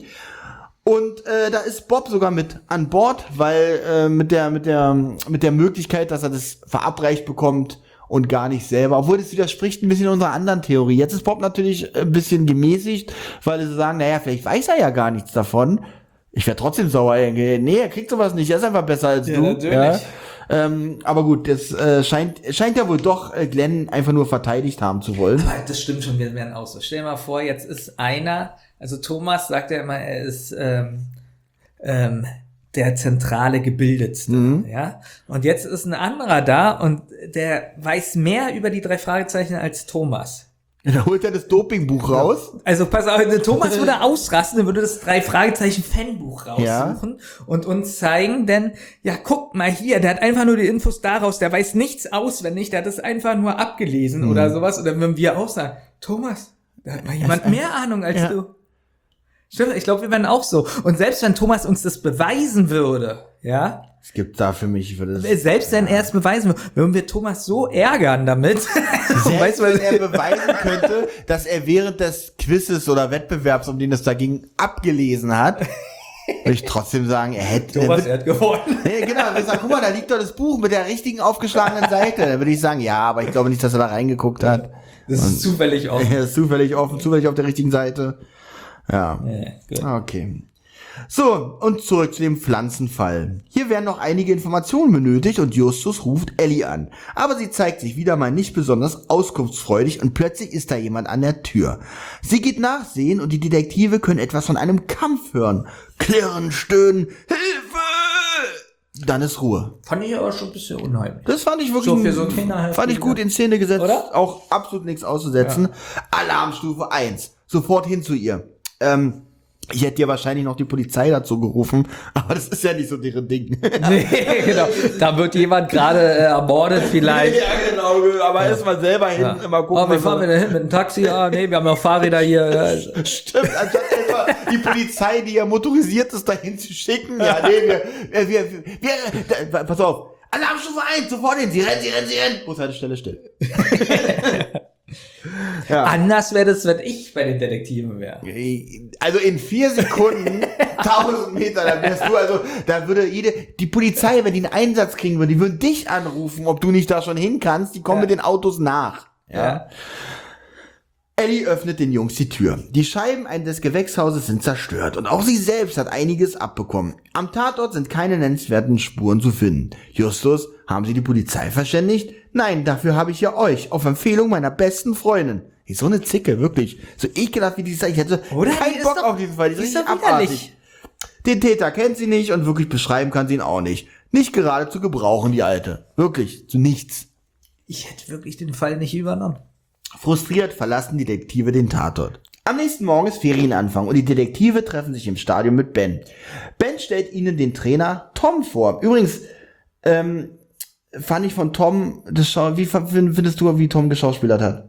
Und äh, da ist Bob sogar mit an Bord, weil äh, mit der mit der mit der Möglichkeit, dass er das verabreicht bekommt und gar nicht selber. Obwohl, das widerspricht ein bisschen unserer anderen Theorie. Jetzt ist Bob natürlich ein bisschen gemäßigt, weil sie sagen, naja, vielleicht weiß er ja gar nichts davon. Ich wäre trotzdem sauer. Nee, er kriegt sowas nicht. Er ist einfach besser als ja, du. Natürlich. Ja, ähm, aber gut, das äh, scheint scheint ja wohl doch äh, Glenn einfach nur verteidigt haben zu wollen. Aber das stimmt schon, wir werden auch so. Stell dir mal vor, jetzt ist einer, also Thomas sagt ja immer, er ist ähm, ähm, der zentrale Gebildetste, mhm. ja. Und jetzt ist ein anderer da und der weiß mehr über die drei Fragezeichen als Thomas. Da holt er das Dopingbuch raus. Also pass auf, Thomas würde ausrasten, er würde das Drei-Fragezeichen-Fanbuch raussuchen ja. und uns zeigen, denn, ja, guckt mal hier, der hat einfach nur die Infos daraus, der weiß nichts auswendig, der hat es einfach nur abgelesen mhm. oder sowas. Und dann würden wir auch sagen, Thomas, da hat mal jemand mehr Ahnung als ja. du. Stimmt, ich glaube, wir werden auch so. Und selbst wenn Thomas uns das beweisen würde, ja. Es gibt da für mich, für das. Selbst wenn er es beweisen würde, würden wir Thomas so ärgern damit. Selbst weißt, wenn er beweisen könnte, dass er während des Quizzes oder Wettbewerbs, um den es da ging, abgelesen hat, würde ich trotzdem sagen, er hätte. Thomas, er hat gewonnen. Nee, genau, wir sagen, guck mal, da liegt doch das Buch mit der richtigen aufgeschlagenen Seite. Dann würde ich sagen, ja, aber ich glaube nicht, dass er da reingeguckt hat. Das ist Und zufällig offen. Er ist zufällig offen, zufällig auf der richtigen Seite. Ja. ja okay. So, und zurück zu dem Pflanzenfall. Hier werden noch einige Informationen benötigt und Justus ruft Ellie an. Aber sie zeigt sich wieder mal nicht besonders auskunftsfreudig und plötzlich ist da jemand an der Tür. Sie geht nachsehen und die Detektive können etwas von einem Kampf hören. Klirren, stöhnen, Hilfe! Dann ist Ruhe. Fand ich aber schon ein bisschen unheimlich. Das fand ich wirklich so für so ein fand ich gut in Szene gesetzt. Oder? Auch absolut nichts auszusetzen. Ja. Alarmstufe eins. Sofort hin zu ihr. Ähm, ich hätte dir wahrscheinlich noch die Polizei dazu gerufen, aber das ist ja nicht so deren Ding. Nee, genau. Da wird jemand gerade äh, ermordet vielleicht. Ja, genau. Aber ja. erstmal selber hin, ja. immer gucken. Oh, wie fahren wir denn hin? Mit dem Taxi? Ah, nee, wir haben noch Fahrräder hier. Ja. Stimmt, anstatt einfach die Polizei, die ja motorisiert ist, dahin zu schicken. Ja, nee, wir, wir, wir, wir da, pass auf. Alarmstufe eins, sofort hin. Sie rennen, sie rennen, sie rennen. Bushaltestelle still. Ja. Anders wäre das, wenn ich bei den Detektiven wäre. Also in vier Sekunden, tausend Meter, dann wärst du, also, da würde jede, die Polizei, wenn die einen Einsatz kriegen würde, die würden dich anrufen, ob du nicht da schon hin kannst, die kommen ja. mit den Autos nach. Ja. ja. Ellie öffnet den Jungs die Tür. Die Scheiben des Gewächshauses sind zerstört und auch sie selbst hat einiges abbekommen. Am Tatort sind keine nennenswerten Spuren zu finden. Justus, haben Sie die Polizei verständigt? Nein, dafür habe ich ja euch, auf Empfehlung meiner besten Freundin. Die ist so eine Zicke, wirklich. So ekelhaft wie die ist. Ich hätte Oder? keinen Die ist Bock doch- auf diesen Fall. Die die ist ist richtig doch widerlich. abartig. Den Täter kennt sie nicht und wirklich beschreiben kann sie ihn auch nicht. Nicht gerade zu gebrauchen, die Alte. Wirklich, zu nichts. Ich hätte wirklich den Fall nicht übernommen. Frustriert verlassen die Detektive den Tatort. Am nächsten Morgen ist Ferienanfang und die Detektive treffen sich im Stadion mit Ben. Ben stellt ihnen den Trainer Tom vor. Übrigens, ähm, fand ich von Tom, das Schau wie findest du, wie Tom geschauspielert hat?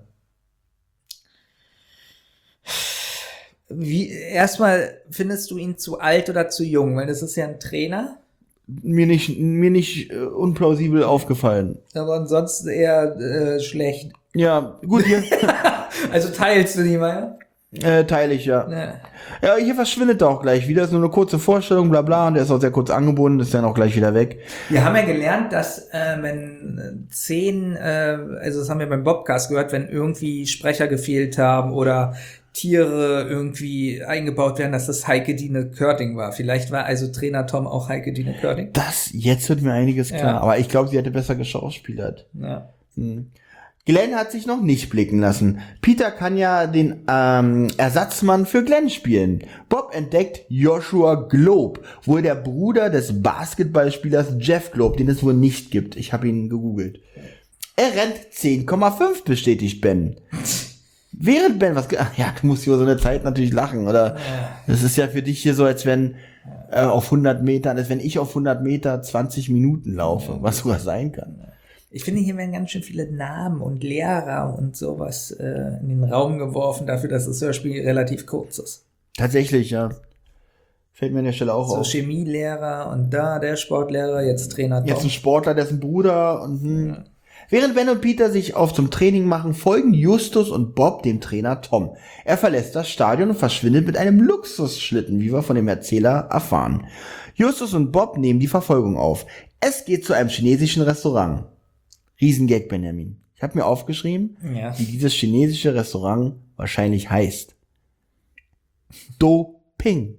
Wie, erstmal, findest du ihn zu alt oder zu jung? Weil das ist ja ein Trainer. Mir nicht, mir nicht äh, unplausibel aufgefallen. Aber ansonsten eher äh, schlecht. Ja, gut, hier Also teilst du die Meinung? äh, teile ich, ja. Ja. Ja, hier verschwindet er auch gleich wieder. Ist nur eine kurze Vorstellung, bla bla, und der ist auch sehr kurz angebunden, ist dann auch gleich wieder weg. Wir haben ja gelernt, dass äh, wenn zehn, äh, also das haben wir beim Bobcast gehört, wenn irgendwie Sprecher gefehlt haben oder Tiere irgendwie eingebaut werden, dass das Heike Dine Körting war. Vielleicht war also Trainer Tom auch Heike Dine Körting. Das, jetzt wird mir einiges klar. Ja. Aber ich glaube, sie hätte besser geschauspielert. Ja. Hm. Glenn hat sich noch nicht blicken lassen. Peter kann ja den ähm, Ersatzmann für Glenn spielen. Bob entdeckt Joshua Globe, wohl der Bruder des Basketballspielers Jeff Globe, den es wohl nicht gibt. Ich habe ihn gegoogelt. Er rennt zehn Komma fünf, bestätigt Ben. Während Ben was... ge- Ach ja, du musst über so eine Zeit natürlich lachen, oder? Das ist ja für dich hier so, als wenn äh, auf hundert Metern, als wenn ich auf hundert Meter zwanzig Minuten laufe, was sogar sein kann. Ich finde, hier werden ganz schön viele Namen und Lehrer und sowas äh, in den Raum geworfen, dafür, dass das Hörspiel relativ kurz ist. Tatsächlich, ja. Fällt mir an der Stelle auch So auf. Chemielehrer und da der Sportlehrer, jetzt Trainer Tom. Jetzt ein Sportler, dessen Bruder und hm. Während Ben und Peter sich auf zum Training machen, folgen Justus und Bob dem Trainer Tom. Er verlässt das Stadion und verschwindet mit einem Luxusschlitten, wie wir von dem Erzähler erfahren. Justus und Bob nehmen die Verfolgung auf. Es geht zu einem chinesischen Restaurant. Riesengag, Benjamin. Ich habe mir aufgeschrieben, Ja. wie dieses chinesische Restaurant wahrscheinlich heißt. Do Ping.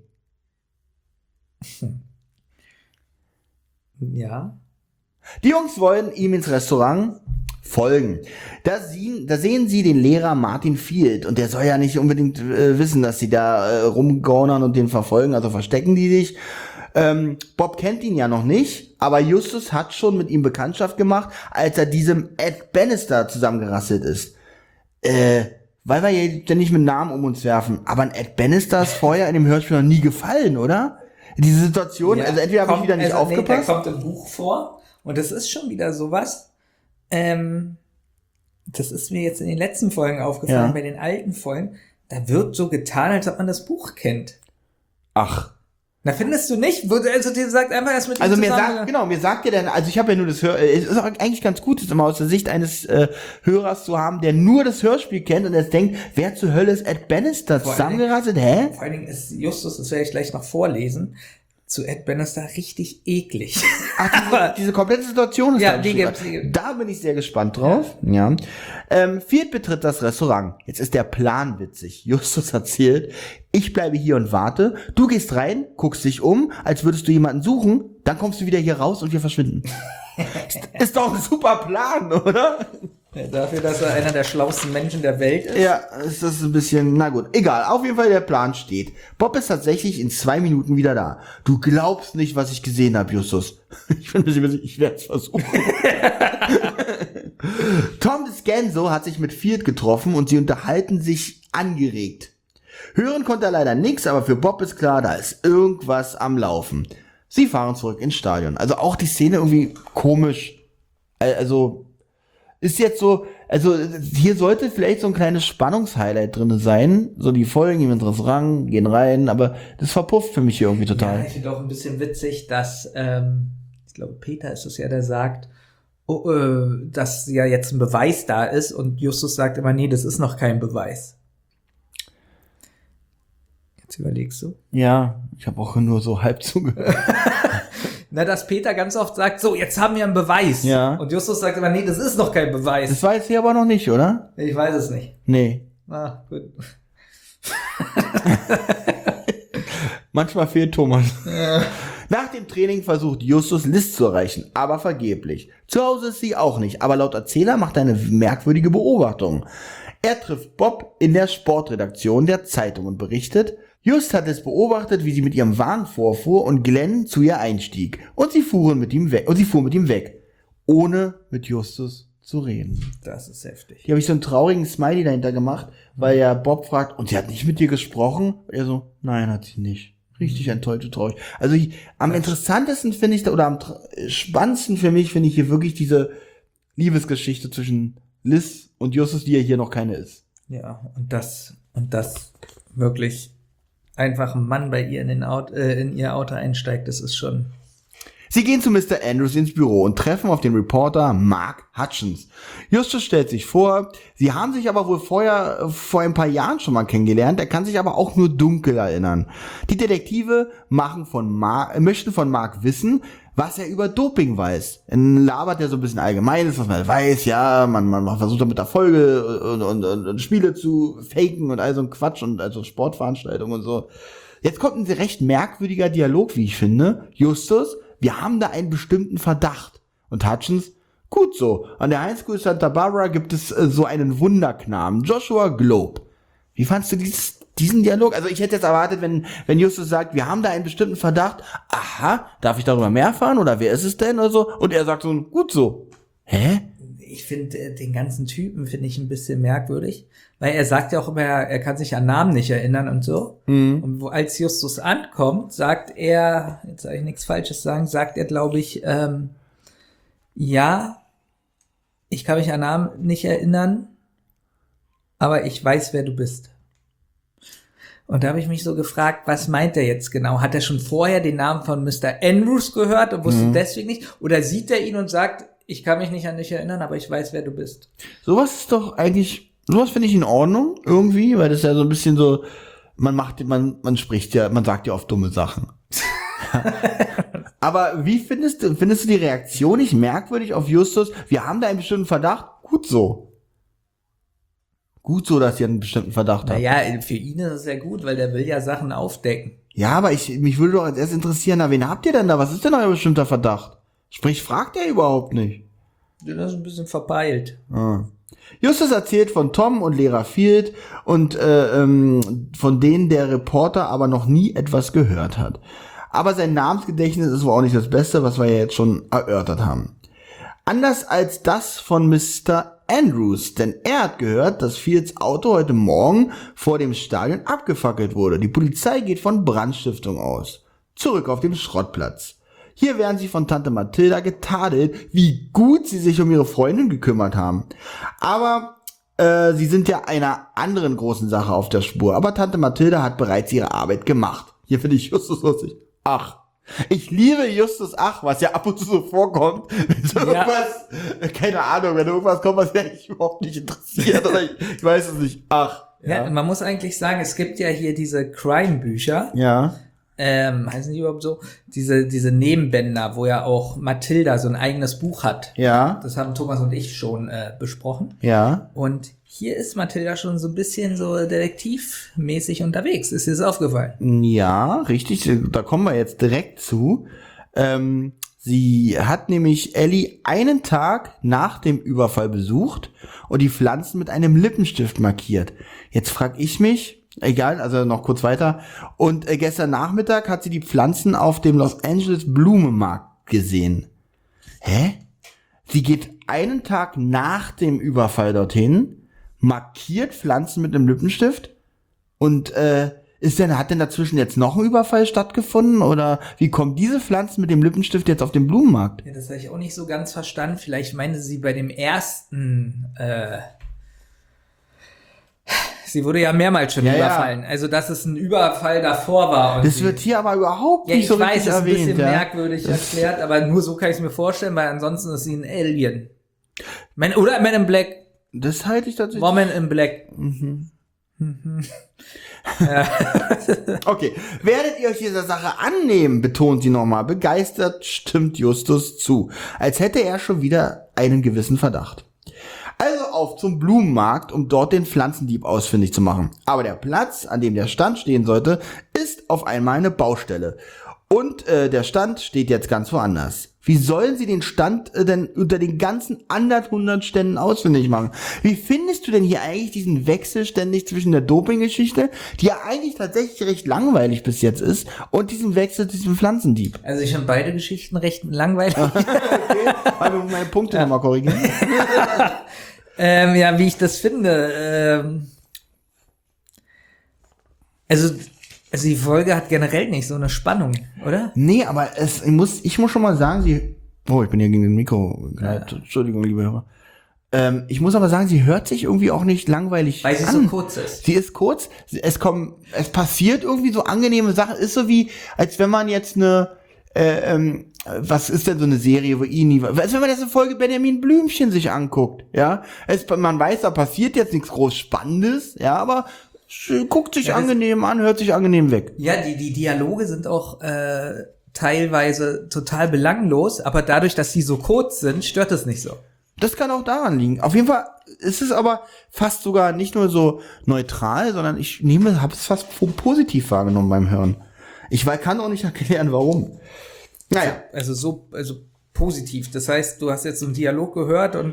Ja. Die Jungs wollen ihm ins Restaurant folgen. Da, sie, da sehen sie den Lehrer Martin Field und der soll ja nicht unbedingt äh, wissen, dass sie da äh, rumgaunern und den verfolgen, also verstecken die sich. Ähm, Bob kennt ihn ja noch nicht, aber Justus hat schon mit ihm Bekanntschaft gemacht, als er diesem Ed Bannister zusammengerasselt ist. Äh, weil wir ja ständig mit Namen um uns werfen, aber ein Ed Bannister ist vorher in dem Hörspiel noch nie gefallen, oder? Diese Situation, Ja, also entweder habe ich kommt- wieder nicht also, aufgepasst. Nee, der kommt im Buch vor und das ist schon wieder sowas. Ähm, das ist mir jetzt in den letzten Folgen aufgefallen, Ja. bei den alten Folgen. Da wird so getan, als ob man das Buch kennt. Ach. Na, findest du nicht? Wo- Also, der sagt einfach erst mit ihm Also mir zusammen- sagt, genau, mir sagt ja dann, also ich habe ja nur das Hör, es ist auch eigentlich ganz gut, das immer aus der Sicht eines äh, Hörers zu haben, der nur das Hörspiel kennt und jetzt denkt, wer zur Hölle ist Ed Bannister Vor allen zusammengerasselt, hä? Vor allen Dingen ist Justus, das werde ich gleich noch vorlesen, zu Ed Bannister richtig eklig. Ach, diese, diese komplette Situation ist Ja, da die beschrieben. gibt's, die gibt's. Da bin ich sehr gespannt drauf. Ja. Ähm, Field betritt das Restaurant. Jetzt ist der Plan witzig. Justus erzählt, ich bleibe hier und warte. Du gehst rein, guckst dich um, als würdest du jemanden suchen, dann kommst du wieder hier raus und wir verschwinden. ist, ist doch ein super Plan, oder? Dafür, dass er einer der schlauesten Menschen der Welt ist. Ja, ist das ein bisschen, na gut, egal, auf jeden Fall der Plan steht. Bob ist tatsächlich in zwei Minuten wieder da. Du glaubst nicht, was ich gesehen habe, Justus. Ich bin ein bisschen witzig, ich werde es versuchen. Tom DeScanso hat sich mit Field getroffen und sie unterhalten sich angeregt. Hören konnte er leider nichts, aber für Bob ist klar, da ist irgendwas am Laufen. Sie fahren zurück ins Stadion. Also auch die Szene irgendwie komisch. Also ist jetzt so, also hier sollte vielleicht so ein kleines Spannungshighlight drin sein. So die folgen ihm ins Restaurant, gehen rein, aber das verpufft für mich hier irgendwie Ja, total. ich finde auch ein bisschen witzig, dass, ähm, ich glaube, Peter ist es ja, der sagt, oh, äh, dass ja jetzt ein Beweis da ist und Justus sagt immer, nee, das ist noch kein Beweis. Jetzt überlegst du. Ja, ich habe auch nur so halb zugehört. Na, dass Peter ganz oft sagt, so, jetzt haben wir einen Beweis. Ja. Und Justus sagt immer, nee, das ist noch kein Beweis. Das war jetzt hier aber noch nicht, oder? Ich weiß es nicht. Nee. Ah, gut. Manchmal fehlt Thomas. Nach dem Training versucht Justus Liz zu erreichen, aber vergeblich. Zu Hause ist sie auch nicht, aber laut Erzähler macht er eine merkwürdige Beobachtung. Er trifft Bob in der Sportredaktion der Zeitung und berichtet, Just hat es beobachtet, wie sie mit ihrem Wagen vorfuhr und Glenn zu ihr einstieg. Und sie fuhren mit ihm weg, und sie fuhr mit ihm weg, ohne mit Justus zu reden. Das ist heftig. Hier habe ich so einen traurigen Smiley dahinter gemacht, weil ja Bob fragt, und sie hat nicht mit dir gesprochen? Und er so, nein, hat sie nicht. Richtig enttäuscht und traurig. Also ich, am interessantesten finde ich, oder am spannendsten für mich finde ich hier wirklich diese Liebesgeschichte zwischen Liz und Justus, die ja hier noch keine ist. Ja, und das, und das wirklich einfach ein Mann bei ihr in, den Auto, äh, in ihr Auto einsteigt, das ist schon... Sie gehen zu Mister Andrews ins Büro und treffen auf den Reporter Mark Hutchins. Justus stellt sich vor, sie haben sich aber wohl vorher, vor ein paar Jahren schon mal kennengelernt, er kann sich aber auch nur dunkel erinnern. Die Detektive machen von Mark, möchten von Mark wissen, was er über Doping weiß. Dann labert er so ein bisschen Allgemeines, was man weiß, ja, man, man versucht damit Erfolge und, und, und, und Spiele zu faken und all so ein Quatsch und also Sportveranstaltungen und so. Jetzt kommt ein recht merkwürdiger Dialog, wie ich finde. Justus: Wir haben da einen bestimmten Verdacht. Und Hutchins: Gut so. An der High School Santa Barbara gibt es äh, so einen Wunderknaben, Joshua Globe. Wie fandst du dieses, diesen Dialog? Also ich hätte jetzt erwartet, wenn, wenn Justus sagt, wir haben da einen bestimmten Verdacht. Aha, darf ich darüber mehr erfahren? Oder wer ist es denn? Oder so. Und er sagt so, gut so. Hä? Ich finde den ganzen Typen finde ich ein bisschen merkwürdig, weil er sagt ja auch immer, er kann sich an Namen nicht erinnern und so. Mhm. Und wo, als Justus ankommt, sagt er, jetzt soll ich nichts Falsches sagen, sagt er, glaube ich, ähm, ja, ich kann mich an Namen nicht erinnern, aber ich weiß, wer du bist. Und da habe ich mich so gefragt, was meint er jetzt genau? Hat er schon vorher den Namen von Mister Andrews gehört und wusste mhm. deswegen nicht? Oder sieht er ihn und sagt, ich kann mich nicht an dich erinnern, aber ich weiß, wer du bist? Sowas ist doch eigentlich, sowas finde ich in Ordnung irgendwie, weil das ja so ein bisschen so, man macht, man, man spricht ja, man sagt ja oft dumme Sachen. Aber wie findest du, findest du die Reaktion nicht merkwürdig auf Justus? Wir haben da einen bestimmten Verdacht. Gut so. Gut so, dass ihr einen bestimmten Verdacht habt. Naja, für ihn ist es ja gut, weil der will ja Sachen aufdecken. Ja, aber ich, mich würde doch als erst interessieren, na, wen habt ihr denn da? Was ist denn euer bestimmter Verdacht? Sprich, fragt er überhaupt nicht. Das ist ein bisschen verpeilt. Ah. Justus erzählt von Tom und Lehrer Field und äh, ähm, von denen der Reporter aber noch nie etwas gehört hat. Aber sein Namensgedächtnis ist wohl auch nicht das Beste, was wir ja jetzt schon erörtert haben. Anders als das von Mister Andrews, denn er hat gehört, dass Fields Auto heute Morgen vor dem Stadion abgefackelt wurde. Die Polizei geht von Brandstiftung aus. Zurück auf dem Schrottplatz. Hier werden sie von Tante Mathilda getadelt, wie gut sie sich um ihre Freundin gekümmert haben. Aber äh, sie sind ja einer anderen großen Sache auf der Spur. Aber Tante Mathilda hat bereits ihre Arbeit gemacht. Hier finde ich Justus lustig. Ach. Ich liebe Justus Ach, was ja ab und zu so vorkommt. Wenn so ja. irgendwas, keine Ahnung, wenn irgendwas kommt, was mich überhaupt nicht interessiert. Oder ich, ich weiß es nicht. Ach. Ja. ja, man muss eigentlich sagen, es gibt ja hier diese Crime-Bücher. Ja. Ähm, heißen die überhaupt so? Diese, diese Nebenbänder, wo ja auch Mathilda so ein eigenes Buch hat. Ja. Das haben Thomas und ich schon äh, besprochen. Ja. Und hier ist Mathilda schon so ein bisschen so detektivmäßig unterwegs. Ist dir das aufgefallen? Ja, richtig. Da kommen wir jetzt direkt zu. Ähm, sie hat nämlich Ellie einen Tag nach dem Überfall besucht und die Pflanzen mit einem Lippenstift markiert. Jetzt frag ich mich, egal, also noch kurz weiter. Und äh, gestern Nachmittag hat sie die Pflanzen auf dem Los Angeles Blumenmarkt gesehen. Hä? Sie geht einen Tag nach dem Überfall dorthin, markiert Pflanzen mit einem Lippenstift und äh, ist denn, hat denn dazwischen jetzt noch ein Überfall stattgefunden? Oder wie kommen diese Pflanzen mit dem Lippenstift jetzt auf den Blumenmarkt? Ja, das habe ich auch nicht so ganz verstanden. Vielleicht meinte sie bei dem ersten äh Sie wurde ja mehrmals schon ja, überfallen. Ja. Also, dass es ein Überfall davor war. Und das wird hier aber überhaupt ja, nicht so richtig weiß, erwähnt. Ich weiß, es ist ein bisschen ja. merkwürdig erklärt, aber nur so kann ich es mir vorstellen, weil ansonsten ist sie ein Alien. Man, oder Man in Black. Das halte ich tatsächlich. Woman in Black. Mhm. Mhm. Ja. Okay, werdet ihr euch dieser Sache annehmen, betont sie nochmal. Begeistert stimmt Justus zu, als hätte er schon wieder einen gewissen Verdacht. Also auf zum Blumenmarkt, um dort den Pflanzendieb ausfindig zu machen. Aber der Platz, an dem der Stand stehen sollte, ist auf einmal eine Baustelle. Und äh, der Stand steht jetzt ganz woanders. Wie sollen sie den Stand äh, denn unter den ganzen anderen hundert Ständen ausfindig machen? Wie findest du denn hier eigentlich diesen Wechsel ständig zwischen der Doping-Geschichte, die ja eigentlich tatsächlich recht langweilig bis jetzt ist, und diesem Wechsel zu diesem Pflanzendieb? Also ich finde beide Geschichten recht langweilig. Okay, weil wir meine Punkte ja. nochmal korrigieren. ähm, ja, wie ich das finde. Ähm, also... Also die Folge hat generell nicht so eine Spannung, oder? Nee, aber es ich muss, ich muss schon mal sagen, sie, oh, ich bin hier gegen den Mikro, ja. Entschuldigung, liebe Hörer. Ähm, ich muss aber sagen, sie hört sich irgendwie auch nicht langweilig an. Weil sie an. so kurz ist. Sie ist kurz, es kommen, es passiert irgendwie so angenehme Sachen, ist so wie, als wenn man jetzt eine, äh, ähm, was ist denn so eine Serie, wo ihn nie, als wenn man jetzt eine Folge Benjamin Blümchen sich anguckt, ja? Es, man weiß, da passiert jetzt nichts groß Spannendes, ja, aber guckt sich ja, angenehm an, hört sich angenehm weg. Ja, die die Dialoge sind auch äh, teilweise total belanglos, aber dadurch, dass sie so kurz sind, stört es nicht so. Das kann auch daran liegen. Auf jeden Fall ist es aber fast sogar nicht nur so neutral, sondern ich nehme, habe es fast positiv wahrgenommen beim Hören. Ich kann auch nicht erklären, warum. Naja. Also so, also positiv. Das heißt, du hast jetzt so einen Dialog gehört und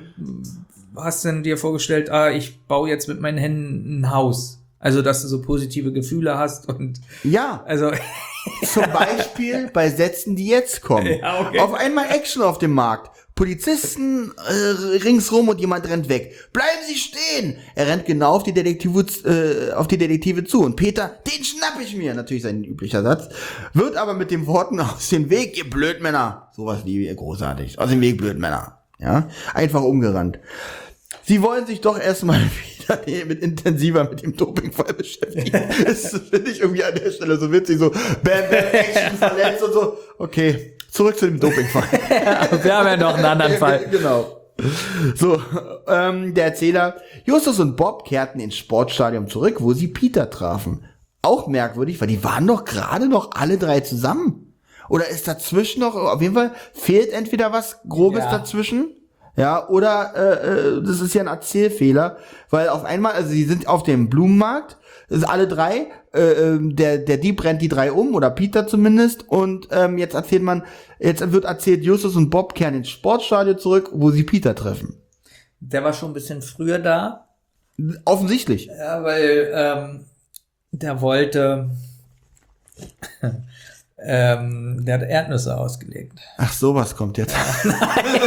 hast dann dir vorgestellt, ah, ich baue jetzt mit meinen Händen ein Haus. Also, dass du so positive Gefühle hast und... Ja. Also... Zum Beispiel bei Sätzen, die jetzt kommen. Ja, okay. Auf einmal Action auf dem Markt. Polizisten äh, ringsrum und jemand rennt weg. Bleiben Sie stehen! Er rennt genau auf die Detektive, äh, auf die Detektive zu. Und Peter, den schnapp ich mir. Natürlich sein üblicher Satz. Wird aber mit den Worten aus dem Weg, ihr Blödmänner. Sowas liebe ich großartig. Aus dem Weg, Blödmänner. Ja, einfach umgerannt. Sie wollen sich doch erstmal wieder mit intensiver mit dem Dopingfall beschäftigen. Das finde ich irgendwie an der Stelle so witzig, so bam, bam, Action, verletzt und so. Okay, zurück zu dem Dopingfall. Ja, wir haben ja noch einen anderen Fall. Genau. So, ähm, der Erzähler, Justus und Bob kehrten ins Sportstadion zurück, wo sie Peter trafen. Auch merkwürdig, weil die waren doch gerade noch alle drei zusammen. Oder ist dazwischen noch, auf jeden Fall fehlt entweder was Grobes ja. dazwischen. Ja, oder äh, das ist ja ein Erzählfehler, weil auf einmal, also sie sind auf dem Blumenmarkt, das ist alle drei, äh, der der Dieb rennt die drei um, oder Peter zumindest, und ähm, jetzt erzählt man, jetzt wird erzählt, Justus und Bob kehren ins Sportstadion zurück, wo sie Peter treffen. Der war schon ein bisschen früher da. Offensichtlich. Ja, weil ähm, der wollte... Ähm, der hat Erdnüsse ausgelegt. Ach, sowas kommt jetzt. Nein,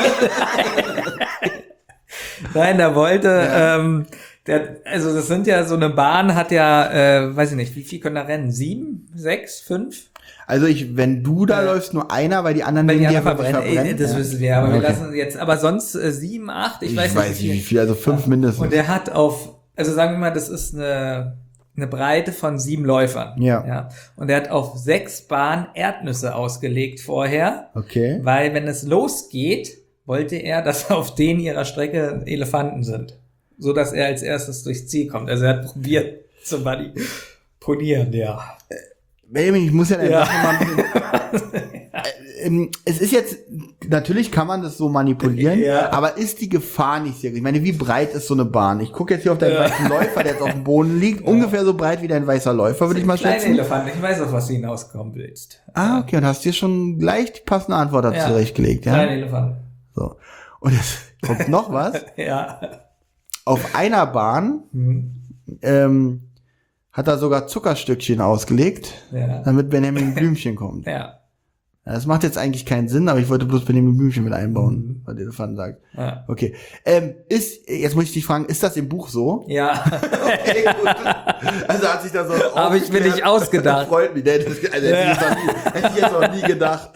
Nein der wollte, ja. ähm, der, also das sind ja, so eine Bahn hat ja, äh, weiß ich nicht, wie viel können da rennen? Sieben? Sechs? Fünf? Also ich, wenn du da äh, läufst, nur einer, weil die anderen weil die ja verbrennen. verbrennen. Ey, das ja. wissen wir, aber okay. wir lassen jetzt, aber sonst äh, sieben, acht, ich, ich weiß, weiß nicht wie viel. wie viel, also fünf ja. mindestens. Und der hat auf, also sagen wir mal, das ist eine... eine Breite von sieben Läufern. Ja. ja. Und er hat auf sechs Bahnen Erdnüsse ausgelegt vorher. Okay. Weil wenn es losgeht, wollte er, dass auf denen ihrer Strecke Elefanten sind. So dass er als erstes durchs Ziel kommt. Also er hat probiert zu manipulieren, ja. Benjamin, ich muss ja eine ja. Sache machen. äh, es ist jetzt, natürlich kann man das so manipulieren, ja. aber ist die Gefahr nicht sehr, ich meine, wie breit ist so eine Bahn? Ich gucke jetzt hier auf deinen ja. weißen Läufer, der jetzt auf dem Boden liegt, ja. ungefähr so breit wie dein weißer Läufer, würde ich mal schätzen. Kleine Elefant, ich weiß, auf was du hinauskommen willst. Ah, okay, und hast dir schon gleich die passende Antwort dazu ja. zurechtgelegt, ja? Kleine Elefant. So. Und jetzt kommt noch was. ja. Auf einer Bahn, hm. ähm, hat er sogar Zuckerstückchen ausgelegt, ja. damit Benjamin Blümchen kommt. Ja. Das macht jetzt eigentlich keinen Sinn, aber ich wollte bloß Benjamin Blümchen mit einbauen, mhm. weil der Elefant sagt. Ja. Okay. Ähm, ist, jetzt muss ich dich fragen, ist das im Buch so? Ja. Okay, gut. Also hat sich da so habe ich mir nicht ausgedacht. Freut mich. Das, also hätte, ja. ich jetzt nie, hätte ich jetzt noch nie gedacht.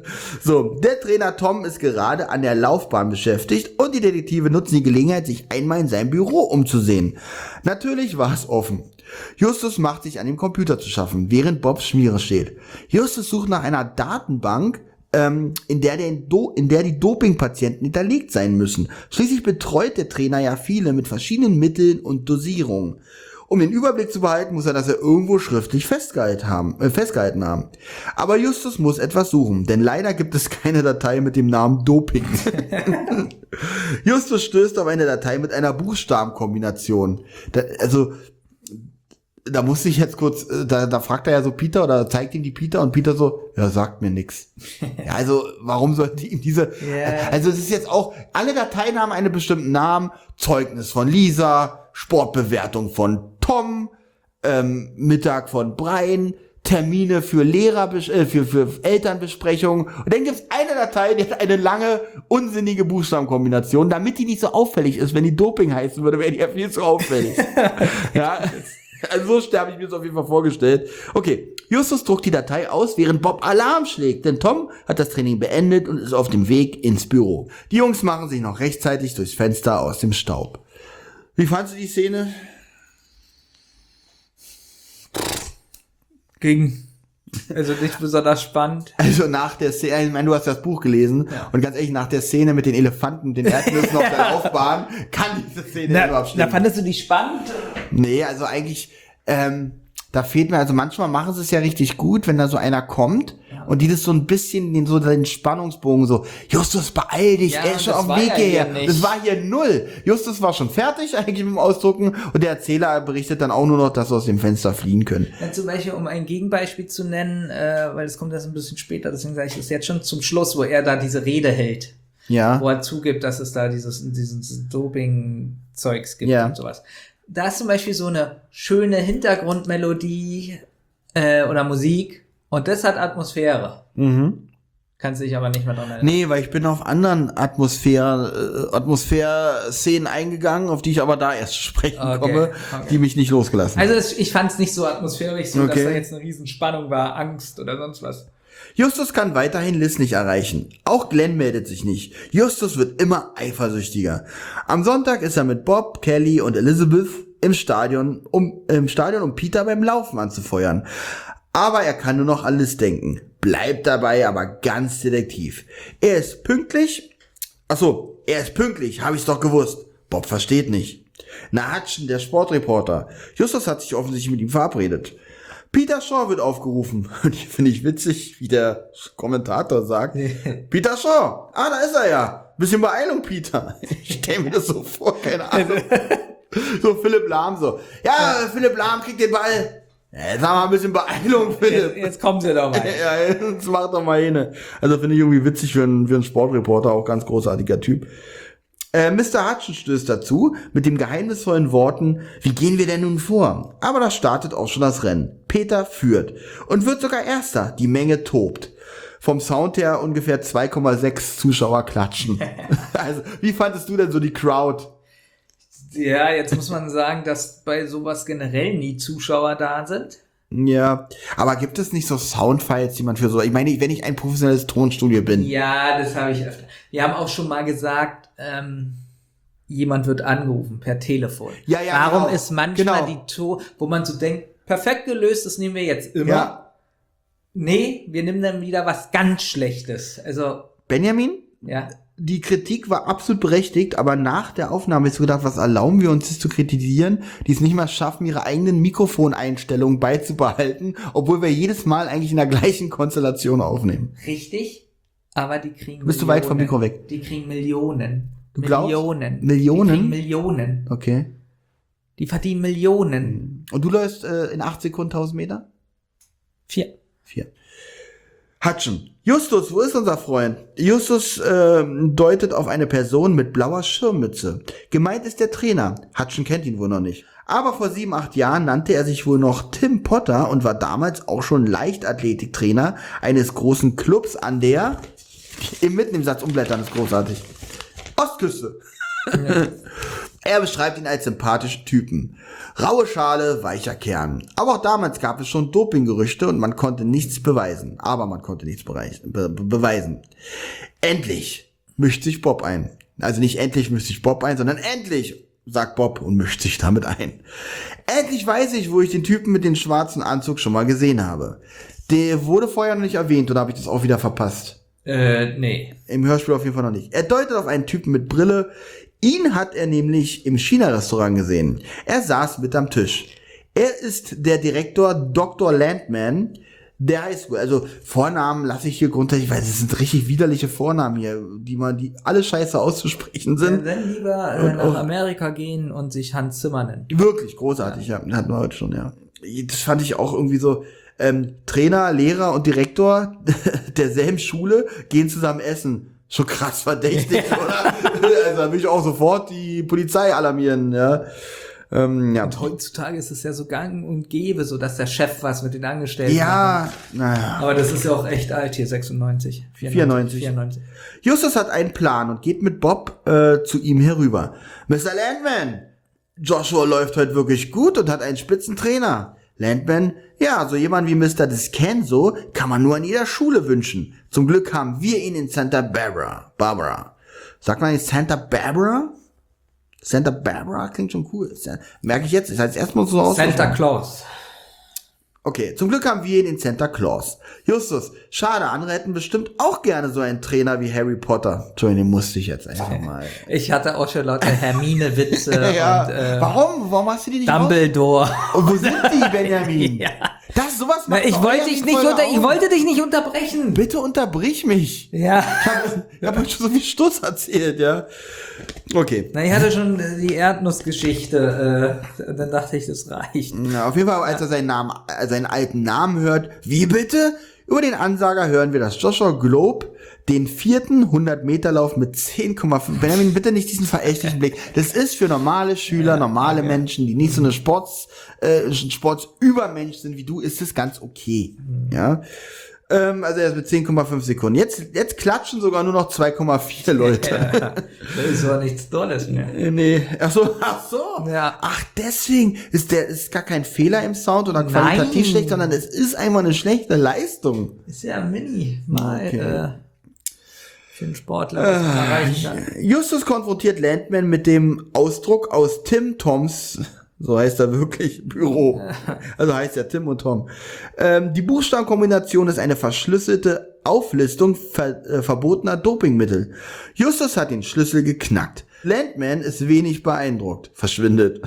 So, der Trainer Tom ist gerade an der Laufbahn beschäftigt und die Detektive nutzen die Gelegenheit, sich einmal in seinem Büro umzusehen. Natürlich war es offen. Justus macht sich an dem Computer zu schaffen, während Bobs Schmiere steht. Justus sucht nach einer Datenbank, ähm, in der, den Do- in der die Dopingpatienten hinterlegt sein müssen. Schließlich betreut der Trainer ja viele mit verschiedenen Mitteln und Dosierungen. Um den Überblick zu behalten, muss er das ja irgendwo schriftlich festgehalten haben, äh, festgehalten haben. Aber Justus muss etwas suchen, denn leider gibt es keine Datei mit dem Namen Doping. Justus stößt auf eine Datei mit einer Buchstabenkombination. Da, also da musste ich jetzt kurz, da, da fragt er ja so Peter oder zeigt ihm die Peter und Peter so, ja, sagt mir nix. Ja, also, warum sollten die ihm diese, yeah. Also es ist jetzt auch, alle Dateien haben einen bestimmten Namen, Zeugnis von Lisa, Sportbewertung von Tom, ähm, Mittag von Brian, Termine für Lehrer, äh, für, für Elternbesprechungen. Und dann gibt's eine Datei, die hat eine lange, unsinnige Buchstabenkombination, damit die nicht so auffällig ist. Wenn die Doping heißen würde, wäre die ja viel zu auffällig. Ja, also so sterbe ich mir das auf jeden Fall vorgestellt. Okay, Justus druckt die Datei aus, während Bob Alarm schlägt, denn Tom hat das Training beendet und ist auf dem Weg ins Büro. Die Jungs machen sich noch rechtzeitig durchs Fenster aus dem Staub. Wie fandst du die Szene? Ging. Also nicht besonders spannend. Also nach der Szene, ich meine, du hast das Buch gelesen, ja. Und ganz ehrlich, nach der Szene mit den Elefanten, den Erdnüssen auf der Laufbahn, kann diese Szene na, überhaupt stimmen. Na, fandest du die spannend? Nee, also eigentlich, ähm, da fehlt mir, also manchmal machen sie es ja richtig gut, wenn da so einer kommt, ja. Und die das so ein bisschen, den, so den Spannungsbogen so, Justus, beeil dich, ja, er ist schon auf dem Weg hierher. Das war hier null. Justus war schon fertig eigentlich mit dem Ausdrucken und der Erzähler berichtet dann auch nur noch, dass sie aus dem Fenster fliehen können. Ja, zum Beispiel, um ein Gegenbeispiel zu nennen, äh, weil das kommt erst ein bisschen später, deswegen sage ich das jetzt schon zum Schluss, wo er da diese Rede hält. Ja. Wo er zugibt, dass es da dieses, dieses Doping-Zeugs gibt, ja. Und sowas. Da ist zum Beispiel so eine schöne Hintergrundmelodie äh, oder Musik und das hat Atmosphäre. Mhm. Kannst dich aber nicht mehr dran erinnern. Nee, weil ich bin auf anderen Atmosphäre, äh, Atmosphäre-Szenen eingegangen, auf die ich aber da erst sprechen okay, komme, okay. Die mich nicht losgelassen haben. Also es, ich fand es nicht so atmosphärisch, so okay. Dass da jetzt eine Riesenspannung war, Angst oder sonst was. Justus kann weiterhin Liz nicht erreichen. Auch Glenn meldet sich nicht. Justus wird immer eifersüchtiger. Am Sonntag ist er mit Bob, Kelly und Elizabeth im Stadion, um im Stadion, um Peter beim Laufen anzufeuern. Aber er kann nur noch an Liz denken. Bleibt dabei aber ganz detektiv. Er ist pünktlich. Ach so, er ist pünktlich, habe ich's doch gewusst. Bob versteht nicht. Na, Hutchen, der Sportreporter. Justus hat sich offensichtlich mit ihm verabredet. Peter Shaw wird aufgerufen. Und die finde ich witzig, wie der Kommentator sagt. Peter Shaw. Ah, da ist er ja. Bisschen Beeilung, Peter. Ich stelle mir das so vor, keine Ahnung. So Philipp Lahm so. Ja, ja. Philipp Lahm kriegt den Ball. Ja, jetzt haben wir ein bisschen Beeilung, Philipp. Jetzt, jetzt kommen sie doch mal. Ja, jetzt macht doch mal hin. Also finde ich irgendwie witzig für einen, für einen Sportreporter, auch ganz großartiger Typ. Äh, Mister Hutchen stößt dazu mit den geheimnisvollen Worten, wie gehen wir denn nun vor? Aber da startet auch schon das Rennen. Peter führt und wird sogar Erster. Die Menge tobt. Vom Sound her ungefähr zwei Komma sechs Zuschauer klatschen. Also, wie fandest du denn so die Crowd? Ja, jetzt muss man sagen, dass bei sowas generell nie Zuschauer da sind. Ja, aber gibt es nicht so Soundfiles, die man für so, ich meine, wenn ich ein professionelles Tonstudio bin. Ja, das habe ich öfter. Wir haben auch schon mal gesagt, ähm, jemand wird angerufen per Telefon. Ja, ja, Warum genau. ist manchmal genau. die Ton, wo man so denkt, perfekt gelöst, das nehmen wir jetzt immer. Ja. Nee, wir nehmen dann wieder was ganz Schlechtes. Also Benjamin? Ja. Die Kritik war absolut berechtigt, aber nach der Aufnahme ist so gedacht, was erlauben wir uns das zu kritisieren, die es nicht mal schaffen, ihre eigenen Mikrofoneinstellungen beizubehalten, obwohl wir jedes Mal eigentlich in der gleichen Konstellation aufnehmen. Richtig, aber die kriegen Bist Millionen. Du weit vom Mikro weg? Die kriegen Millionen. Du glaubst? Millionen. Millionen? Die kriegen Millionen. Okay. Die verdienen Millionen. Und du läufst äh, in acht Sekunden tausend Meter? Vier. Vier. Hutchen. Justus, wo ist unser Freund? Justus äh, deutet auf eine Person mit blauer Schirmmütze. Gemeint ist der Trainer. Hutchen kennt ihn wohl noch nicht. Aber vor sieben, acht Jahren nannte er sich wohl noch Tim Potter und war damals auch schon Leichtathletiktrainer eines großen Clubs an der, im mitten im Satz umblättern ist großartig, Ostküste. Ja. Er beschreibt ihn als sympathischen Typen. Raue Schale, weicher Kern. Aber auch damals gab es schon Dopinggerüchte und man konnte nichts beweisen. Aber man konnte nichts bereichen, be- beweisen. Endlich mischt sich Bob ein. Also nicht endlich mischt sich Bob ein, sondern endlich, sagt Bob und mischt sich damit ein. Endlich weiß ich, wo ich den Typen mit dem schwarzen Anzug schon mal gesehen habe. Der wurde vorher noch nicht erwähnt oder habe ich das auch wieder verpasst? Äh, nee. Im Hörspiel auf jeden Fall noch nicht. Er deutet auf einen Typen mit Brille. Ihn hat er nämlich im China-Restaurant gesehen. Er saß mit am Tisch. Er ist der Direktor Doktor Landman der Highschool. Also Vornamen lasse ich hier grundsätzlich, weil es sind richtig widerliche Vornamen hier, die man, die alle scheiße auszusprechen sind. Ja, dann lieber äh, nach Amerika gehen und sich Hans Zimmer nennen. Wirklich großartig, ja. Hatten wir heute schon, ja. das fand ich auch irgendwie so, ähm, Trainer, Lehrer und Direktor derselben Schule gehen zusammen essen. Schon krass verdächtig, oder? Also da will ich auch sofort die Polizei alarmieren, ja. Ähm, ja. Und heutzutage ist es ja so gang und gäbe, so dass der Chef was mit den Angestellten Ja, macht. naja. Aber das ist ja auch echt alt hier, sechsundneunzig. vierundneunzig. vierundneunzig. Justus hat einen Plan und geht mit Bob äh, zu ihm herüber. Mister Landman, Joshua läuft heute wirklich gut und hat einen Spitzentrainer. Landman, ja, so jemand wie Mister Discanso kann man nur an jeder Schule wünschen. Zum Glück haben wir ihn in Santa Barbara. Barbara. Sagt man in Santa Barbara? Santa Barbara klingt schon cool. Merke ich jetzt, ist heißt erstmal so aus. Santa Claus. Okay, zum Glück haben wir ihn in Santa Claus. Justus, schade, andere hätten bestimmt auch gerne so einen Trainer wie Harry Potter. Entschuldigung, den musste ich jetzt einfach mal. Ich hatte auch schon lauter Hermine-Witze ja. und äh, Warum? Warum hast du die nicht Dumbledore. raus? Und wo sind die, Benjamin? Ja. Das, sowas Na, macht ich doch wollte Benjamin dich nicht voll unter, ich auf. wollte dich nicht unterbrechen. Bitte unterbrich mich. Ja. Ich habe hab euch schon so viel Stuss erzählt, ja. Okay. Na, ich hatte schon äh, die Erdnussgeschichte, äh, dann dachte ich, das reicht. Ja, auf jeden Fall, als er seinen Namen, äh, seinen alten Namen hört, wie bitte? Über den Ansager hören wir, dass Joshua Globe den vierten hundert-Meter-Lauf mit zehn Komma fünf. Benjamin, bitte nicht diesen verächtlichen Blick. Das ist für normale Schüler, normale Menschen, die nicht so eine Sports, äh, Sportsübermensch sind wie du, ist das ganz okay. Ja. Ähm, also er ist mit zehn Komma fünf Sekunden. Jetzt, jetzt klatschen sogar nur noch zwei Komma vier Leute. Ja, das ist aber nichts Tolles mehr. Nee, ach so, ach so. Ja. Ach, deswegen ist der, ist gar kein Fehler im Sound oder qualitativ Nein. schlecht, sondern es ist einfach eine schlechte Leistung. Ist ja mini mal Okay. äh, für einen Sportler, was man erreichen kann. Justus konfrontiert Landman mit dem Ausdruck aus Tim Toms, so heißt er wirklich, Büro. Also heißt ja Tim und Tom. Ähm, die Buchstabenkombination ist eine verschlüsselte Auflistung ver äh, verbotener Dopingmittel. Justus hat den Schlüssel geknackt. Landman ist wenig beeindruckt. Verschwindet.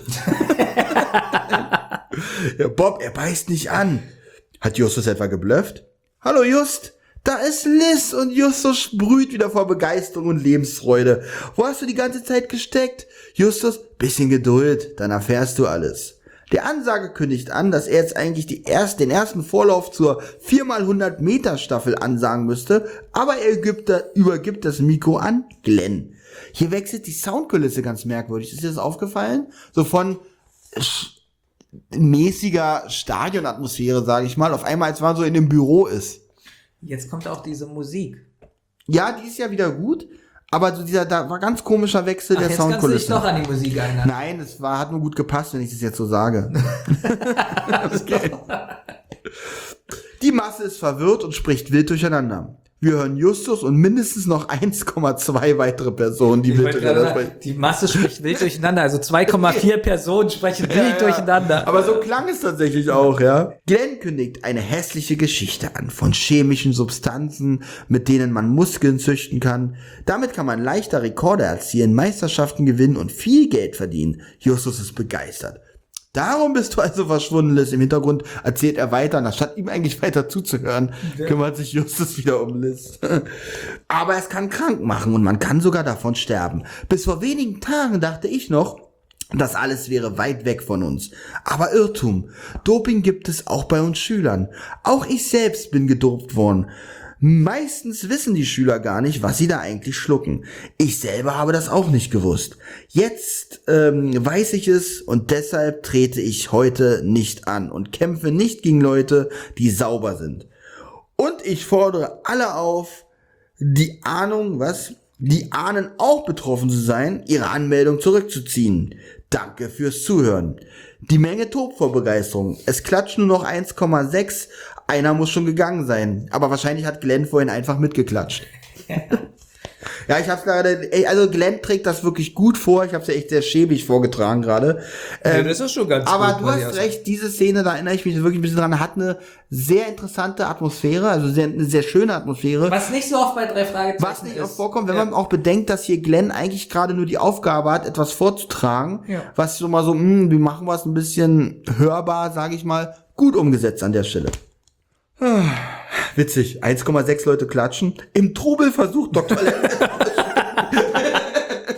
Ja, Bob, er beißt nicht an. Hat Justus etwa geblufft? Hallo Just, da ist Liz und Justus sprüht wieder vor Begeisterung und Lebensfreude. Wo hast du die ganze Zeit gesteckt? Justus, bisschen Geduld, dann erfährst du alles. Der Ansager kündigt an, dass er jetzt eigentlich die erst, den ersten Vorlauf zur vier mal hundert Meter Staffel ansagen müsste, aber er gibt, übergibt das Mikro an Glenn. Hier wechselt die Soundkulisse ganz merkwürdig. Ist dir das aufgefallen? So von mäßiger Stadionatmosphäre, sage ich mal, auf einmal, als man so in dem Büro ist. Jetzt kommt auch diese Musik. Ja, die ist ja wieder gut, aber so dieser, da war ganz komischer Wechsel Ach, der jetzt kannst du dich Soundkulisse. doch an die Musik erinnern. Nein, es war, hat nur gut gepasst, wenn ich das jetzt so sage. Okay. Die Masse ist verwirrt und spricht wild durcheinander. Wir hören Justus und mindestens noch eins Komma zwei weitere Personen, die Ich wild wollte gerade durcheinander sagen, sprechen. die Masse spricht wild durcheinander, also zwei Komma vier Personen sprechen wild Ja, ja. durcheinander. Aber so klang es tatsächlich auch, ja. Glenn kündigt eine hässliche Geschichte an von chemischen Substanzen, mit denen man Muskeln züchten kann. Damit kann man leichter Rekorde erzielen, Meisterschaften gewinnen und viel Geld verdienen. Justus ist begeistert. Darum bist du also verschwunden, Liz. Im Hintergrund erzählt er weiter, und anstatt ihm eigentlich weiter zuzuhören, ja. kümmert sich Justus wieder um Liz. Aber es kann krank machen und man kann sogar davon sterben. Bis vor wenigen Tagen dachte ich noch, das alles wäre weit weg von uns. Aber Irrtum. Doping gibt es auch bei uns Schülern. Auch ich selbst bin gedopt worden. Meistens wissen die Schüler gar nicht, was sie da eigentlich schlucken. Ich selber habe das auch nicht gewusst. Jetzt ähm, weiß ich es und deshalb trete ich heute nicht an und kämpfe nicht gegen Leute, die sauber sind. Und ich fordere alle auf, die Ahnung, was? Die ahnen auch betroffen zu sein, ihre Anmeldung zurückzuziehen. Danke fürs Zuhören. Die Menge tobt vor Begeisterung. Es klatscht nur noch eins Komma sechs. Einer muss schon gegangen sein. Aber wahrscheinlich hat Glenn vorhin einfach mitgeklatscht. Ja, ja, ich hab's gerade, ey, also Glenn trägt das wirklich gut vor. Ich hab's ja echt sehr schäbig vorgetragen gerade. Ähm, ja, das ist schon ganz aber gut, du muss ich hast auch recht, diese Szene, da erinnere ich mich wirklich ein bisschen dran, hat eine sehr interessante Atmosphäre, also sehr, eine sehr schöne Atmosphäre. Was nicht so oft bei drei Fragezeichen Was nicht ist. oft vorkommt, wenn ja. man auch bedenkt, dass hier Glenn eigentlich gerade nur die Aufgabe hat, etwas vorzutragen, Ja. was so mal so, mh, wir machen was ein bisschen hörbar, sage ich mal, gut umgesetzt an der Stelle. Ah, witzig, eins Komma sechs Leute klatschen. Im Trubel versucht Doktor Lenz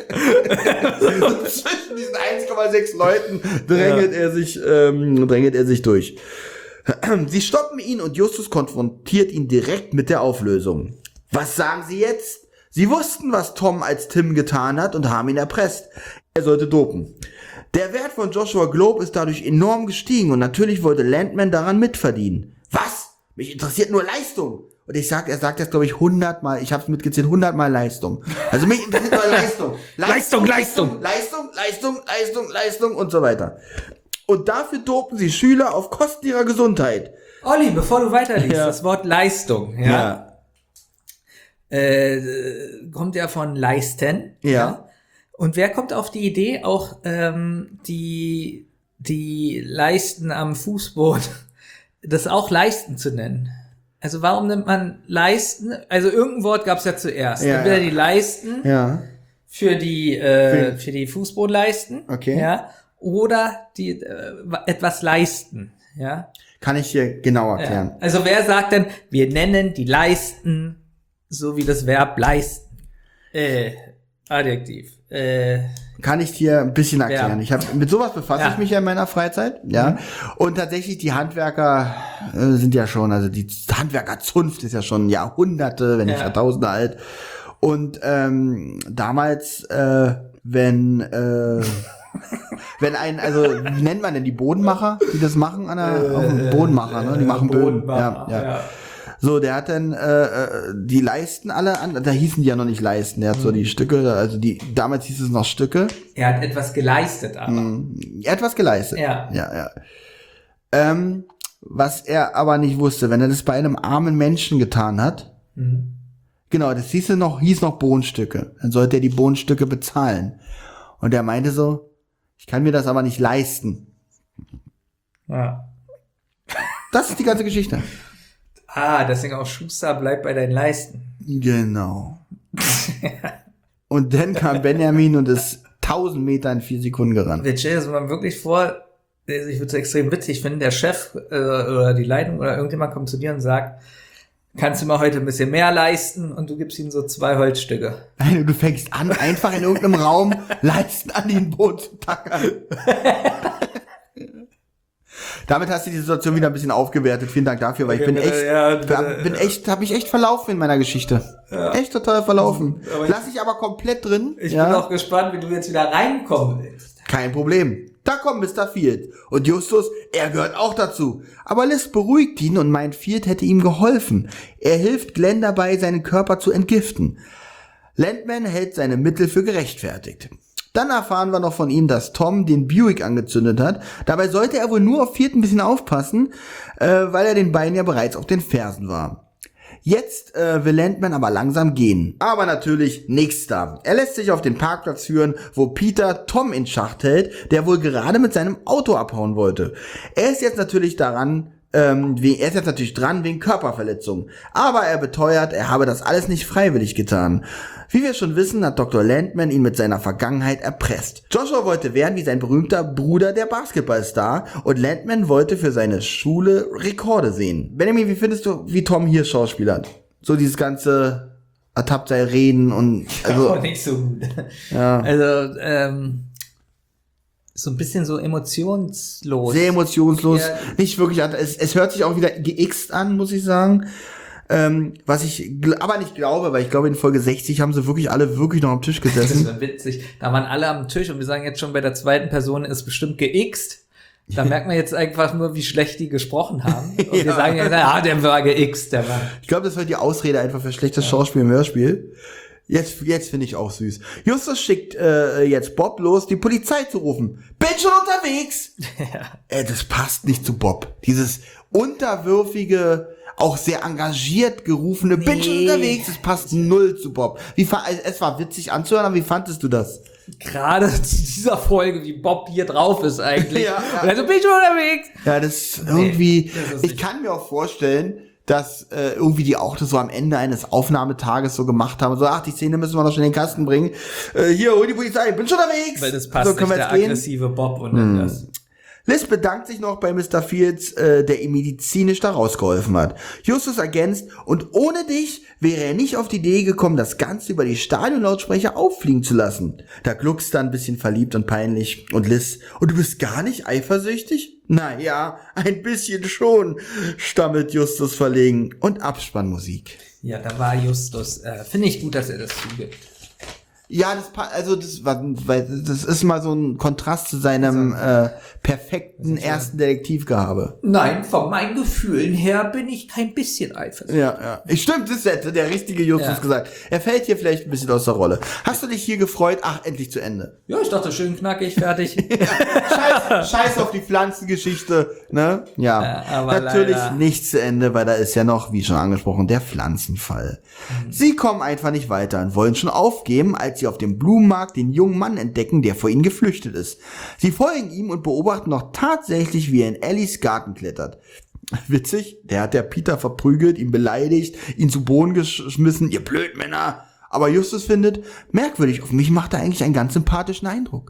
Zwischen diesen eins Komma sechs Leuten drängelt ja. er sich, ähm, drängelt er sich durch. Sie stoppen ihn und Justus konfrontiert ihn direkt mit der Auflösung. Was sagen Sie jetzt? Sie wussten, was Tom als Tim getan hat und haben ihn erpresst. Er sollte dopen. Der Wert von Joshua Globe ist dadurch enorm gestiegen und natürlich wollte Landman daran mitverdienen. Was? Mich interessiert nur Leistung. Und ich sag, er sagt das, glaube ich, hundertmal, ich habe es mitgezählt, hundertmal Leistung. Also mich interessiert nur Leistung. Leistung, Leistung. Leistung, Leistung, Leistung, Leistung und so weiter. Und dafür dopen sie Schüler auf Kosten ihrer Gesundheit. Olli, bevor du weiterliest, ja. das Wort Leistung, ja, ja. Äh, kommt ja von leisten. Ja. ja. Und wer kommt auf die Idee, auch ähm, die, die Leisten am Fußboden, das auch Leisten zu nennen? Also warum nimmt man Leisten? Also irgendein Wort gab es ja zuerst. Ja, Entweder ja. die Leisten Ja. für die äh, für die Fußbodenleisten, Okay. ja, oder die äh, etwas leisten, ja. Kann ich hier genau erklären. Ja. Also wer sagt denn, wir nennen die Leisten so wie das Verb leisten? Äh, Adjektiv. Äh, Kann ich dir ein bisschen erklären. Ja. Ich habe mit sowas befasse Ja. ich mich ja in meiner Freizeit, ja. Mhm. Und tatsächlich die Handwerker äh, sind ja schon, also die Handwerkerzunft ist ja schon Jahrhunderte, wenn nicht Ja. Jahrtausende alt. Und ähm, damals, äh, wenn äh, wenn ein, also wie nennt man denn die Bodenmacher, die das machen an der auf dem Bodenmacher, ne? Die machen Böden. Ja, ja. ja. So, der hat dann äh, die Leisten alle an, da hießen die ja noch nicht Leisten, der hat so die Stücke, also die damals hieß es noch Stücke. Er hat etwas geleistet, aber. Mhm. Etwas geleistet. Ja. Ja, ja. Ähm, was er aber nicht wusste, wenn er das bei einem armen Menschen getan hat, Mhm. genau, das hieß noch, hieß noch Bohnenstücke, dann sollte er die Bohnenstücke bezahlen. Und er meinte so, ich kann mir das aber nicht leisten. Ja. Das ist die ganze Geschichte. Ah, deswegen auch Schuster, bleib bei deinen Leisten. Genau. Und dann kam Benjamin und ist tausend Meter in vier Sekunden gerannt. Wir stellen uns mal wirklich vor, also ich würde es extrem witzig finden, der Chef äh, oder die Leitung oder irgendjemand kommt zu dir und sagt, kannst du mal heute ein bisschen mehr leisten, und du gibst ihm so zwei Holzstücke. Nein, du fängst an, einfach in irgendeinem Raum Leisten an den Boden zu tackern. Damit hast du die Situation wieder ein bisschen aufgewertet. Vielen Dank dafür, weil ich bin echt, Ja, bin echt, habe mich echt verlaufen in meiner Geschichte. Ja. Echt total verlaufen. Aber Lass ich aber komplett drin. Ich ja? bin auch gespannt, wie du jetzt wieder reinkommen willst. Kein Problem. Da kommt Mister Field. Und Justus, er gehört auch dazu. Aber Liz beruhigt ihn und meint, Field hätte ihm geholfen. Er hilft Glenn dabei, seinen Körper zu entgiften. Landman hält seine Mittel für gerechtfertigt. Dann erfahren wir noch von ihm, dass Tom den Buick angezündet hat. Dabei sollte er wohl nur auf Field ein bisschen aufpassen, äh, weil er den beiden ja bereits auf den Fersen war. Jetzt äh, will Landman aber langsam gehen. Aber natürlich nichts da. Er lässt sich auf den Parkplatz führen, wo Peter Tom in Schacht hält, der wohl gerade mit seinem Auto abhauen wollte. Er ist jetzt natürlich daran, ähm, wie, er ist jetzt natürlich dran wegen Körperverletzung. Aber er beteuert, er habe das alles nicht freiwillig getan. Wie wir schon wissen, hat Doktor Landman ihn mit seiner Vergangenheit erpresst. Joshua wollte werden wie sein berühmter Bruder, der Basketballstar, und Landman wollte für seine Schule Rekorde sehen. Benjamin, wie findest du, wie Tom hier schauspielert? So dieses ganze ertappt sei Reden und also Oh, nicht so gut. ja. Also, ähm, so ein bisschen so emotionslos. Sehr emotionslos, Ja. nicht wirklich, es, es hört sich auch wieder geixt an, muss ich sagen. Ähm, was ich gl- aber nicht glaube, weil ich glaube, in Folge sechzig haben sie wirklich alle wirklich noch am Tisch Das gesessen. war witzig. Da waren alle am Tisch und wir sagen jetzt schon, bei der zweiten Person ist bestimmt geixt. Da merkt man jetzt einfach nur, wie schlecht die gesprochen haben. Und wir Ja. sagen jetzt, ah, der war geixt, der war. Ich glaube, das war die Ausrede einfach für schlechtes Schauspiel im Hörspiel. Jetzt, jetzt finde ich auch süß. Justus schickt äh, jetzt Bob los, die Polizei zu rufen. Bin schon unterwegs! Ja. Äh, das passt nicht zu Bob. Dieses unterwürfige, auch sehr engagiert gerufene, bin schon Nee. unterwegs, das passt null zu Bob. Wie fa- es war witzig anzuhören, aber wie fandest du das? Gerade zu dieser Folge, wie Bob hier drauf ist eigentlich. Ja, ja. Und also bin ich schon unterwegs. Ja, das irgendwie, das ist ich nicht- kann mir auch vorstellen, dass äh, irgendwie die auch das so am Ende eines Aufnahmetages so gemacht haben, so, ach, die Szene müssen wir noch schnell in den Kasten bringen. Äh, hier, hol die Polizei, bin schon unterwegs. Weil das passt so, können nicht, wir der jetzt gehen? aggressive Bob und dann das. Liz bedankt sich noch bei Mister Fields, äh, der ihm medizinisch da rausgeholfen hat. Justus ergänzt, und ohne dich wäre er nicht auf die Idee gekommen, das Ganze über die Stadionlautsprecher auffliegen zu lassen. Da gluckst er ein bisschen verliebt und peinlich. Und Liz, und du bist gar nicht eifersüchtig? Na ja, ein bisschen schon, stammelt Justus verlegen. Und Abspannmusik. Ja, da war Justus. Äh, Finde ich gut, dass er das zugibt. Ja, das pa- also das war, weil das ist mal so ein Kontrast zu seinem äh, perfekten ersten Detektivgehabe. Nein, von meinen Gefühlen her bin ich kein bisschen eifersüchtig. Ja, ja. Ich stimmt, das hätte der richtige Justus Ja. gesagt. Er fällt hier vielleicht ein bisschen aus der Rolle. Hast du dich hier gefreut? Ach, endlich zu Ende. Ja, ich dachte, schön knackig, fertig. Scheiß, scheiß auf die Pflanzengeschichte, ne? Ja. Ja, aber natürlich leider. nicht zu Ende, weil da ist ja noch, wie schon angesprochen, der Pflanzenfall. Mhm. Sie kommen einfach nicht weiter und wollen schon aufgeben, als sie auf dem Blumenmarkt den jungen Mann entdecken, der vor ihnen geflüchtet ist. Sie folgen ihm und beobachten noch tatsächlich, wie er in Ellies Garten klettert. Witzig, der hat der Peter verprügelt, ihn beleidigt, ihn zu Boden geschmissen, ihr Blödmänner. Aber Justus findet, merkwürdig, auf mich macht er eigentlich einen ganz sympathischen Eindruck.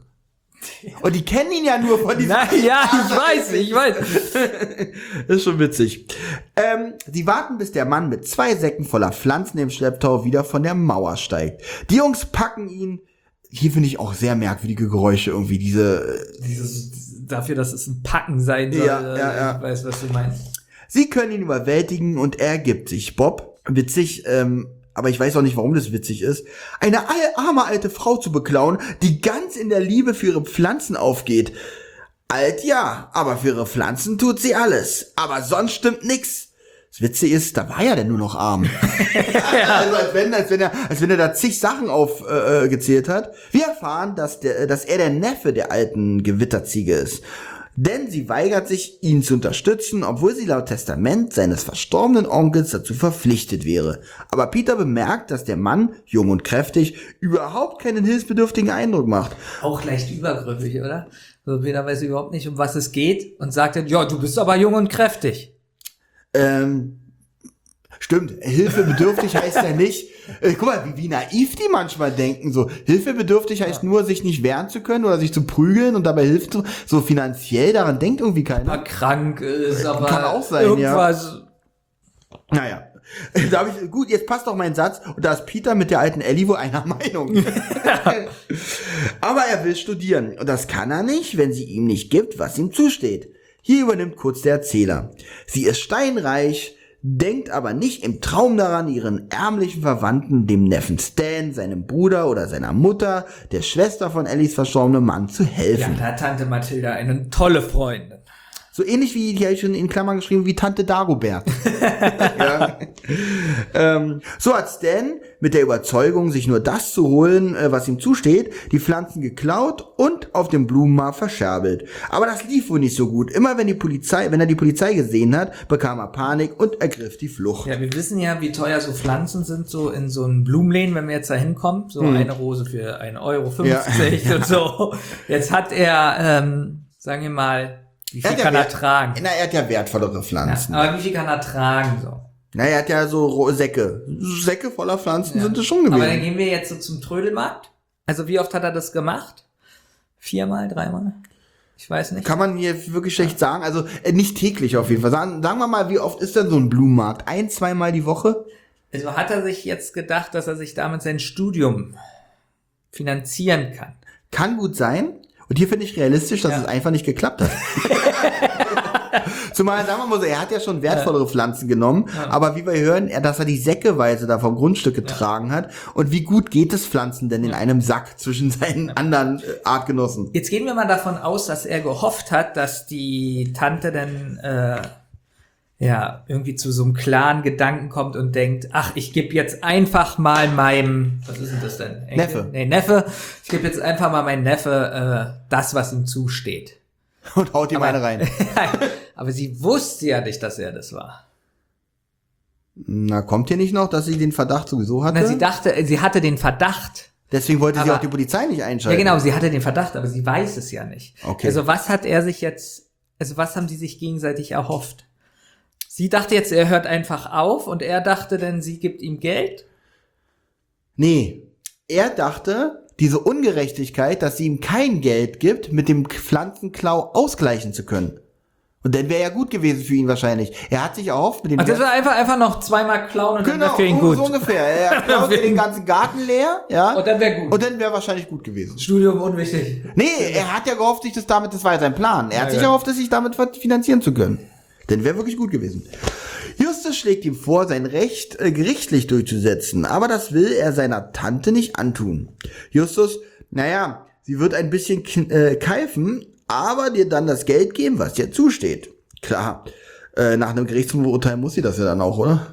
Und die kennen ihn ja nur von diesem... Nein, ja, ich weiß, ich weiß. Das ist schon witzig. Ähm, sie warten, bis der Mann mit zwei Säcken voller Pflanzen im Schlepptau wieder von der Mauer steigt. Die Jungs packen ihn. Hier finde ich auch sehr merkwürdige Geräusche irgendwie, diese... Dieses, dafür, dass es ein Packen sein soll. Ja, ja, ja. Ich weiß, was du meinst. Sie können ihn überwältigen und er ergibt sich. Bob, witzig, ähm, aber ich weiß auch nicht, warum das witzig ist, eine arme alte Frau zu beklauen, die ganz in der Liebe für ihre Pflanzen aufgeht. Alt ja, aber für ihre Pflanzen tut sie alles. Aber sonst stimmt nix. Das Witzige ist, da war ja denn nur noch arm. Also als wenn, als wenn er, als wenn er da zig Sachen aufgezählt äh, gezählt hat. Wir erfahren, dass der, dass er der Neffe der alten Gewitterziege ist. Denn sie weigert sich, ihn zu unterstützen, obwohl sie laut Testament seines verstorbenen Onkels dazu verpflichtet wäre. Aber Peter bemerkt, dass der Mann, jung und kräftig, überhaupt keinen hilfsbedürftigen Eindruck macht. Auch leicht übergriffig, oder? So, Peter weiß überhaupt nicht, um was es geht und sagt dann, ja, du bist aber jung und kräftig. Ähm, stimmt, hilfebedürftig heißt ja nicht, äh, guck mal, wie, wie naiv die manchmal denken, so, hilfebedürftig heißt nur, sich nicht wehren zu können oder sich zu prügeln und dabei hilft so, so finanziell, daran denkt irgendwie Aber keiner. krank ist, aber Kann auch sein, irgendwas. Naja. Da hab ich, gut, jetzt passt doch mein Satz, und da ist Peter mit der alten Ellie wohl einer Meinung. Aber er will studieren, und das kann er nicht, wenn sie ihm nicht gibt, was ihm zusteht. Hier übernimmt kurz der Erzähler. Sie ist steinreich, denkt aber nicht im Traum daran, ihren ärmlichen Verwandten, dem Neffen Stan, seinem Bruder oder seiner Mutter, der Schwester von Ellies verstorbenem Mann, zu Ja, helfen. da hat Tante Mathilda eine tolle Freundin. So ähnlich wie, die habe ich schon in Klammern geschrieben, wie Tante Dagobert. Ja. ähm, so hat Stan mit der Überzeugung, sich nur das zu holen, äh, was ihm zusteht, die Pflanzen geklaut und auf dem Blumenmarkt verscherbelt. Aber das lief wohl nicht so gut. Immer wenn die Polizei, wenn er die Polizei gesehen hat, bekam er Panik und ergriff die Flucht. Ja, wir wissen ja, wie teuer so Pflanzen sind, so in so einem Blumenläden, wenn wir jetzt da hinkommen. So eine Rose für ein Euro fünfzig Ja. und so. Jetzt hat er, ähm, sagen wir mal, wie viel hat ja kann er Wert- tragen? Na, er hat ja wertvollere Ja, Pflanzen. aber wie viel kann er tragen, so? Na, er hat ja so Ro- Säcke. Säcke voller Pflanzen Ja. sind es schon gewesen. Aber dann gehen wir jetzt so zum Trödelmarkt. Also wie oft hat er das gemacht? Viermal, dreimal? Ich weiß nicht. Kann man hier wirklich schlecht sagen. Also äh, nicht täglich auf jeden Fall. Sagen, sagen wir mal, wie oft ist denn so ein Blumenmarkt? Ein, zweimal die Woche? Also hat er sich jetzt gedacht, dass er sich damit sein Studium finanzieren kann. Kann gut sein. Und hier finde ich realistisch, dass Ja. es einfach nicht geklappt hat. Zumal, sagen wir mal so, er hat ja schon wertvollere Pflanzen genommen, Ja. aber wie wir hören, er, dass er die säckeweise da vom Grundstück getragen hat. Und wie gut geht es Pflanzen denn in einem Sack zwischen seinen anderen äh, Artgenossen? Jetzt gehen wir mal davon aus, dass er gehofft hat, dass die Tante dann äh, ja irgendwie zu so einem klaren Gedanken kommt und denkt, ach, ich gebe jetzt einfach mal meinem, was ist denn das denn? Enkel? Neffe. Nee, Neffe. Ich gebe jetzt einfach mal meinem Neffe äh, das, was ihm zusteht. Und haut ihm eine rein. Aber sie wusste ja nicht, dass er das war. Na, kommt hier nicht noch, dass sie den Verdacht sowieso hatte? Na, sie dachte, sie hatte den Verdacht. Deswegen wollte sie Aber- auch die Polizei nicht Ja, einschalten. genau, sie hatte den Verdacht, aber sie weiß es ja nicht. Okay. Also was hat er sich jetzt, also was haben sie sich gegenseitig erhofft? Sie dachte jetzt, er hört einfach auf und er dachte dann, sie gibt ihm Geld. Nee, er dachte, diese Ungerechtigkeit, dass sie ihm kein Geld gibt, mit dem Pflanzenklau ausgleichen zu können. Und dann wäre ja gut gewesen für ihn wahrscheinlich. Er hat sich erhofft mit dem... Also das war einfach, einfach noch zweimal klauen und genau, dann wäre für ihn gut. so ungefähr. Er klaut den ganzen Garten leer, ja. Und dann wäre gut. Und dann wäre wahrscheinlich gut gewesen. Studium unwichtig. Nee, er hat ja gehofft, sich das damit, das war ja sein Plan. Er hat ja, sich ja. erhofft, das sich damit finanzieren zu können. Dann wäre wirklich gut gewesen. Justus schlägt ihm vor, sein Recht äh, gerichtlich durchzusetzen, aber das will er seiner Tante nicht antun. Justus, naja, sie wird ein bisschen äh, keifen, aber dir dann das Geld geben, was dir zusteht. Klar, äh, nach einem Gerichtsurteil muss sie das ja dann auch, oder?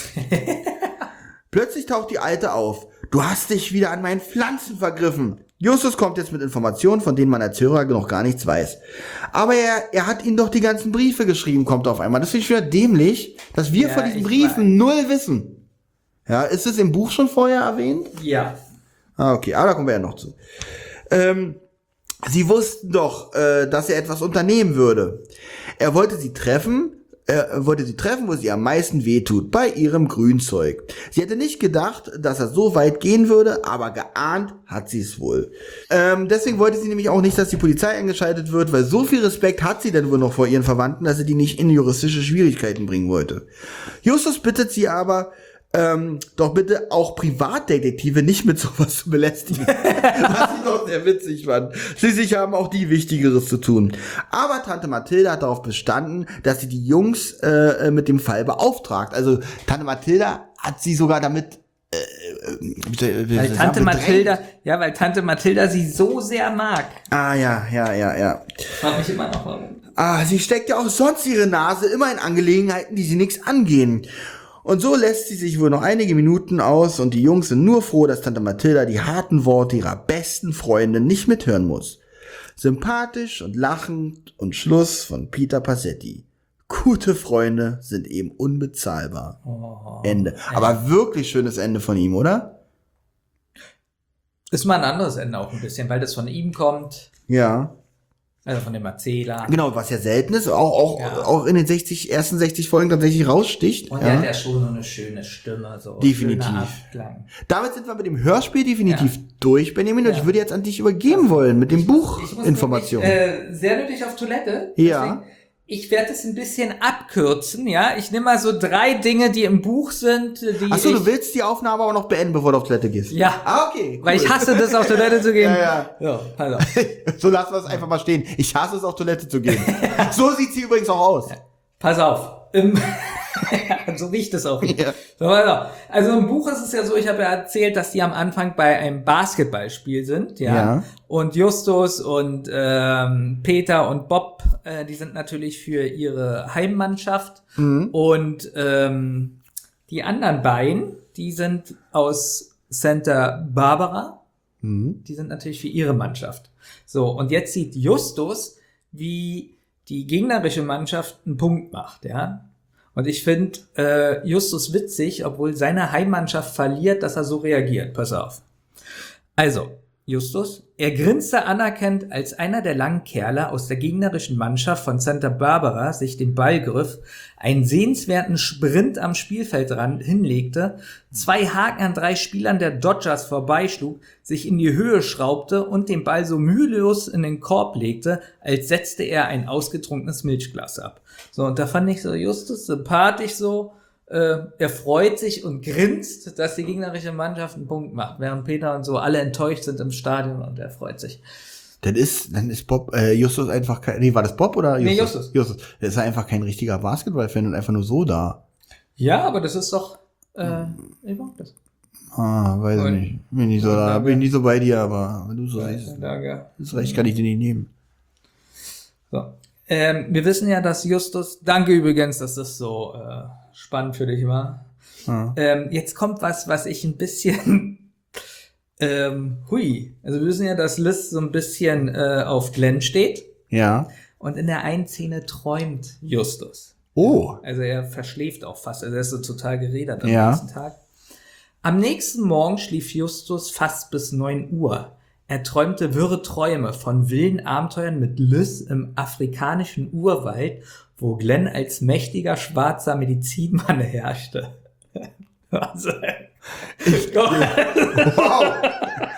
Plötzlich taucht die Alte auf. Du hast dich wieder an meinen Pflanzen vergriffen. Justus kommt jetzt mit Informationen, von denen man als Hörer noch gar nichts weiß. Aber er, er hat ihnen doch die ganzen Briefe geschrieben, kommt auf einmal. Das finde ich wieder dämlich, dass wir Ja, von diesen ich Briefen null wissen. Ja, ist es im Buch schon vorher erwähnt? Ja. Ah, okay, aber da kommen wir ja noch zu. Ähm, sie wussten doch, äh, dass er etwas unternehmen würde. Er wollte sie treffen, er wollte sie treffen, wo sie am meisten wehtut, bei ihrem Grünzeug. Sie hätte nicht gedacht, dass er so weit gehen würde, aber geahnt hat sie es wohl. Ähm, deswegen wollte sie nämlich auch nicht, dass die Polizei eingeschaltet wird, weil so viel Respekt hat sie denn wohl noch vor ihren Verwandten, dass sie die nicht in juristische Schwierigkeiten bringen wollte. Justus bittet sie aber, Ähm, doch bitte auch Privatdetektive nicht mit sowas zu belästigen. Was ich doch sehr witzig fand. Schließlich haben auch die Wichtigeres zu tun. Aber Tante Mathilda hat darauf bestanden, dass sie die Jungs äh, mit dem Fall beauftragt. Also Tante Mathilda hat sie sogar damit äh, wie, wie, Weil wie, Tante bedrängt. Mathilda, ja, weil Tante Mathilda sie so sehr mag. Ah ja, ja, ja, ja. Frag mich immer noch warum. Ah, sie steckt ja auch sonst ihre Nase immer in Angelegenheiten, die sie nichts angehen. Und so lässt sie sich wohl noch einige Minuten aus und die Jungs sind nur froh, dass Tante Mathilda die harten Worte ihrer besten Freundin nicht mithören muss. Sympathisch und lachend und Schluss von Peter Passetti. Gute Freunde sind eben unbezahlbar. Oh, Ende. Aber wirklich schönes Ende von ihm, oder? Ist mal ein anderes Ende auch ein bisschen, weil das von ihm kommt. Ja. Also von dem Erzähler. Genau, was ja selten ist, auch, auch, Ja. auch in den sechzig, ersten sechzig Folgen tatsächlich raussticht. Und ja. er hat ja schon so eine schöne Stimme. So Definitiv. schöner Abklang. Damit sind wir mit dem Hörspiel definitiv Ja. durch, Benjamin. Und Ja. ich würde jetzt an dich übergeben wollen mit dem Buch Ich muss Informationen. nämlich, äh, sehr nötig auf Toilette. Ja. Deswegen, ich werde es ein bisschen abkürzen, ja. Ich nehme mal so drei Dinge, die im Buch sind, die Achso, ich... du willst die Aufnahme aber noch beenden, bevor du auf Toilette gehst? Ja. Ah, okay. Cool. Weil ich hasse das, auf Toilette zu gehen. Ja, ja. Ja, pass auf. So lassen wir es einfach mal stehen. Ich hasse es, auf Toilette zu gehen. So sieht sie übrigens auch aus. Pass auf. Im so wie ich das auch. Ja. So, also, also im Buch ist es ja so, ich habe ja erzählt, dass die am Anfang bei einem Basketballspiel sind, ja. Ja. Und Justus und ähm, Peter und Bob, äh, die sind natürlich für ihre Heimmannschaft. Mhm. Und ähm, die anderen beiden, die sind aus Santa Barbara. Mhm. Die sind natürlich für ihre Mannschaft. So, und jetzt sieht Justus, wie die gegnerische Mannschaft einen Punkt macht, ja. Und ich finde äh, Justus witzig, obwohl seine Heimmannschaft verliert, dass er so reagiert. Pass auf. Also, Justus, er grinste anerkennt, als einer der langen Kerle aus der gegnerischen Mannschaft von Santa Barbara sich den Ball griff, einen sehenswerten Sprint am Spielfeldrand hinlegte, zwei Haken an drei Spielern der Dodgers vorbeischlug, sich in die Höhe schraubte und den Ball so mühelos in den Korb legte, als setzte er ein ausgetrunkenes Milchglas ab. So, und da fand ich so Justus sympathisch so, äh, er freut sich und grinst, dass die gegnerische Mannschaft einen Punkt macht, während Peter und so alle enttäuscht sind im Stadion und er freut sich. Dann ist, dann ist Bob, äh, Justus einfach kein, nee, war das Bob oder Justus? Nee, Justus. Justus. Der ist einfach kein richtiger Basketballfan und einfach nur so da. Ja, aber das ist doch, äh, ich mag das. Ah, weiß ich Und- nicht. Bin nicht so da, Danke. bin ich nicht so bei dir, aber wenn du so Danke, siehst, danke. das Recht kann ich dir nicht nehmen. So. Ähm, wir wissen ja, dass Justus, danke übrigens, dass das so äh, spannend für dich war. Ah. Ähm, jetzt kommt was, was ich ein bisschen, ähm, hui. Also wir wissen ja, dass Liz so ein bisschen äh, auf Glenn steht Ja. und in der einen Szene träumt Justus. Oh. Also er verschläft auch fast, also er ist so total gerädert am Ja. nächsten Tag. Am nächsten Morgen schlief Justus fast bis neun Uhr. Er träumte wirre Träume von wilden Abenteuern mit Liz im afrikanischen Urwald, wo Glenn als mächtiger schwarzer Medizinmann herrschte. Also, Ich, wow.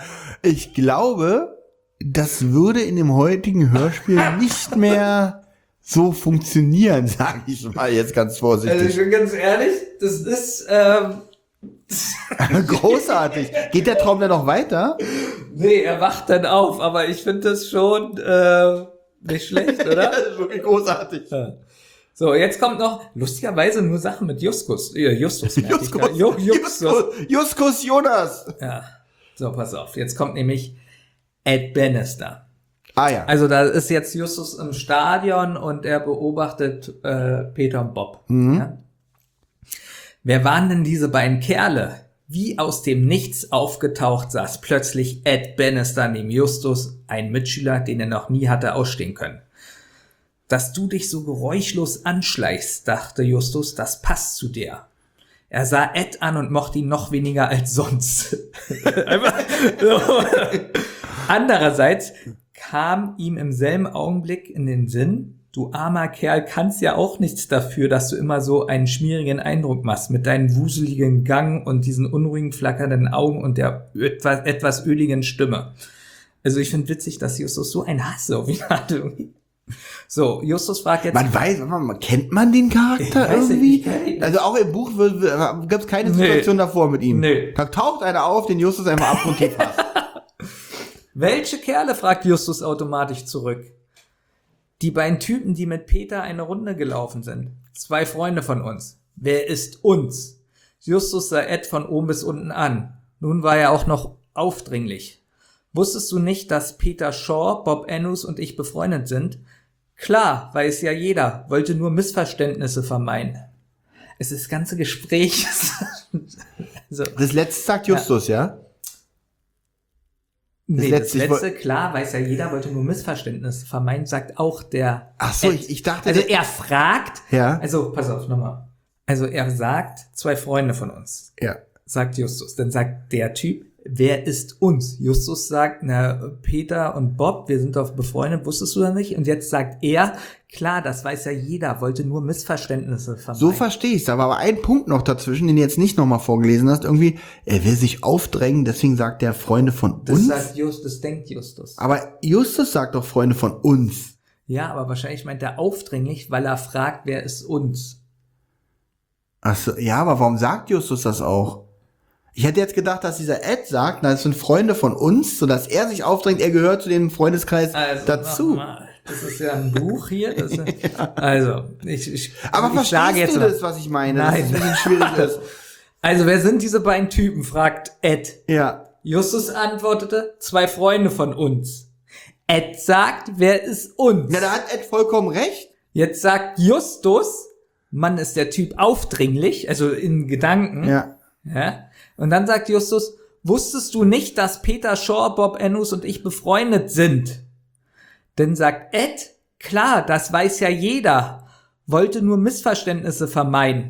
Ich glaube, das würde in dem heutigen Hörspiel nicht mehr so funktionieren, sage ich mal jetzt ganz vorsichtig. Also ich bin ganz ehrlich, das ist ähm, großartig. Geht der Traum dann noch weiter? Nee, er wacht dann auf, aber ich finde das schon äh, nicht schlecht, oder? Das ist wirklich großartig. Ja. So, jetzt kommt noch, lustigerweise nur Sachen mit Justus. Äh, Justus, merke ich gerade. Justus, Ju- Justus. Justus, Justus Jonas. Ja. So, pass auf. Jetzt kommt nämlich Ed Bannister. Ah ja. Also da ist jetzt Justus im Stadion und er beobachtet äh, Peter und Bob. Mhm. Ja? Wer waren denn diese beiden Kerle? Wie aus dem Nichts aufgetaucht saß plötzlich Ed Bannister neben Justus, ein Mitschüler, den er noch nie hatte ausstehen können. Dass du dich so geräuschlos anschleichst, dachte Justus, das passt zu dir. Er sah Ed an und mochte ihn noch weniger als sonst. Einfach so. Andererseits kam ihm im selben Augenblick in den Sinn, du armer Kerl kannst ja auch nichts dafür, dass du immer so einen schmierigen Eindruck machst mit deinem wuseligen Gang und diesen unruhigen, flackernden Augen und der etwas, etwas öligen Stimme. Also ich finde witzig, dass Justus so einen Hass auf ihn hat irgendwie. So, Justus fragt jetzt... Man weiß, man, kennt man den Charakter Ich weiß irgendwie? nicht, ich kenn ihn nicht. Also auch im Buch gab es keine Nee. Situation davor mit ihm. Nee. Da taucht einer auf, den Justus einfach abgrundtief hasst. Welche Kerle, fragt Justus automatisch zurück. Die beiden Typen, die mit Peter eine Runde gelaufen sind. Zwei Freunde von uns. Wer ist uns? Justus sah Ed von oben bis unten an. Nun war er auch noch aufdringlich. Wusstest du nicht, dass Peter Shaw, Bob Andrews und ich befreundet sind? Klar, weiß ja jeder, wollte nur Missverständnisse vermeiden. Es ist das ganze Gespräch. so. Das letzte sagt Justus, ja? ja? Nee, das das letzte, letzte, klar, weiß ja jeder, wollte nur Missverständnisse vermeiden, sagt auch der... Ach so, Ed. ich, ich dachte... Also er fragt, ja. also pass auf, nochmal. Also er sagt, zwei Freunde von uns, Ja. sagt Justus. Dann sagt der Typ, wer ist uns? Justus sagt, na, Peter und Bob, wir sind doch befreundet, wusstest du da nicht? Und jetzt sagt er, klar, das weiß ja jeder, wollte nur Missverständnisse vermeiden. So verstehe ich es. Da war aber ein Punkt noch dazwischen, den du jetzt nicht nochmal vorgelesen hast. Irgendwie, er will sich aufdrängen, deswegen sagt der Freunde von das uns. sagt Justus, das denkt Justus. Aber Justus sagt doch Freunde von uns. Ja, aber wahrscheinlich meint er aufdringlich, weil er fragt, wer ist uns? Ach so, ja, aber warum sagt Justus das auch? Ich hätte jetzt gedacht, dass dieser Ed sagt, na, das sind Freunde von uns, sodass er sich aufdrängt, er gehört zu dem Freundeskreis Also, dazu. nochmal. Das ist ja ein Buch hier. Das ist, also, ich, ich, Aber ich verstehst sage jetzt du mal- das, was ich meine? Nein. Dass es ein bisschen schwierig ist. Also, wer sind diese beiden Typen? Fragt Ed. Ja. Justus antwortete, zwei Freunde von uns. Ed sagt, wer ist uns? Ja, da hat Ed vollkommen recht. Jetzt sagt Justus, Mann, ist der Typ aufdringlich, also in Gedanken. Ja. Ja. Und dann sagt Justus, wusstest du nicht, dass Peter Shaw, Bob Andrews und ich befreundet sind? Dann sagt Ed, klar, das weiß ja jeder. Wollte nur Missverständnisse vermeiden.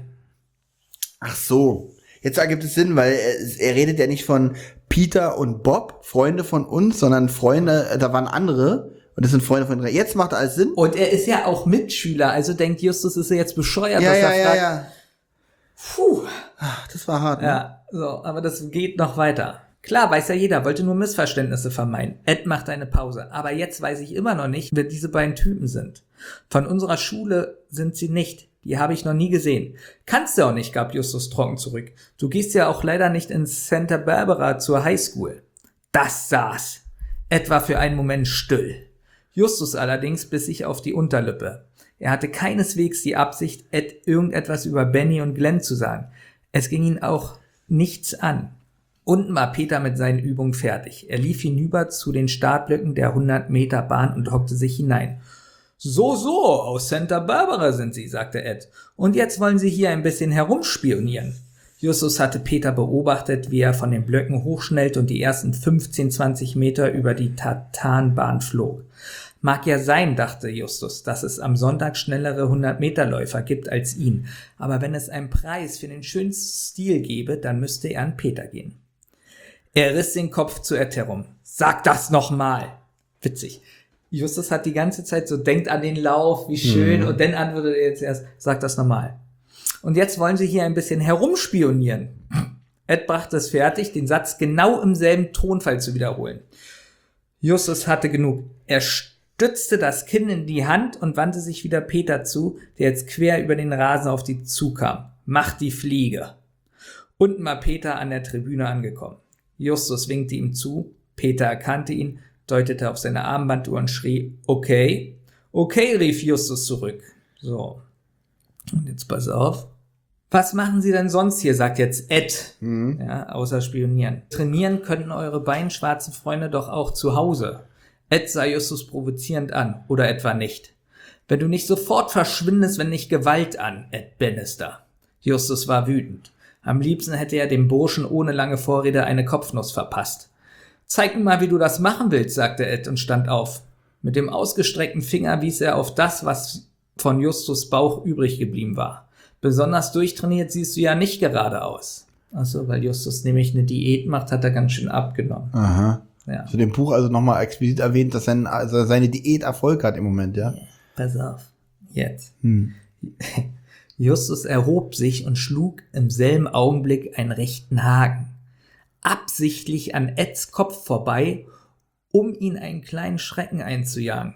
Ach so. Jetzt ergibt es Sinn, weil er, er redet ja nicht von Peter und Bob, Freunde von uns, sondern Freunde, da waren andere. Und das sind Freunde von drei. Jetzt macht alles Sinn. Und er ist ja auch Mitschüler, also denkt Justus, ist er jetzt bescheuert, Ja, dass ja, er ja, fragt. ja. Puh. Ach, das war hart. Ne? Ja, so, aber das geht noch weiter. Klar, weiß ja jeder, wollte nur Missverständnisse vermeiden. Ed macht eine Pause. Aber jetzt weiß ich immer noch nicht, wer diese beiden Typen sind. Von unserer Schule sind sie nicht. Die habe ich noch nie gesehen. Kannst du auch nicht, gab Justus trocken zurück. Du gehst ja auch leider nicht ins Santa Barbara zur Highschool. Das saß. Ed war für einen Moment still. Justus allerdings biss sich auf die Unterlippe. Er hatte keineswegs die Absicht, Ed irgendetwas über Benny und Glenn zu sagen. Es ging ihn auch nichts an. Unten war Peter mit seinen Übungen fertig. Er lief hinüber zu den Startblöcken der hundert Meter Bahn und hockte sich hinein. So, so, aus Santa Barbara sind Sie, sagte Ed. Und jetzt wollen Sie hier ein bisschen herumspionieren. Justus hatte Peter beobachtet, wie er von den Blöcken hochschnellte und die ersten fünfzehn, zwanzig Meter über die Tartanbahn flog. Mag ja sein, dachte Justus, dass es am Sonntag schnellere hundert-Meter-Läufer gibt als ihn. Aber wenn es einen Preis für den schönsten Stil gäbe, dann müsste er an Peter gehen. Er riss den Kopf zu Ed herum. Sag das nochmal! Witzig. Justus hat die ganze Zeit so, denkt an den Lauf, wie schön, Mhm. und dann antwortet er jetzt erst, sag das nochmal. Und jetzt wollen Sie hier ein bisschen herumspionieren. Ed brachte es fertig, den Satz genau im selben Tonfall zu wiederholen. Justus hatte genug. Er stützte das Kinn in die Hand und wandte sich wieder Peter zu, der jetzt quer über den Rasen auf die zukam. Mach die Fliege. Unten war Peter an der Tribüne angekommen. Justus winkte ihm zu, Peter erkannte ihn, deutete auf seine Armbanduhr und schrie, okay. Okay, rief Justus zurück. So. Und jetzt pass auf. Was machen Sie denn sonst hier, sagt jetzt Ed, mhm. ja, außer spionieren. Trainieren könnten eure beiden schwarzen Freunde doch auch zu Hause. Ed sah Justus provozierend an, oder etwa nicht. Wenn du nicht sofort verschwindest, wenn nicht Gewalt an, Ed Bannister. Justus war wütend. Am liebsten hätte er dem Burschen ohne lange Vorrede eine Kopfnuss verpasst. Zeig mir mal, wie du das machen willst, sagte Ed und stand auf. Mit dem ausgestreckten Finger wies er auf das, was von Justus Bauch übrig geblieben war. Besonders durchtrainiert siehst du ja nicht gerade aus. Achso, weil Justus nämlich eine Diät macht, hat er ganz schön abgenommen. Aha. Ja. Zu dem Buch also nochmal explizit erwähnt, dass sein, also seine Diät Erfolg hat im Moment, ja? Pass auf. Jetzt. Hm. Justus erhob sich und schlug im selben Augenblick einen rechten Haken. Absichtlich an Eds Kopf vorbei, um ihn einen kleinen Schrecken einzujagen.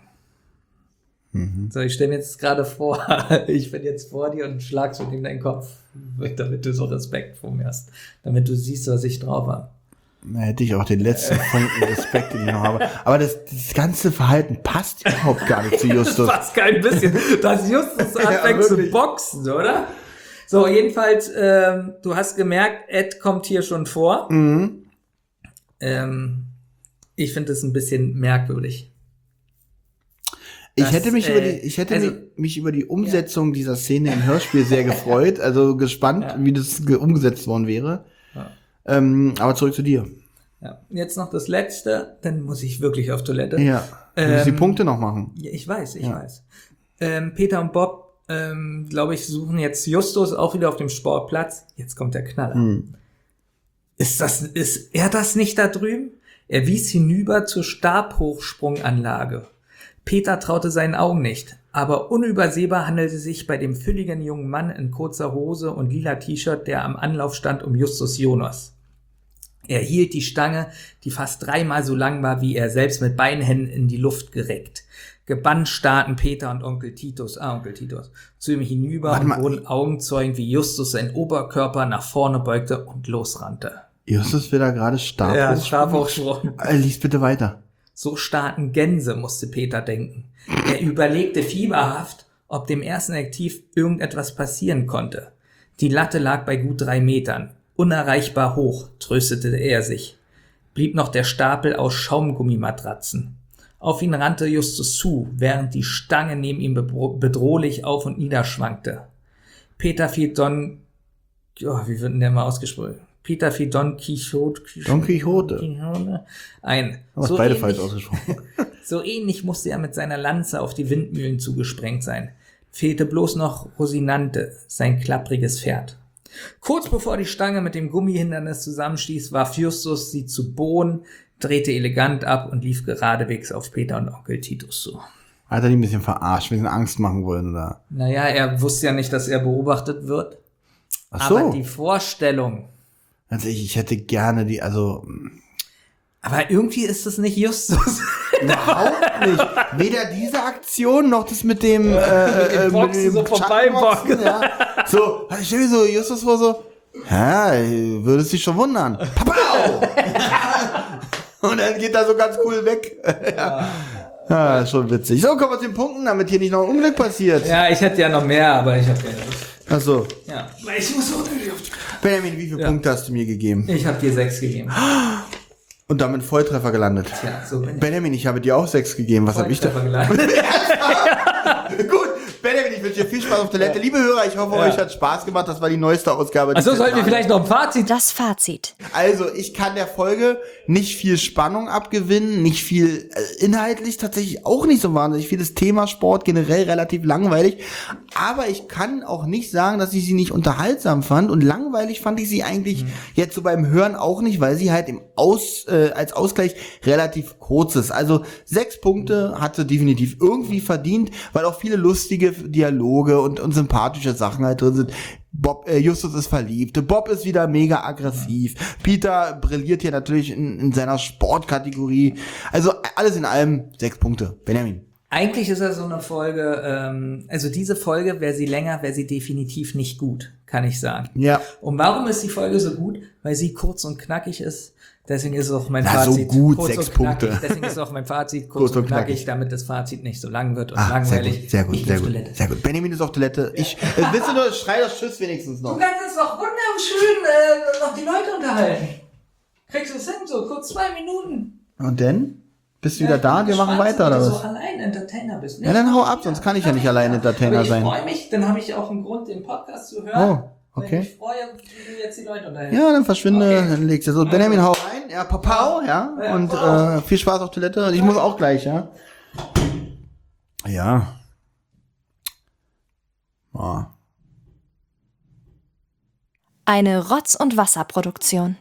Mhm. So, ich stelle mir jetzt gerade vor, ich bin jetzt vor dir und schlagst mit ihm deinen Kopf, damit du so Respekt vor mir hast, damit du siehst, was ich drauf habe. Da hätte ich auch den letzten Funken Respekt, den ich noch habe. Aber das, das ganze Verhalten passt überhaupt gar nicht zu Justus. Das passt kein bisschen. Dass Justus anfängt ja, zu boxen, oder? So, jedenfalls, ähm, du hast gemerkt, Ed kommt hier schon vor. Mhm. Ähm, ich finde es ein bisschen merkwürdig. Ich Das, hätte mich äh, über die, ich hätte also, mich, mich über die Umsetzung ja. dieser Szene im Hörspiel sehr gefreut. Also gespannt, ja. wie das ge- umgesetzt worden wäre. Ja. Ähm, aber zurück zu dir. Ja. Jetzt noch das Letzte, dann muss ich wirklich auf Toilette. Ja. Du musst ähm, die Punkte noch machen. Ja, ich weiß, ich ja. weiß. Ähm, Peter und Bob, ähm, glaube ich, suchen jetzt Justus auch wieder auf dem Sportplatz. Jetzt kommt der Knaller. Hm. Ist das, ist er das nicht da drüben? Er wies hinüber zur Stabhochsprunganlage. Peter traute seinen Augen nicht, aber unübersehbar handelte es sich bei dem fülligen jungen Mann in kurzer Hose und lila T-Shirt, der am Anlauf stand, um Justus Jonas. Er hielt die Stange, die fast dreimal so lang war wie er selbst, mit beiden Händen in die Luft gereckt. Gebannt starrten Peter und Onkel Titus, ah, Onkel Titus, zu ihm hinüber Warte und mal. wurden Augenzeugen, wie Justus seinen Oberkörper nach vorne beugte und losrannte. Justus will da gerade Stab Ja, hochsprung. Stabhochsprung. Äh, lies bitte weiter. So starten Gänse, musste Peter denken. Er überlegte fieberhaft, ob dem ersten Aktiv irgendetwas passieren konnte. Die Latte lag bei gut drei Metern. Unerreichbar hoch, tröstete er sich. Blieb noch der Stapel aus Schaumgummimatratzen. Auf ihn rannte Justus zu, während die Stange neben ihm bedrohlich auf und nieder schwankte. Peter fiel Don... Oh, wie wird denn der mal ausgesprochen? Peter fiel Don Quixote, Don Quixote. ein. Du hast So beide ähnlich, falsch ausgesprochen. so ähnlich musste er mit seiner Lanze auf die Windmühlen zugesprengt sein. Fehlte bloß noch Rosinante, sein klappriges Pferd. Kurz bevor die Stange mit dem Gummihindernis zusammenstieß, warf Justus sie zu Boden, drehte elegant ab und lief geradewegs auf Peter und Onkel Titus zu. Hat er die ein bisschen verarscht, ein bisschen Angst machen wollen, oder? Naja, er wusste ja nicht, dass er beobachtet wird. Ach so. Aber die Vorstellung... Also ich, ich hätte gerne die, also... Aber irgendwie ist es nicht Justus. Überhaupt nicht. Weder diese Aktion noch das mit dem, äh, mit dem Boxen, mit dem so vorbeiboxen. Ja. So, ich stell mir so Justus vor so, ja, würdest dich schon wundern. Papau! Und dann geht er so ganz cool weg. Ja. Ja, schon witzig. So, kommen wir zu den Punkten, damit hier nicht noch ein Unglück passiert. Ja, ich hätte ja noch mehr, aber ich habe keine Lust. Ach so. Ja. Ich muss so unnötig auf die... Benjamin, wie viele Ja. Punkte hast du mir gegeben? Ich habe dir sechs gegeben. Und damit Volltreffer gelandet. Tja, so bin ich. Benjamin, ich habe dir auch sechs gegeben. Was habe ich da? Volltreffer gelandet. Gut, Benjamin, ich wünsche dir viel Spaß auf Toilette. Liebe Hörer, ich hoffe, Ja. euch hat Spaß gemacht. Das war die neueste Ausgabe. Achso, sollten wir vielleicht noch ein Fazit? Das Fazit. Also, ich kann der Folge nicht viel Spannung abgewinnen, nicht viel äh, inhaltlich, tatsächlich auch nicht so wahnsinnig viel. Das Thema Sport generell relativ langweilig. Aber ich kann auch nicht sagen, dass ich sie nicht unterhaltsam fand. Und langweilig fand ich sie eigentlich mhm. jetzt so beim Hören auch nicht, weil sie halt im Aus, äh, als Ausgleich relativ kurz ist. Also, sechs Punkte hat sie definitiv irgendwie verdient, weil auch viele lustige Dialoge und, und sympathische Sachen halt drin sind. Bob, äh, Justus ist verliebt. Bob ist wieder mega aggressiv. Peter brilliert hier natürlich in, in seiner Sportkategorie. Also alles in allem sechs Punkte. Benjamin. Eigentlich ist das so eine Folge, ähm, also diese Folge, wäre sie länger, wäre sie definitiv nicht gut, kann ich sagen. Ja. Und warum ist die Folge so gut? Weil sie kurz und knackig ist. Deswegen ist auch mein Na, so Fazit gut, kurz sechs und knackig. Punkte. Deswegen ist auch mein Fazit kurz, Kurz und und knackig, knackig. damit das Fazit nicht so lang wird und Ah, langweilig. sehr gut, Ich sehr gehe gut, auf sehr Toilette. gut, sehr gut. Benjamin ist auf Toilette. Ich, äh, willst du nur, schrei das Tschüss wenigstens noch. Du kannst jetzt doch wunderschön äh, noch die Leute unterhalten. Kriegst du es hin, so kurz zwei Minuten. Und denn? Bist du wieder da? Wir machen weiter, oder oder so was? allein Entertainer bist. Ja, dann hau ab, sonst kann ich ja nicht allein Entertainer Aber ich sein. Ich freue mich, dann habe ich auch einen Grund, den Podcast zu hören. Oh, okay. Wenn ich freue, wie du jetzt die Leute unterhältst. Ja, dann verschwinde, Okay. dann legst du so. Benjamin, hau rein. Ja, Papau, ja. Ja, Und Papau. äh, viel Spaß auf Toilette. Und ich muss auch gleich, ja. Ja. Ah. Eine Rotz- und Wasserproduktion.